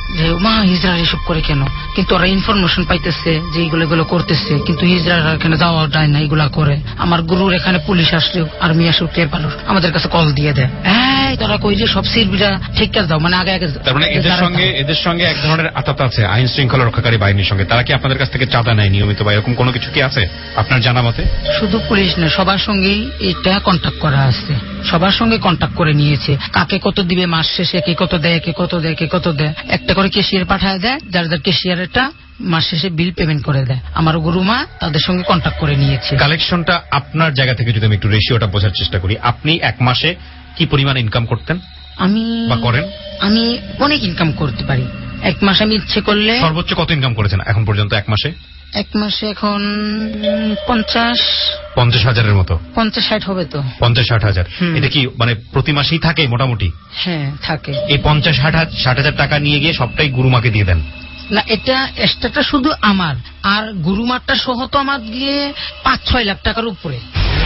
যে মা হিজড়ারা এসব করে কেন, কিন্তু ওরা ইনফরমেশন পাইতেছে যে এগুলো এগুলো করতেছে, কিন্তু হিজড়ারা এখানে যাওয়া যায় না, এগুলা করে। আমার গুরুর এখানে পুলিশ আসলে আর্মি আসলে টের পালো আমাদের কাছে কল দিয়ে দেয়, হ্যাঁ তারা কই যে সব সিরবিরা ঠিক কাজ দাও, মানে আগে আগে। তার মানে এদের সঙ্গে এদের সঙ্গে এক ধরনের আতাত আছে আইন শৃঙ্খলা রক্ষাকারী বাহিনীর সঙ্গে। তারা কি আপনাদের কাছ থেকে চাঁদা নেয় নিয়মিত বা এরকম কোনো কিছু কি আছে আপনার জানা মতে? শুধু পুলিশ না, সবার সঙ্গেই এটা কন্ট্যাক্ট করা আছে, সবার সঙ্গে কন্ট্যাক্ট করে নিয়েছে। কাকে কত দিবে মাস শেষে, কে কত দেয়, কে কত দেয়, কে কত দেয়, একটা করে কেশিয়ার পাঠায় দেয়, যার যার কেশিয়ারটা মাস শেষে বিল পেমেন্ট করে দেয়। আমার গুরুমা তাদের সঙ্গে কন্ট্যাক্ট করে নিয়েছে। কালেকশনটা আপনার জায়গা থেকে যদি আমি একটু রেশিওটা বোঝার চেষ্টা করি, আপনি এক মাসে কি পরিমাণ ইনকাম করতেন আমি বা করেন? আমি অনেক ইনকাম করতে পারি এক মাসে, আমি ইচ্ছে করলে। সর্বোচ্চ কত ইনকাম করেছেন এখন পর্যন্ত এক মাসে? এক মাসে এখন পঞ্চাশ পঞ্চাশ হাজারের মতো, পঞ্চাশ ষাট হবে তো। পঞ্চাশ ষাট হাজার। এটা কি মানে প্রতি মাসেই থাকে মোটামুটি? হ্যাঁ থাকে। এই পঞ্চাশ ষাট ষাট হাজার টাকা নিয়ে গিয়ে সবটাই গুরুমাকে দিয়ে দেন? না, এটা এক্সট্রাটা শুধু আমার, আর গুরুমারটা সহ তো আমার গিয়ে পাঁচ ছয় লাখ টাকার উপরে।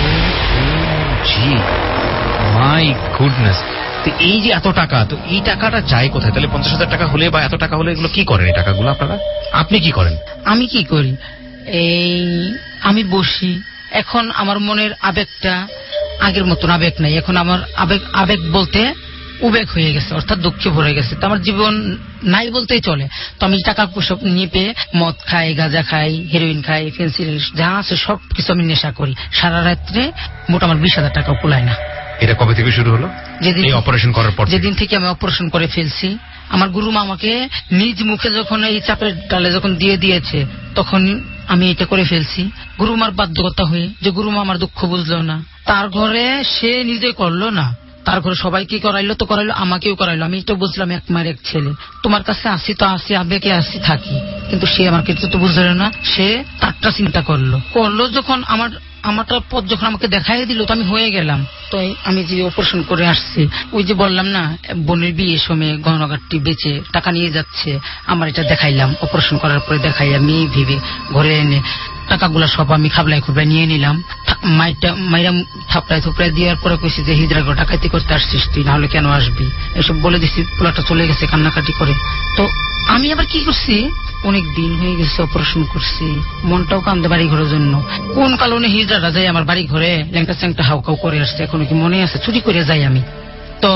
Gee my goodness. তো এই যে এত টাকা, তো এই টাকাটা যায় কোথায়? তাহলে পঞ্চাশ হাজার টাকা হলে বা এত টাকা হলে এগুলো কি করেন এই টাকাগুলো আপনারা? আপনি কি করেন? আমি কি করি, এই আমি বসি। এখন আমার মনের আবেগটা আগের মতন আবেগ নাই, এখন আমার আবেগ আবেগ বলতে উবেগ হয়ে গেছে, অর্থাৎ দুঃখে ভরে গেছে। তো আমার জীবন নাই বলতেই চলে। তো আমি টাকা পয়সা নিয়ে পেয়ে মদ খাই, গাঁজা খাই, হেরোইন খাই, ফেন্সিল যা আছে সব কিছু আমি নেশা করি। সারা রাত্রে মোট আমার বিশ হাজার টাকা কুলায় না। এটা কবে থেকে শুরু হলো? যেদিন অপারেশন করার পর, যেদিন থেকে আমি অপারেশন করে ফেলছি। আমার গুরুমা আমাকে নিজ মুখে যখন এই চাপের ডালে যখন দিয়ে দিয়েছে, তখন আমি এটা করে ফেলছি গুরুমার বাধ্যকতা হয়ে। যে গুরুমা আমার দুঃখ বুঝলো না, তার ঘরে সে নিজে করলো না, তার ঘরে সবাইকে করাইলো, তো করাইলো আমাকেও করাইলো। আমি তো বুঝলাম এক মায়ের এক ছেলে, তোমার কাছে আসি তো আসি, আবেগে আসি থাকি, কিন্তু সে আমার কিছু তো বুঝলো না। সে তারটা চিন্তা করলো করলো যখন আমার আমারটা পথ যখন আমাকে দেখাই দিল, তো আমি হয়ে গেলাম। তো আমি যে অপারেশন করে আসছি, ওই যে বললাম না বোনের বিয়ের সময় গহনাগারটি বেচে টাকা নিয়ে যাচ্ছে, আমার এটা দেখাইলাম। অপারেশন করার পরে দেখাই আমি ভেবে ঘরে এনে টাকাগুলা সব আমি খাবলাই খুবলাই নিয়ে নিলাম। মাইটা মাইরা থাপড়ায় থুপড়ায় দেওয়ার পরে কইছি যে হিজড়া ডাকাইতে করতে আসছিস তুই, নাহলে কেন আসবি, এসব বলে দিছি। পোলাটা চলে গেছে কান্নাকাটি করে। তো আমি আবার কি করছি, অনেক দিন হয়ে গেছে অপারেশন করছি, মনটাও কান্দে বাড়ি ঘরের জন্য। কোন কারণে হিজড়াটা যাই আমার বাড়ি ঘরে ল্যাংটা চ্যাংটা হাউকাউ করে আসছে, এখনো কি মনে আছে, চুরি করে যাই আমি। তো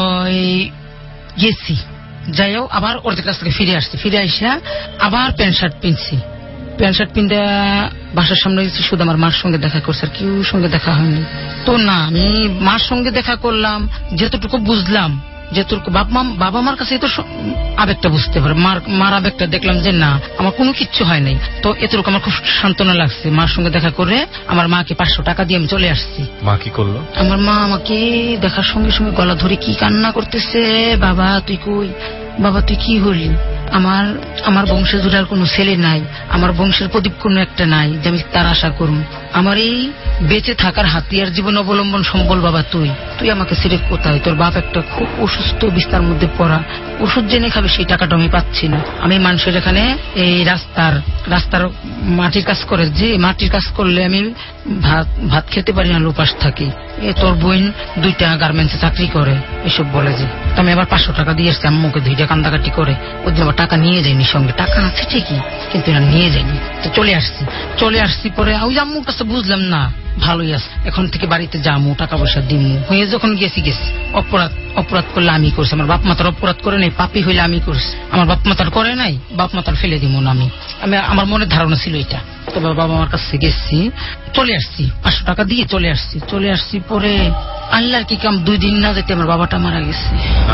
গেছি, যাইও আবার ওর কাছ থেকে ফিরে আসছি। ফিরে আসা আবার প্যান্ট শার্ট পিনছি, প্যান্ট শার্ট পিনতে বাসার সামনে গেছি, শুধু আমার মার সঙ্গে দেখা করছে, আর কেউ সঙ্গে দেখা হয়নি। তো না, আমি মার সঙ্গে দেখা করলাম, যেতটুকু বুঝলাম, যেটুকু বাবা মার কাছে তো আবেগটা বুঝতে পারে, মার মার আবেগটা দেখলাম যে না আমার কোনো কিচ্ছু হয় নাই। তো এতটুকু আমার খুব সান্ত্বনা লাগছে। মার সঙ্গে দেখা করে আমার মাকে পাঁচশো টাকা দিয়ে আমি চলে আসছি। মা কি করলো? আমার মা আমাকে দেখার সঙ্গে সঙ্গে গলা ধরে কি কান্না করতেছে, বাবা তুই কই, বাবা তুই কি হলি, আমার আমার বংশে জুড়ে আর কোনো ছেলে নাই, আমার বংশের প্রদীপ কোনো একটা নাই যে আমি তার আশা করুন, আমার এই বেঁচে থাকার হাতিয়ার জীবন অবলম্বন সম্বল বাবা তুই তুই আমাকে ছেড়ে কোথায়, তোর বাপ একটা খুব অসুস্থ, বিস্তার মধ্যে পড়া, ওষুধ জেনে খাবে সেই টাকাটা আমি পাচ্ছি না। আমি মানুষের এখানে এই রাস্তার রাস্তার মাটির কাজ করে, যে মাটির কাজ করলে আমি ভাত ভাত খেতে পারি না, উপাস থাকি। এ তোর বোন দুইটা গার্মেন্টসে চাকরি করে, এসব বলে যে। তো আমি আবার পাঁচশো টাকা দিয়ে এসছি আম্মুকে, দুইটা কান্দাকাটি করে। ওই দিন আবার টাকা নিয়ে যাইনি সঙ্গে, টাকা আছে ঠিকই কিন্তু এরা নিয়ে যায়নি। তো চলে আসছি চলে আসছি পরে ওই আম্মুর কাছে বুঝলাম না ভালোই আছে, এখন থেকে বাড়িতে যামু, টাকা পয়সা দিমু হয়ে যখন গেছি গেছি। অপরাধ অপরাধ করলে আমি করছি, আমার বাপ মাতার অপরাধ করে নাই, পাপি হইলে আমি করছি, আমার বাপ মাতার করে নাই, বাপ মাতার ফেলে দিব না আমি। আমি আমার মনের ধারণা ছিল এটা। তো বাবা আমার কাছে গেছি, চলে আসছি, পাঁচশো টাকা দিয়ে চলে আসছি চলে আসছি পরে আল্লাহর কি কাম, দুই দিন না যেতে আমার বাবাটা মারা গেছে।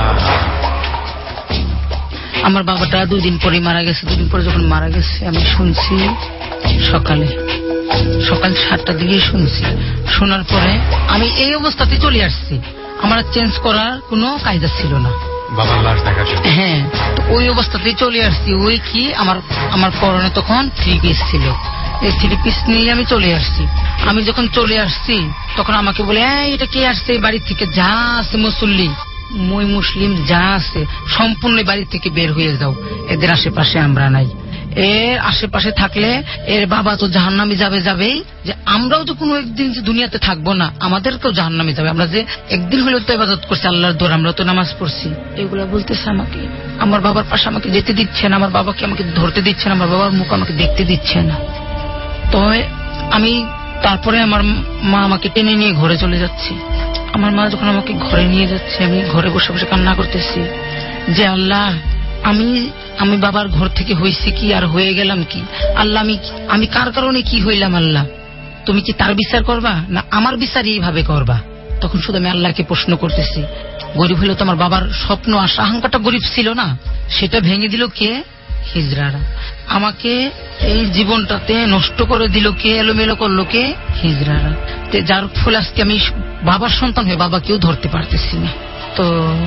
আমার বাবাটা দুই দিন পরে মারা গেছে। দুদিন পরে যখন মারা গেছে আমি শুনছি সকালে সকাল সাতটার দিকে শুনছি। শোনার পরে আমি এই অবস্থাতে চলে আসছি, আমার চেঞ্জ করার কোনো কায়দা ছিল না বাবার লাশ দেখার জন্য। হ্যাঁ, তো ওই অবস্থাতেই চলে আসছি। ওই কি আমার আমার পরনে তখন থ্রি পিস ছিল, এই থ্রি পিস নিয়ে আমি চলে আসছি। আমি যখন চলে আসছি তখন আমাকে বলে এটা কে আসছে বাড়ি থেকে, যা আছে মুসল্লি মই মুসলিম যা আছে সম্পূর্ণ বাড়ি থেকে বের হয়ে যাও, এদের আশেপাশে আমরা নাই। এর আশেপাশে থাকলে এর বাবা তো জাহান্নামে যাবে যাবেই, যে আমরাও তো কোনো একদিন যে দুনিয়াতে থাকবো না, আমাদেরকেও জাহান্নামে যাবে। আমরা যে একদিন হলেও তো ইবাদত করছি আল্লাহর দোর, আমরা তো নামাজ পড়ছি, এগুলা বলতেছে আমাকে। আমার বাবার পাশে আমাকে যেতে দিচ্ছে না, আমার বাবাকে আমাকে ধরতে দিচ্ছে না, আমার বাবার মুখ আমাকে দেখতে দিচ্ছে না। তো আমি তারপরে আমার মা আমাকে টেনে নিয়ে ঘরে চলে যাচ্ছে। আমার মা যখন আমাকে ঘরে নিয়ে যাচ্ছে, আমি ঘরে বসে বসে কান্না করতেছি যে আল্লাহ, আমি আমি বাবার ঘর থেকে হয়েছি কি আর হয়ে গেলাম কি আল্লাহ, আমি আমি কার কারণে কি হইলাম আল্লাহ, তুমি কি তার বিচার করবা না আমার বিচার এইভাবে করবা? তখন শুধু আমি আল্লাহকে প্রশ্ন করতেছি। গরিব হলেও তো আমার বাবার স্বপ্ন আশা আকাঙ্ক্ষাটা গরিব ছিল না, সেটা ভেঙে দিল কে? হিজড়ারা। আমাকে এই জীবনটাতে নষ্ট করে দিল কে? এলোমেলো করলো কে? হিজড়ারা। যার ফলে আজকে আমি বাবার সন্তান হয়ে বাবাকেও ধরতে পারতেছি না। তো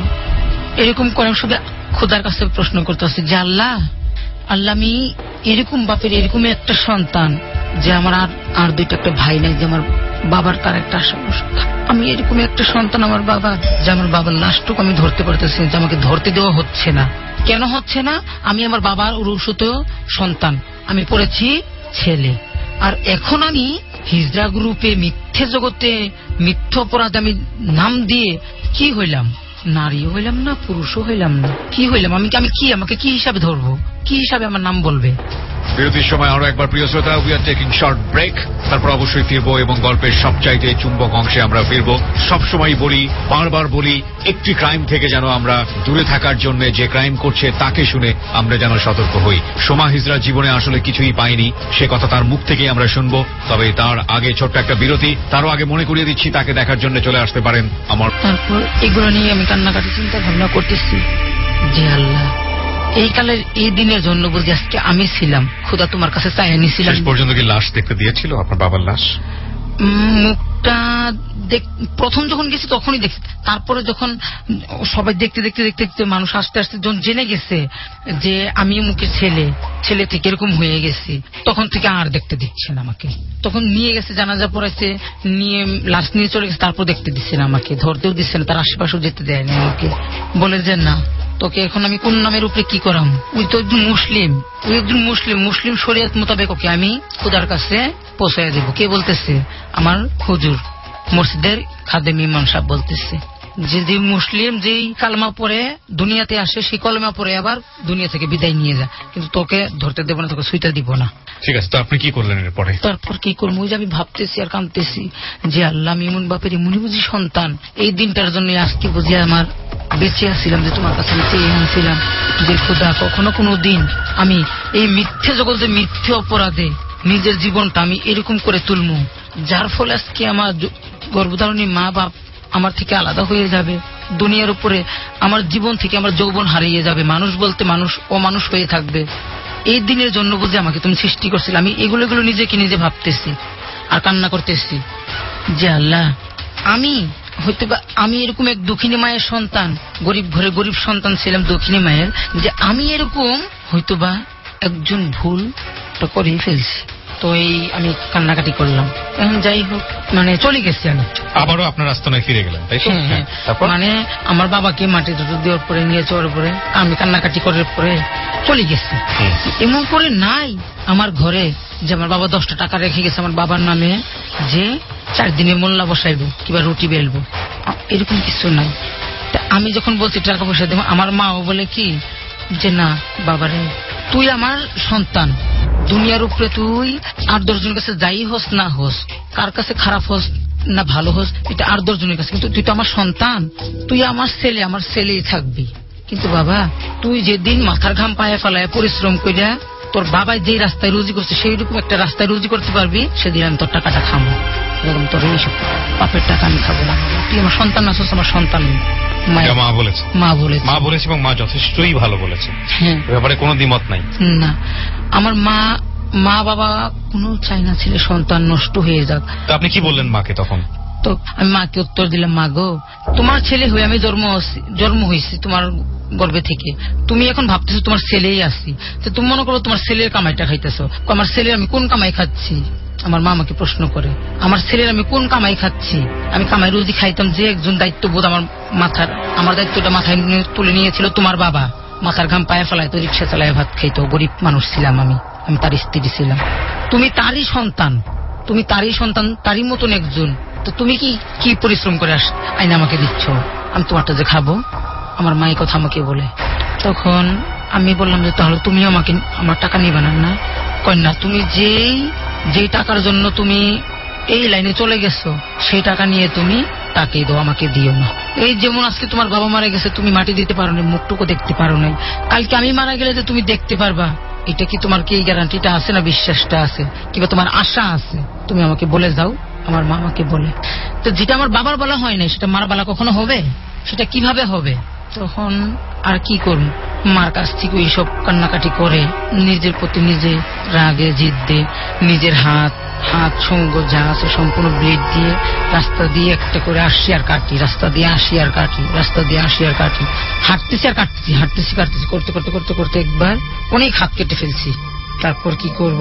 এরকম করে শুধু খোদার কাছে প্রশ্ন করতেছি যে আল্লাহ, আল্লাহ আমি এরকম বাপের এরকম একটা সন্তান যে আমার আর আর দুইটা একটা ভাই নাই, যে আমার বাবার তার একটা আশা, আমি এরকম একটা সন্তান আমার বাবা, যে আমার বাবার লাশটুকু আমি ধরতে পারতেছি, যে আমাকে ধরতে দেওয়া হচ্ছে না। কেন হচ্ছে না? আমি আমার বাবার উরুসুত সন্তান, আমি পড়েছি ছেলে, আর এখন আমি হিজড়া গ্রুপে মিথ্যে জগতে মিথ্যে অপরাধ আমি নাম দিয়ে কি হইলাম? নারীও হইলাম না, পুরুষও হইলাম না, কি হইলাম আমি? আমি কি, আমাকে কি হিসাবে ধরবো? কি হিসাবে আমার নাম বলবে? বিরতির সময় আরো একবার প্রিয় শ্রোতা, we are taking short break, তারপর অবশ্যই ফিরবো এবং গল্পের সবচাইতে চুম্বক অংশে আমরা ফিরবো। সবসময় বলি, বারবার বলি, একটি ক্রাইম থেকে যেন আমরা দূরে থাকার জন্য, যে ক্রাইম করছে তাকে শুনে আমরা যেন সতর্ক হই। সোমা হিজড়া জীবনে আসলে কিছুই পায়নি, সে কথা তার মুখ থেকেই আমরা শুনবো। তবে তার আগে ছোট্ট একটা বিরতি, তারও আগে মনে করিয়ে দিচ্ছি তাকে দেখার জন্য চলে আসতে পারেন আমার। তারপর এগুলো নিয়ে আমি কান্নাকাটি চিন্তা ভাবনা করতেছি যে আল্লাহ, এই কালের এই দিনের জন্য বুঝি আজকে আমি ছিলাম, খোদা তোমার কাছে চাইয়া নিছিলাম। শেষ পর্যন্ত কি লাশ দেখতে দিয়েছিল আপনার বাবার লাশ? মুখটা প্রথম যখন গেছি তখনই দেখছি, তারপরে যখন সবাই দেখতে দেখতে দেখতে দেখতে মানুষ আস্তে আস্তে যখন জেনে গেছে যে আমি মুখে ছেলে ছেলে থেকে এরকম হয়ে গেছি, তখন থেকে আর দেখতে দিচ্ছে না আমাকে। তখন নিয়ে গেছে, জানাজা পড়াইছে, নিয়ে লাশ নিয়ে চলে গেছে, তারপর দেখতে দিচ্ছে না আমাকে, ধরতেও দিচ্ছে না, তার আশেপাশেও যেতে দেয়নি আমাকে। বলে যে না, তোকে এখন আমি কোন নামের উপরে কি করাম? ওই তো একজন মুসলিম, ওই একজন মুসলিম মুসলিম শরিয়ত মোতাবেক ওকে আমি খোদার কাছে পৌঁছাইয়া দেব। কে বলতেছে? আমার হুজুর মসজিদের খাদেম ইমাম সাহেব বলতেছে যে যে মুসলিম যেই কালমা পড়ে দুনিয়াতে আসে, সেই কালমা পড়ে আবার দুনিয়া থেকে বিদায় নিয়ে যায়, কিন্তু তোকে ধরতে দেব না, তোকে সুইটা দিব না। ঠিক আছে, তো আপনি কি করলেন এরপরে? তারপর কি করবো? ওই যে আমি ভাবতেছি আর কাঁদতেছি যে আল্লাহ, আমি এমন বাপের এমনই বুঝি সন্তান, এই দিনটার জন্য আজকে বুঝি আমার বেঁচে আসছিলাম, যে তোমার কাছে আমি চেয়ে আনছিলাম যে খোদা, কখনো কোনো দিন আমি এই মিথ্যে জগতে মিথ্যে অপরাধে নিজের জীবনটা আমি এরকম করে তুলমু, যার ফলে আজকে আমার গর্ভধারণী মা বাপ আমার থেকে আলাদা হয়ে যাবে, দুনিয়ার উপরে আমার জীবন থেকে আমার যৌবন হারিয়ে যাবে, মানুষ বলতে মানুষ অমানুষ হয়ে থাকবে। এই দিনের জন্য বুঝে আমাকে তুমি সৃষ্টি করছিলে। আমি এগুলো এগুলো নিজেকে নিজে ভাবতেছি আর কান্না করতেছি যে আল্লাহ, আমি হয়তো বা আমি এরকম এক দক্ষিণী মায়ের সন্তান, গরিব ঘরে গরিব সন্তান ছিলাম দক্ষিণী মায়ের, যে আমি এরকম হয়তো বা একজন ভুল তো করেই ফেলছি। তো এই আমি কান্নাকাটি করলাম। এখন যাই হোক, মানে চলে গেছি আমি, আবারও আপনার আস্তানায় ফিরে গেলেন, তাই তো? মানে আমার বাবাকে মাটি দুটো দেওয়ার পরে নিয়ে যাওয়ার পরে আমি কান্নাকাটি করার পরে চলে গেছি। এমন করে নাই আমার ঘরে যে আমার বাবা দশটা টাকা রেখে গেছে আমার বাবার নামে, যে চার দিনে মোল্লা বসাইবো কিংবা রুটি বেলবো, এরকম কিছু নাই। আমি যখন বলছি টাকা পয়সা দেবো, আমার মাও বলে কি যে না বাবারে, তুই আমার সন্তান, দুনিয়ার উপরে তুই আট দশজনের কাছে যাই হোস না হোস, কার কাছে খারাপ হোস না ভালো হোস, এটা আট দশজনের কাছে, কিন্তু তুই তো আমার সন্তান, তুই আমার ছেলে, আমার ছেলেই থাকবি। কিন্তু বাবা, তুই যেদিন মাথার ঘাম পায়ে ফেলায় পরিশ্রম করিয়া তোর বাবা যেই রাস্তায় রুজি করছে সেই রকম একটা রাস্তায় রুজি করতে পারবি, সেদিন আমি তোর টাকাটা খাবো, এরকম তোর এইসব পাপের টাকা আমি খাবো না। তুই আমার সন্তান আছিস, আমার সন্তান। মা বলেছে মা বলেছে মা বলেছে এবং মা যথেষ্টই ভালো বলেছে, ব্যাপারে কোনো দ্বিমত নাই। না, আমার মা মা বাবা কোনো চাই না ছেলে সন্তান নষ্ট হয়ে যাক। তো আপনি কি বললেন মাকে তখন? তো আমি মাকে উত্তর দিলাম, মা গো, তোমার ছেলে হয়ে আমি জন্ম জন্ম হয়েছি তোমার গর্ভে থেকে, তুমি এখন ভাবতেছো তোমার ছেলেই আসি, তো তুমি মনে করো তোমার ছেলের কামাইটা খাইতেছো। আমার ছেলের আমি কোন কামাই খাচ্ছি? আমার মা আমাকে প্রশ্ন করে, আমার ছেলের আমি কোন কামাই খাচ্ছি? আমি কামাই রুজি খাইতাম যে একজন দায়িত্ববোধ আমার মাথার, আমার দায়িত্বটা মাথায় তুলে নিয়েছিল তোমার বাবা, মাথার ঘাম পায়ে ফেলাইতো, রিক্সা চালায় ভাত খাইতো। গরিব মানুষ ছিলাম আমি, আমি তার স্ত্রী ছিলাম। তুমি তারই সন্তান, তুমি তারই সন্তান, তারই মতন একজন, তো তুমি কি কি পরিশ্রম করে আস আইনা আমাকে দিচ্ছ? আমি তোমারটা যে খাবো? আমার মায়ের কথা আমাকে বলে। তখন আমি বললাম যে তাহলে তুমি আমাকে আমার টাকা নিবে না? না কন্যা, তুমি যেই যেই টাকার জন্য তুমি এই লাইনে চলে গেছো সেই টাকা নিয়ে তুমি তাকে দাও, আমাকে দিও না। এই যেমন আজকে তোমার বাবা মারা গেছে, তুমি মাটি দিতে পারো না, মুখটুকু দেখতে পারো না, কালকে আমি মারা গেলে যে তুমি দেখতে পারবা, এটা কি তোমার কি এই গ্যারান্টিটা আছে না বিশ্বাসটা আছে কিংবা তোমার আশা আছে? তুমি আমাকে বলে যাও। আমার মা আমাকে বলে, তো যেটা আমার বাবার বলা হয় না সেটা মার বলা কখনো হবে? সেটা কিভাবে হবে? তখন আর কি করব, মার কাছ থেকে এইসব কান্নাকাটি করে নিজের প্রতি নিজে রাগে জিদ্দে নিজের হাত হাত সঙ্গ যা আছে সম্পূর্ণ ব্লেড দিয়ে রাস্তা দিয়ে একটা করে আসি আর কাটি, রাস্তা দিয়ে আসি আর কাটি, রাস্তা দিয়ে আসি আর কাটি, হাঁটতেছি আর কাটতেছি, হাঁটতেছি কাটতেছি করতে করতে করতে করতে একবার অনেক হাত কেটে ফেলছি। তারপর কি করব,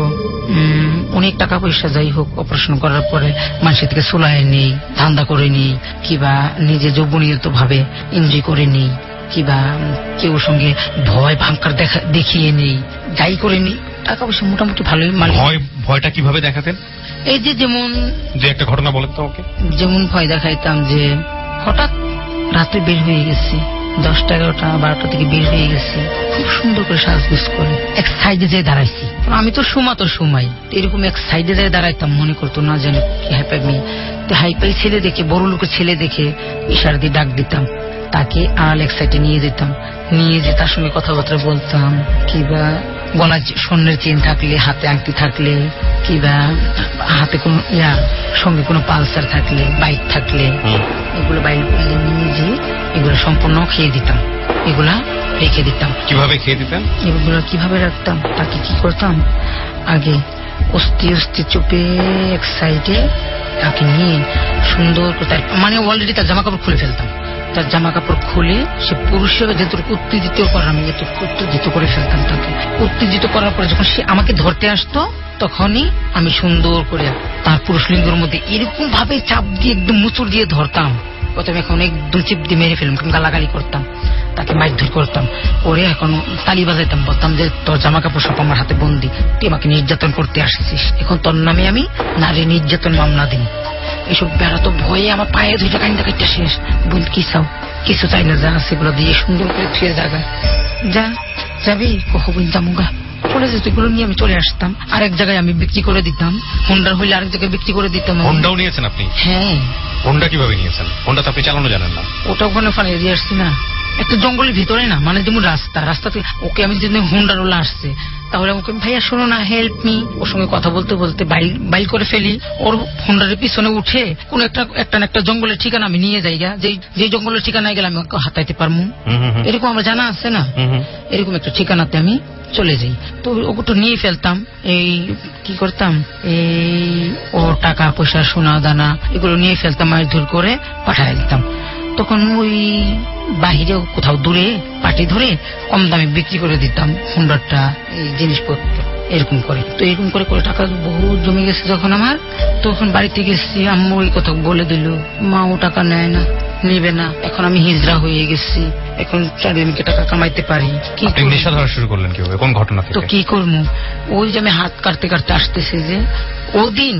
অনেক টাকা পয়সা যাই হোক অপারেশন করার পরে মানুষের থেকে সোলায় নেই, ধান্দা করে নেই, কিবা নিজে যৌবনীয়ত ভাবে এনজয় করে নেই, কিবা কেউ সঙ্গে ভয় ভাঙ্কার দেখা দেখিয়ে নেই, যাই করে নেই, টাকা পয়সা মোটামুটি ভালোই। মানে ভয় ভয়টা কিভাবে দেখাতেন? এই যে যেমন যে একটা ঘটনা বলেন তো ওকে। যেমন ভয় দেখাইতাম যে হঠাৎ রাতে বের হয়ে গেছি, দশটা এগারোটা বারোটা থেকে বের হয়ে গেছি, খুব সুন্দর করে সাজগুজ করে এক সাইডে যেয়ে দাঁড়াইছি। আমি তো সুমা তো সুমাই, এরকম এক সাইডে যেয়ে দাঁড়াইতাম, মনে করতো না জানি কি হাইপাই মেয়ে, তো হাইপাই ছেলে দেখে, বড় লোকের ছেলে দেখে ইশারা দিয়ে ডাক দিতাম, তাকে আড়াল এক সাইডে নিয়ে যেতাম, নিয়ে যে তার সঙ্গে কথাবার্তা বলতাম, কিবা গলা স্বর্ণের চেন থাকলে, হাতে আংটি থাকলে, কিবা হাতে কোন ইয়া সঙ্গে কোনো পালসার থাকলে, বাইক থাকলে, এগুলো বাইক নিয়ে যে এগুলো সম্পূর্ণ খেয়ে দিতাম, এগুলা রেখে দিতাম। কিভাবে খেয়ে দিতাম? এগুলো কিভাবে রাখতাম, তাকে কি করতাম, আগে অস্থি অস্থি চুপে এক সাইডে তাকে নিয়ে সুন্দর করে, মানে অলরেডি তার জামা কাপড় খুলে ফেলতাম, তার জামা কাপড় খুলে সে পুরুষের যেটুকু উত্তেজিত করে আমি এতটুকু উত্তেজিত করে ফেলতাম তাকে। উত্তেজিত করার পরে যখন সে আমাকে ধরতে আসতো তখনই আমি সুন্দর করে তার পুরুষ লিঙ্গের মধ্যে এরকম ভাবে চাপ দিয়ে একদম মুচুর দিয়ে ধরতাম। প্রথমে এখন একদম চিপ দিয়ে মেরে ফেলতাম, গালাগালি করতাম, তাকে মারধর করতাম, ওরে এখন তালি বাজাইতাম, বলতাম যে তোর জামা কাপড় সব আমার হাতে বন্দি, তুই আমাকে নির্যাতন করতে আসছিস, এখন তোর নামে আমি নারী নির্যাতন মামলা দিই। এইসব বেড়াতো ভয়ে আমার পায়ে দুইটা কান্দা কাটতে শেষ। বোন কি চাও? কিছু চাই না, যা সেগুলো দিয়ে সুন্দর করে থুয়ে জায়গা যা যাবি, কহ বোন জামুগা চলে যেত, এগুলো নিয়ে আমি চলে আসতাম, আরেক জায়গায় আমি বিক্রি করে দিতাম, হোন্ডার হইলে আরেক জায়গায় বিক্রি করে দিতাম। হোন্ডাও নিয়েছেন আপনি? হ্যাঁ। হোন্ডা কিভাবে নিয়েছেন? হোন্ডা তো আপনি চালানো জানেন না। ওটা ওখানে ফালিয়ে দিয়ে আসছি না, একটা জঙ্গলের ভিতরে না, মানে যেমন রাস্তা রাস্তাতে ওকে আমি যদি হোন্ডার ওলা আসছে তাহলে ওকে ভাইয়া শোনো না হেল্প মি, ওর সঙ্গে কথা বলতে বলতে বাইল বাইল করে ফেলি, ওর হোন্ডারের পিছনে উঠে কোন একটা একটা একটা জঙ্গলের ঠিকানা আমি নিয়ে যাই, যে জঙ্গলের ঠিকানায় গেলে আমি হাতাইতে পারবো, এরকম আমার জানা আছে না, এরকম একটা ঠিকানাতে আমি চলে যাই। তো ওটা নিয়ে ফেলতাম, এই কি করতাম, এই ওর টাকা পয়সা সোনা দানা এগুলো নিয়ে ফেলতাম, মারধর করে পাঠাই দিতাম। তখন ওই বাহিরে কোথাও দূরে পাটি ধরে কম দামে বিক্রি করে দিতাম হোন্ডারটা, এই জিনিসপত্র এরকম করে। তো এরকম করে করে টাকা বহু জমে গেছে যখন আমার, তখন বাড়িতে গেছি, আম্মু ওই কথা বলে দিল, মা ও টাকা নেয় না, নিবে না, এখন আমি হিজড়া হয়ে গেছি, এখন চারিদিকে টাকা কামাইতে পারি, কি নেশা ধরা শুরু করলেন কিভাবে, কোন ঘটনা থেকে? তো কি করবো, ওই যে আমি হাত কাটতে কাটতে আসতেছে যে ওদিন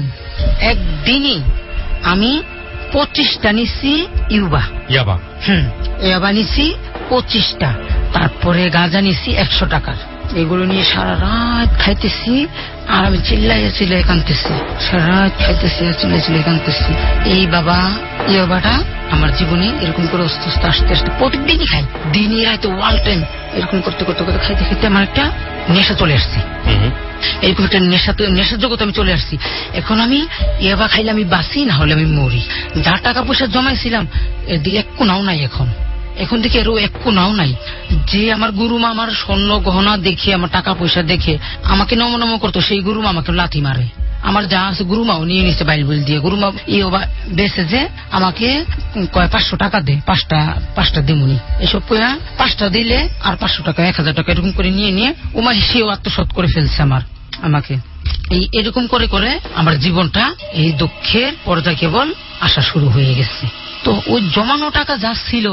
একদিনই আমি পঁচিশটা নিছি ইউবা, ইয়াবা, হম ইয়াবা নিছি পঁচিশটা, তারপরে গাঁজা নিছি একশো টাকার, এগুলো নিয়ে সারা রাত খাইতেছি আর আমি চিল্লাইয়া চিল্লাই কাঁদতেছি, সারা রাত খাইতেছি আর চিল্লাই চিল্লাই কাঁদতেছি। এই বাবা ইয়াবাটা আমার জীবনে এরকম করে আস্তে আস্তে আস্তে আস্তে প্রতিদিনই খাই, দিনই রাইতে ওয়াল টাইম এরকম করতে করতে করতে খাইতে খাইতে আমার একটা নেশা চলে আসছে, এরকম একটা নেশা নেশার জগৎ আমি চলে আসছি। এখন আমি ইয়াবা খাইলে আমি বাঁচি, না হলে আমি মরি। যা টাকা পয়সা জমাইছিলাম এর দিকে এক কোনাও নাই, এখন এখন দেখি এরও এক কোনাও নাই। যে আমার গুরুমা আমার স্বর্ণ গহনা দেখে, আমার টাকা পয়সা দেখে আমাকে নম নম করতো, সেই গুরুমা আমাকে লাথি মারে। আমার যা আছে গুরুমাও নিয়ে নিচ্ছে বাইল বইল দিয়ে, গুরুমা ইয়ে বেসে যে আমাকে কয় পাঁচশো টাকা দে, পাঁচটা পাঁচটা দিমুনি, এসব কয়া পাঁচটা দিলে আর পাঁচশো টাকা এক হাজার টাকা এরকম করে নিয়ে নিয়ে ওমা সেও আত্মসাৎ করে ফেলছে আমার আমাকে। এই এরকম করে করে আমার জীবনটা এই দুঃখের পর্যায়ে কেবল আসা শুরু হয়ে গেছে। তো ওই জমানো টাকা যা ছিল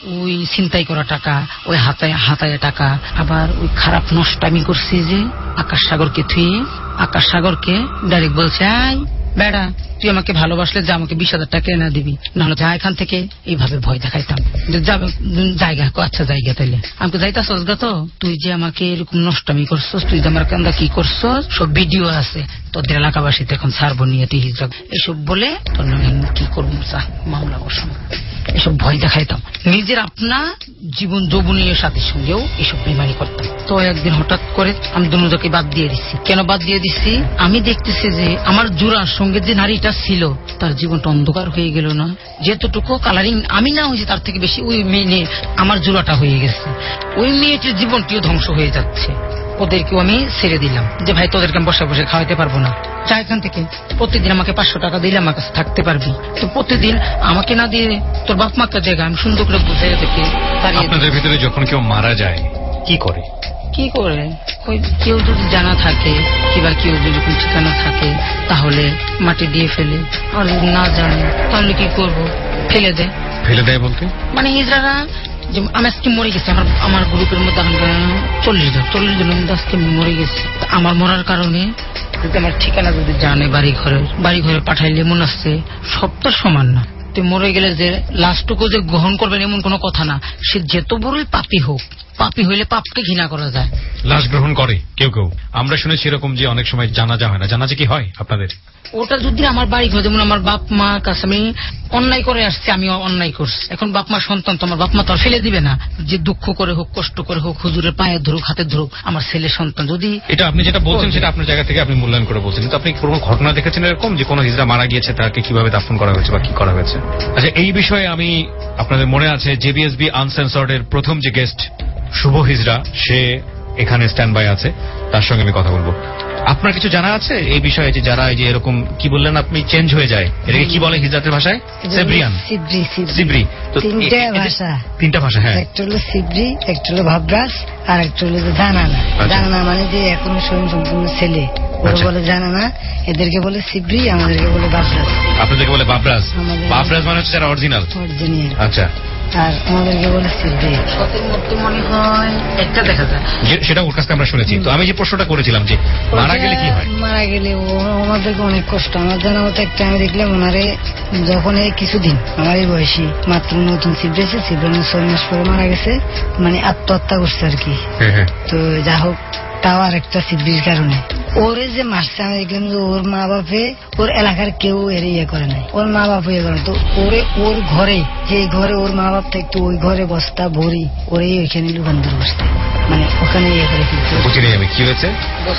ওই ছিনতাই করা টাকা, ওই হাতায় হাতায় টাকা, আবার ওই খারাপ নষ্টামি করছি যে আকাশ সাগরকে থুয়ে আকাশ সাগরকে ডাইরেক্ট বলছে, আই বেড়া তুই আমাকে ভালোবাসলে যে আমাকে বিশ হাজার টাকা এনে দিবি, নাহলে যা এখান থেকে। এইভাবে ভয় দেখাইতাম যে যাবে জায়গা, আচ্ছা জায়গা তাইলে আমাকে যাইতাছস গা, তো তুই যে আমাকে এরকম নষ্টামি করছস, তুই যে আমার কান্দা কি করছস সব ভিডিও আছে, তোদের এলাকাবাসীতে এখন ছাড়বো নিয়ে তুই হিসাব এসব বলে তোর কি করবো মামলা বসাম, এসব ভয় দেখাইতাম। নিজের আপনা জীবন যৌবনীয় সাথীর সঙ্গেও এসব বেমানি করতাম। তো একদিন হঠাৎ করে আমি দুজনকে বাদ দিয়ে দিচ্ছি। কেন বাদ দিয়ে দিচ্ছি? আমি দেখতেছি যে আমার জোড়ার সঙ্গে যে নারীটা ছিল তার জীবনটা অন্ধকার হয়ে গেল না, যেতটুকু কালারিং আমি না হয়েছি তার থেকে বেশি ওই মেয়ে আমার জোড়াটা হয়ে গেছে। ওই মেয়েটির জীবনটিও ধ্বংস হয়ে যাচ্ছে। ওদেরকেও আমি ছেড়ে দিলাম যে ভাই তোদেরকে আমি বসে বসে খাওয়াতে পারবো না, যা এখান থেকে। প্রতিদিন আমাকে পাঁচশো টাকা দিলে আমার কাছে থাকতে পারবি, তো প্রতিদিন আমাকে না দিয়ে তোর বাপ মাকে জায়গা আমি সুন্দর করে বুঝাই থেকে। আপনাদের ভিতরে যখন কেউ মারা যায় কি করে? কি করে কেউ যদি জানা থাকে কিংবা কেউ যদি কোনো ঠিকানা থাকে তাহলে মাটি দিয়ে ফেলে, আর যদি না জানে তাহলে কি করবো, ফেলে দেয়। ফেলে দেয় বলতে মানে হিজড়ারা আমি আজকে মরে গেছি, আমার আমার গ্রুপের মধ্যে চল্লিশ জন চল্লিশ জনের মধ্যে আজকে মরে গেছি। আমার মরার কারণে যদি আমার ঠিকানা যদি জানে বাড়ি ঘরের বাড়ি ঘরে পাঠাইলে মনে আসছে সব তো সমান না। মরে গেলে যে লাশটুকু যে গ্রহণ করবেন এমন কোনো কথা না, সে যত বড়ই পাপী হোক, পাপী হইলে পাপকে ঘৃণা করা যায়। লাশ গ্রহণ করে কেউ কেউ, আমরা শুনেছি এরকম যে অনেক সময় জানাজা হয় না। জানাজা কি হয় আপনাদের? ওটা যদি আমার বাড়ি ঘর, যেমন আমার বাপ মা কাছে আমি অন্যায় করে আসছি, আমি অন্যায় করছি, এখন বাপ মা সন্তান তো আমার বাপ মা তো আর ফেলে দিবে না, যে দুঃখ করে হোক কষ্ট করে হোক হুজুরের পায়ে ধরুক হাতে ধরুক আমার ছেলে সন্তান। যদি এটা আপনি যেটা বলছেন সেটা আপনার জায়গা থেকে আপনি মূল্যায়ন করে বলছেন, কিন্তু আপনি কোনো ঘটনা দেখেছেন এরকম যে কোনো হিজড়া মারা গিয়েছে তাকে কিভাবে দাফন করা হয়েছে বা কি করা হয়েছে? আচ্ছা, এই বিষয়ে আমি আপনাদের মনে আছে জেবিএসবি আনসেন্সর্ড এর প্রথম যে গেস্ট শুভ হিজড়া, সে এখানে স্ট্যান্ড বাই আছে, তার সঙ্গে আমি কথা বলবো। আপনার কিছু জানা আছে এই বিষয়ে যে যারা এই যে এরকম কি বললেন আপনি চেঞ্জ হয়ে যায়, এটাকে কি বলে হিজড়াতের ভাষায়? সেব্রিয়ান, সিব্রি। তিনটা ভাষা, তিনটা ভাষা, হ্যাঁ। একটা হলো সিব্রি, একটা হলো ভাবরাস, আর একটা হলো জানানা। জানানা মানে যে এখনো স্বয়ং সম্পূর্ণ ছেলে, ওরা বলে জানানা, এদেরকে বলে সিব্রি, আমাদেরকে বলে বাবরাস। আপনাদেরকে বলে বাবরাস? বাবরাস মানে হচ্ছে যারা অরিজিনাল। অরিজিনাল, আচ্ছা। আর আমাদেরকে বলে সিদ্ধি। সতের মধ্যে মনে হয় একটা দেখা যায়, সেটা ওর কাছে আমরা শুনেছি। তো আমি যে প্রশ্নটা করেছিলাম যে মারা গেলে কি হয়? মারা গেলে ওনাদেরকে অনেক কষ্ট। আমার জানা মতো একটা আমি দেখলাম ওনারে যখন এই কিছুদিন আমার এই বয়সী মাত্র নতুন সিবড়েছে, সিবড়ানোর ছয় মাস পরে মারা গেছে, মানে আত্মহত্যা করছে আর কি। তো যা হোক, তাও আর একটা সিদ্ধির কারণে ওরে যে মারছে আমি দেখলাম যে ওর মা বাপে ওর এলাকার কেউ এর ইয়ে করে নাই, ওর মা বাপ ইয়ে করে। তো ওরে ওর ঘরে, যে ঘরে ওর মা বাপ থাকতো ওই ঘরে বস্তা ভরি ওরে ওইখানে লুকান্তর বসতে, মানে ওখানে ইয়ে করে ফেলতে। আমি কি হয়েছে?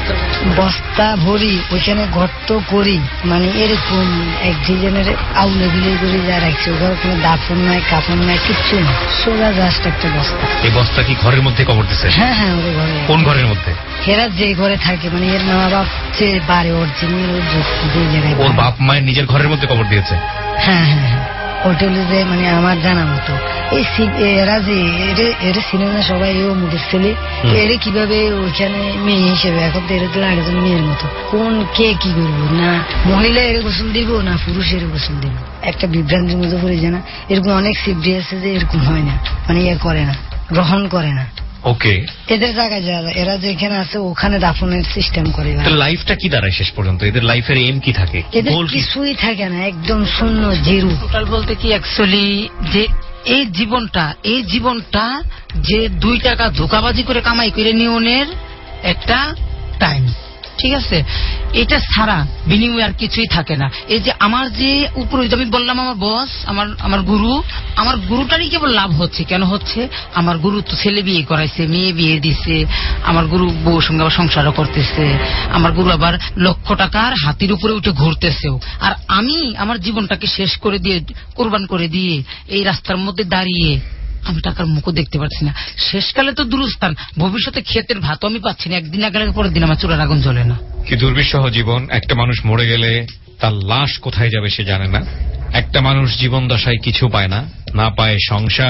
বস্তা ভরি ওইখানে গর্ত করি, মানে এরকম এক ডিজাইনের আউলে বিলে করে যা রাখছে। ওখানে কোনো দাফন নাই কাফন নাই কিচ্ছু না, সোজা জাস্ট একটা বস্তা। এই বস্তা কি ঘরের মধ্যে কবর দিচ্ছে? হ্যাঁ হ্যাঁ, ওর ঘরে। কোন ঘরের মধ্যে? এরা যে ঘরে থাকে, মানে এর মা বাপ যে বাড়ি ওর যে জায়গায়, ওর বাপ মায়ের নিজের ঘরের মধ্যে কবর দিয়েছে। হ্যাঁ হ্যাঁ হ্যাঁ, ওটা হলো যে মানে আমার জানা মতো এই এরা যে এরা সিনেমা সবাই ও মুখের ছেলে, এরা কিভাবে ওইখানে মেয়ে হিসেবে এখন তো এরা তো একজন মেয়ের মতো, কোন কে কি করবো, না মহিলা এর গোসল দিব না পুরুষ এর গোসল দিব, একটা বিভ্রান্তির মধ্যে পড়ে যায় না। এরকম অনেক সিফটি আছে যে এরকম হয় না, মানে ইয়ে করে না, গ্রহণ করে না। ওকে, এদের জায়গায় যারা এরা যেখানে আছে ওখানে দাফনের সিস্টেম করে। লাইফটা কি দাঁড়ায় শেষ পর্যন্ত? এদের লাইফের এম কি থাকে? এদের কিছুই থাকে না, একদম শূন্য, জিরো। টোটাল বলতে কি অ্যাকচুয়ালি যে এই জীবনটা এই জীবনটা যে দুই টাকা ধোকাবাজি করে কামাই করে নিয়নের একটা টাইম, ঠিক আছে, এটা ছাড়া বিনিময় আর কিছুই থাকে না। এই যে আমার যে উপরে আমি বললাম আমার বস, আমার আমার গুরু, আমার গুরুটারই কেবল লাভ হচ্ছে। কেন হচ্ছে? আমার গুরু তো ছেলে বিয়ে করাইছে, মেয়ে বিয়ে দিছে, আমার গুরু বউর সঙ্গে আবার সংসারও করতেছে, আমার গুরু আবার লক্ষ টাকার হাতির উপরে উঠে ঘুরতেছেও। আর আমি আমার জীবনটাকে শেষ করে দিয়ে কোরবান করে দিয়ে এই রাস্তার মধ্যে দাঁড়িয়ে আমি টাকার মুখও দেখতে পাচ্ছি না। শেষকালে তো দুরস্থান, ভবিষ্যতে ক্ষেতের ভাতও আমি পাচ্ছি না। একদিন আগে পরের দিন আমার চুলার আগুন জ্বলে না। কি দুর্বিষহ জীবন! একটা মানুষ মরে গেলে তার লাশ কোথায় যাবে সে জানে না। একটা মানুষ জীবন দশায় কিছু পায় না, না পায় সংসার,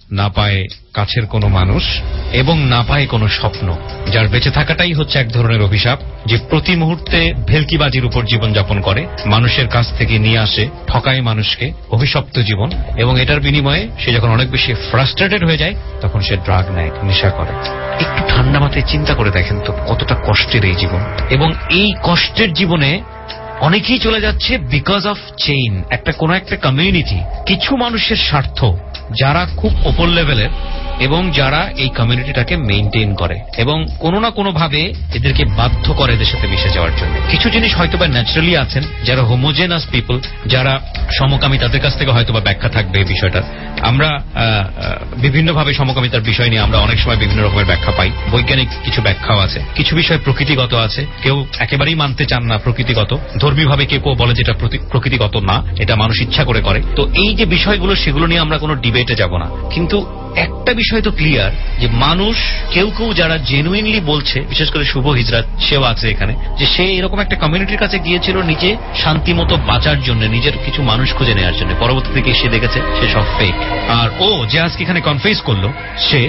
না পায় কাছের কোনো মানুষ এবং না পায় কোনো স্বপ্ন। যার বেঁচে থাকাটাই হচ্ছে এক ধরনের অভিশাপ, যে প্রতি মুহূর্তে ভেলকিবাজির উপর জীবনযাপন করে, মানুষের কাছ থেকে নিয়ে আসে, ঠকায় মানুষকে, অভিশপ্ত জীবন। এবং এটার বিনিময়ে সে যখন অনেক বেশি ফ্রাস্ট্রেটেড হয়ে যায় তখন সে ড্রাগ নেয়, নেশা করে। একটু ঠান্ডা মাথায় চিন্তা করে দেখেন তো কতটা কষ্টের এই জীবন। এবং এই কষ্টের জীবনে অনেকেই চলে যাচ্ছে বিকজ অফ চেইন, একটা কোন একটা কমিউনিটি, কিছু মানুষের স্বার্থ, যারা খুব ওপর লেভেলের এবং যারা এই কমিউনিটিটাকে মেইনটেইন করে এবং কোনো না কোনো ভাবে এদেরকে বাধ্য করে এদের সাথে মিশে যাওয়ার জন্য। কিছু জিনিস হয়তোবা ন্যাচারালি আছেন, যারা হোমোজেনাস পিপল, যারা সমকামী, তাদের কাছ থেকে হয়তোবা ব্যাখ্যা থাকবে এই বিষয়টা। আমরা বিভিন্নভাবে সমকামিতার বিষয় নিয়ে আমরা অনেক সময় বিভিন্ন রকমের ব্যাখ্যা পাই, বৈজ্ঞানিক কিছু ব্যাখ্যাও আছে, কিছু বিষয় প্রকৃতিগত আছে, কেউ একেবারেই মানতে চান না প্রকৃতিগত, ধর্মীয়ভাবে কেউ কেউ বলে যেটা প্রকৃতিগত না, এটা মানুষ ইচ্ছা করে করে। তো এই যে বিষয়গুলো, সেগুলো নিয়ে আমরা কোনো ডিবেটে যাব না, কিন্তু একটা বিষয় তো ক্লিয়ার যে মানুষ কেউ কেউ যারা জেনুইনলি বলছে, বিশেষ করে শুভ হিজরা সেও আছে এখানে, যে সে এরকম একটা কমিউনিটির কাছে গিয়েছিল নিজে শান্তি মতো বাঁচার জন্য, নিজের কিছু মানুষ খুঁজে নেওয়ার জন্য। পরবর্তী থেকে সে দেখেছে সে সব ফেক। আর ও যে আজকে এখানে কনফেস করলো, সে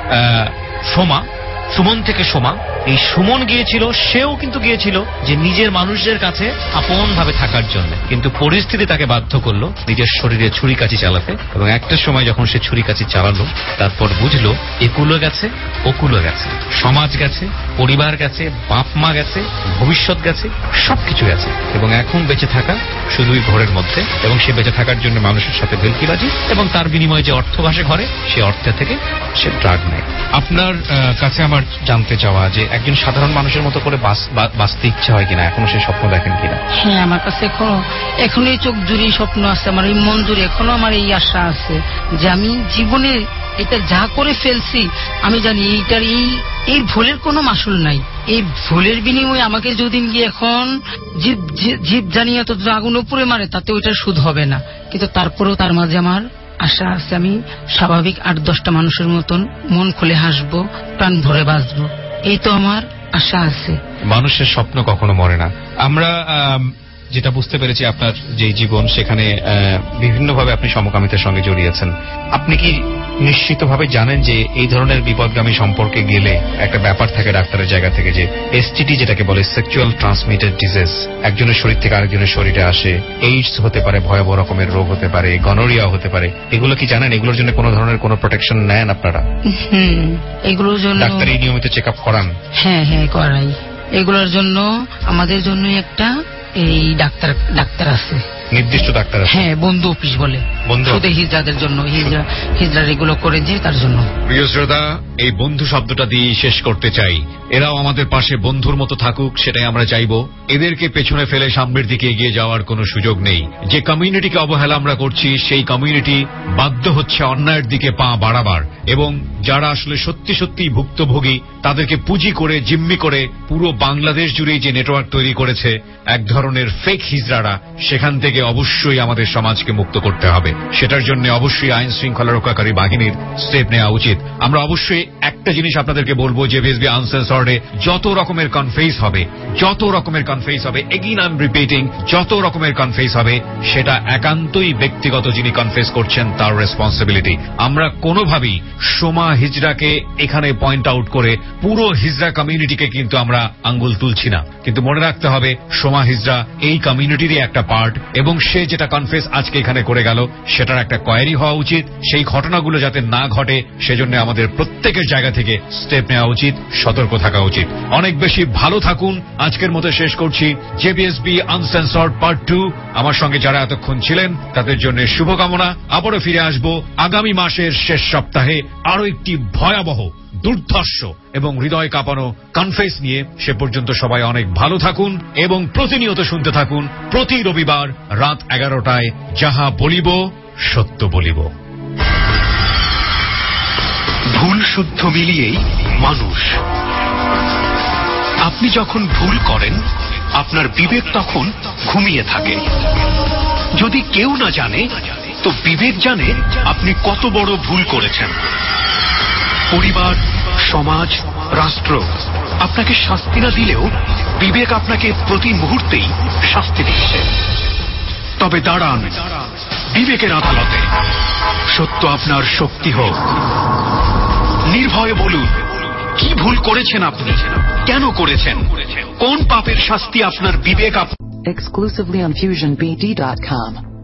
সোমা, সুমন থেকে সোমা, এই সুমন গিয়েছিল, সেও কিন্তু গিয়েছিল যে নিজের মানুষদের কাছে আপন ভাবে থাকার জন্য, কিন্তু পরিস্থিতি তাকে বাধ্য করলো নিজের শরীরে ছুরি কাচি চালাতে। এবং একটা সময় যখন সে ছুরি কাচি চালালো, তারপর বুঝলো একুলো গেছে, ওকুলো গেছে, সমাজ গেছে, পরিবার গেছে, বাপ মা গেছে, ভবিষ্যৎ গেছে, সবকিছু গেছে। এবং এখন বেঁচে থাকা শুধুই ঘরের মধ্যে, এবং সে বেঁচে থাকার জন্য মানুষের সাথে ভেলকিবাজি, এবং তার বিনিময়ে যে অর্থ ভাসে ঘরে, সে অর্থে থেকে সে ড্রাগ নেয়। আপনার কাছে আমার জানতে চাওয়া যে একজন সাধারণ মানুষের মতো করে বাঁচতে ইচ্ছা হয় কিনা, এখনো সে স্বপ্ন দেখেন কিনা? হ্যাঁ, আমার কাছে এখনো এখনো এই চোখ জুড়ে স্বপ্ন আছে, আমার এই মন জুড়ে এখনো আমার এই আশা আছে যে আমি জীবনে এটা যা করে ফেলছি, আমি জানি এইটার এই এই ভুলের কোনো মাসুল নাই। এই ভুলের বিনিময়ে আমাকে যদি গিয়ে এখন জীব জীব জানিয়ে তো আগুন উপরে মারে, তাতে ওইটার সুদ হবে না। কিন্তু তারপরেও তার মাঝে আমার আশা আছে, আমি স্বাভাবিক আট দশটা মানুষের মতন মন খুলে হাসবো, প্রাণ ভরে বাঁচবো, এই তো আমার আশা আছে। মানুষের স্বপ্ন কখনো মরে না। আমরা যেটা বুঝতে পেরেছি আপনার যে জীবন, সেখানে বিভিন্নভাবে আপনি সমকামিতার সঙ্গে জড়িয়েছেন। আপনি কি নিশ্চিতভাবে জানেন যে এই ধরনের বিপদগামী সম্পর্কে গেলে একটা ব্যাপার থাকে ডাক্তারের জায়গা থেকে, যে এসটিডি যেটাকে বলে সেক্সুয়াল ট্রান্সমিটেড ডিজিজ, একজনের শরীর থেকে আরেকজনের শরীরে আসে, এইডস হতে পারে, ভয়াবহ রকমের রোগ হতে পারে, গনোরিয়া হতে পারে, এগুলো কি জানেন? এগুলোর জন্য কোনো ধরনের কোনো প্রোটেকশন নেন আপনারা? হুম, এগুলোর জন্য ডাক্তার এই নিয়মিত চেক আপ করান? হ্যাঁ হ্যাঁ করাই। এগুলোর জন্য আমাদের জন্য একটা এই ডাক্তার ডাক্তার আছে, নির্দিষ্ট ডাক্তার আছে? হ্যাঁ, বন্ধু অফিস বলে, শুধু হিজড়াদের জন্য, হিজড়া হিজড়া এগুলো করে যে তার জন্য। প্রিয় শ্রোতা, এই বন্ধু শব্দটা দিয়ে শেষ করতে চাই। এরাও আমাদের পাশে বন্ধুর মতো থাকুক, সেটাই আমরা চাইব। এদেরকে পেছনে ফেলে সামনের দিকে এগিয়ে যাওয়ার কোনো সুযোগ নেই। যে কমিউনিটিকে অবহেলা আমরা করছি, সেই কমিউনিটি বাধ্য হচ্ছে অন্যায়ের দিকে পা বাড়াবার, এবং যারা আসলে সত্যি সত্যি ভুক্তভোগী তাদেরকে পুঁজি করে, জিম্মি করে পুরো বাংলাদেশ জুড়েই যে নেটওয়ার্ক তৈরি করেছে এক ধরনের ফেক হিজড়ারা, সেখান থেকে অবশ্যই আমাদের সমাজকে মুক্ত করতে হবে। সেটার জন্য অবশ্যই আইন শৃঙ্খলা রক্ষাকারী বাহিনীর স্টেপ নেওয়া উচিত। আমরা অবশ্যই একটা জিনিস আপনাদেরকে বলবো, যে জেভিএসবি আনসেন্সর্ডে যত রকমের কনফেস হবে, যত রকমের কনফেস হবে, এগেইন আই এম রিপিটিং, যত রকমের কনফেস হবে, সেটা একান্তই ব্যক্তিগত, যিনি কনফেস করছেন তার রেসপন্সিবিলিটি। আমরা কোনোভাবেই সোমা হিজড়াকে এখানে পয়েন্ট আউট করে পুরো হিজড়া কমিউনিটিকে কিন্তু আমরা আঙ্গুল তুলছি না। কিন্তু মনে রাখতে হবে, সোমা হিজড়া এই কমিউনিটিরই একটা পার্ট, এবং সে যেটা কনফেস আজকে এখানে করে গেল, সেটার একটা কোয়ারি হওয়া উচিত। সেই ঘটনাগুলো যাতে না ঘটে, সেজন্য আমাদের প্রত্যেকের জায়গা থেকে স্টেপ নেওয়া উচিত, সতর্ক থাকা উচিত। অনেক বেশি ভালো থাকুন। আজকের মতো শেষ করছি জেবিএসবি আনসেন্সর্ড পার্ট টু। আমার সঙ্গে যারা এতক্ষণ ছিলেন তাদের জন্য শুভকামনা। আবারও ফিরে আসবো আগামী মাসের শেষ সপ্তাহে আরো একটি ভয়াবহ, দুর্ধর্ষ এবং হৃদয় কাঁপানো কনফেস নিয়ে। সে পর্যন্ত সবাই অনেক ভালো থাকুন এবং প্রতিনিয়ত শুনতে থাকুন প্রতি রবিবার রাত এগারোটায় যাহা বলিব সত্য বলিব। ভুল শুদ্ধ মিলিয়েই মানুষ। আপনি যখন ভুল করেন, আপনার বিবেক তখন ঘুমিয়ে থাকে। যদি কেউ না জানে, তো বিবেক জানে আপনি কত বড় ভুল করেছেন। পরিবার, সমাজ, রাষ্ট্র আপনাকে শাস্তি না দিলেও বিবেক আপনাকে প্রতি মুহূর্তেই শাস্তি দিচ্ছে। তবে দাঁড়ান বিবেকের আদালতে। সত্য আপনার শক্তি হোক। নির্ভয়ে বলুন, কি ভুল করেছেন আপনি, কেন করেছেন, কোন পাপের শাস্তি আপনার বিবেক। Exclusively on fusion b d dot com.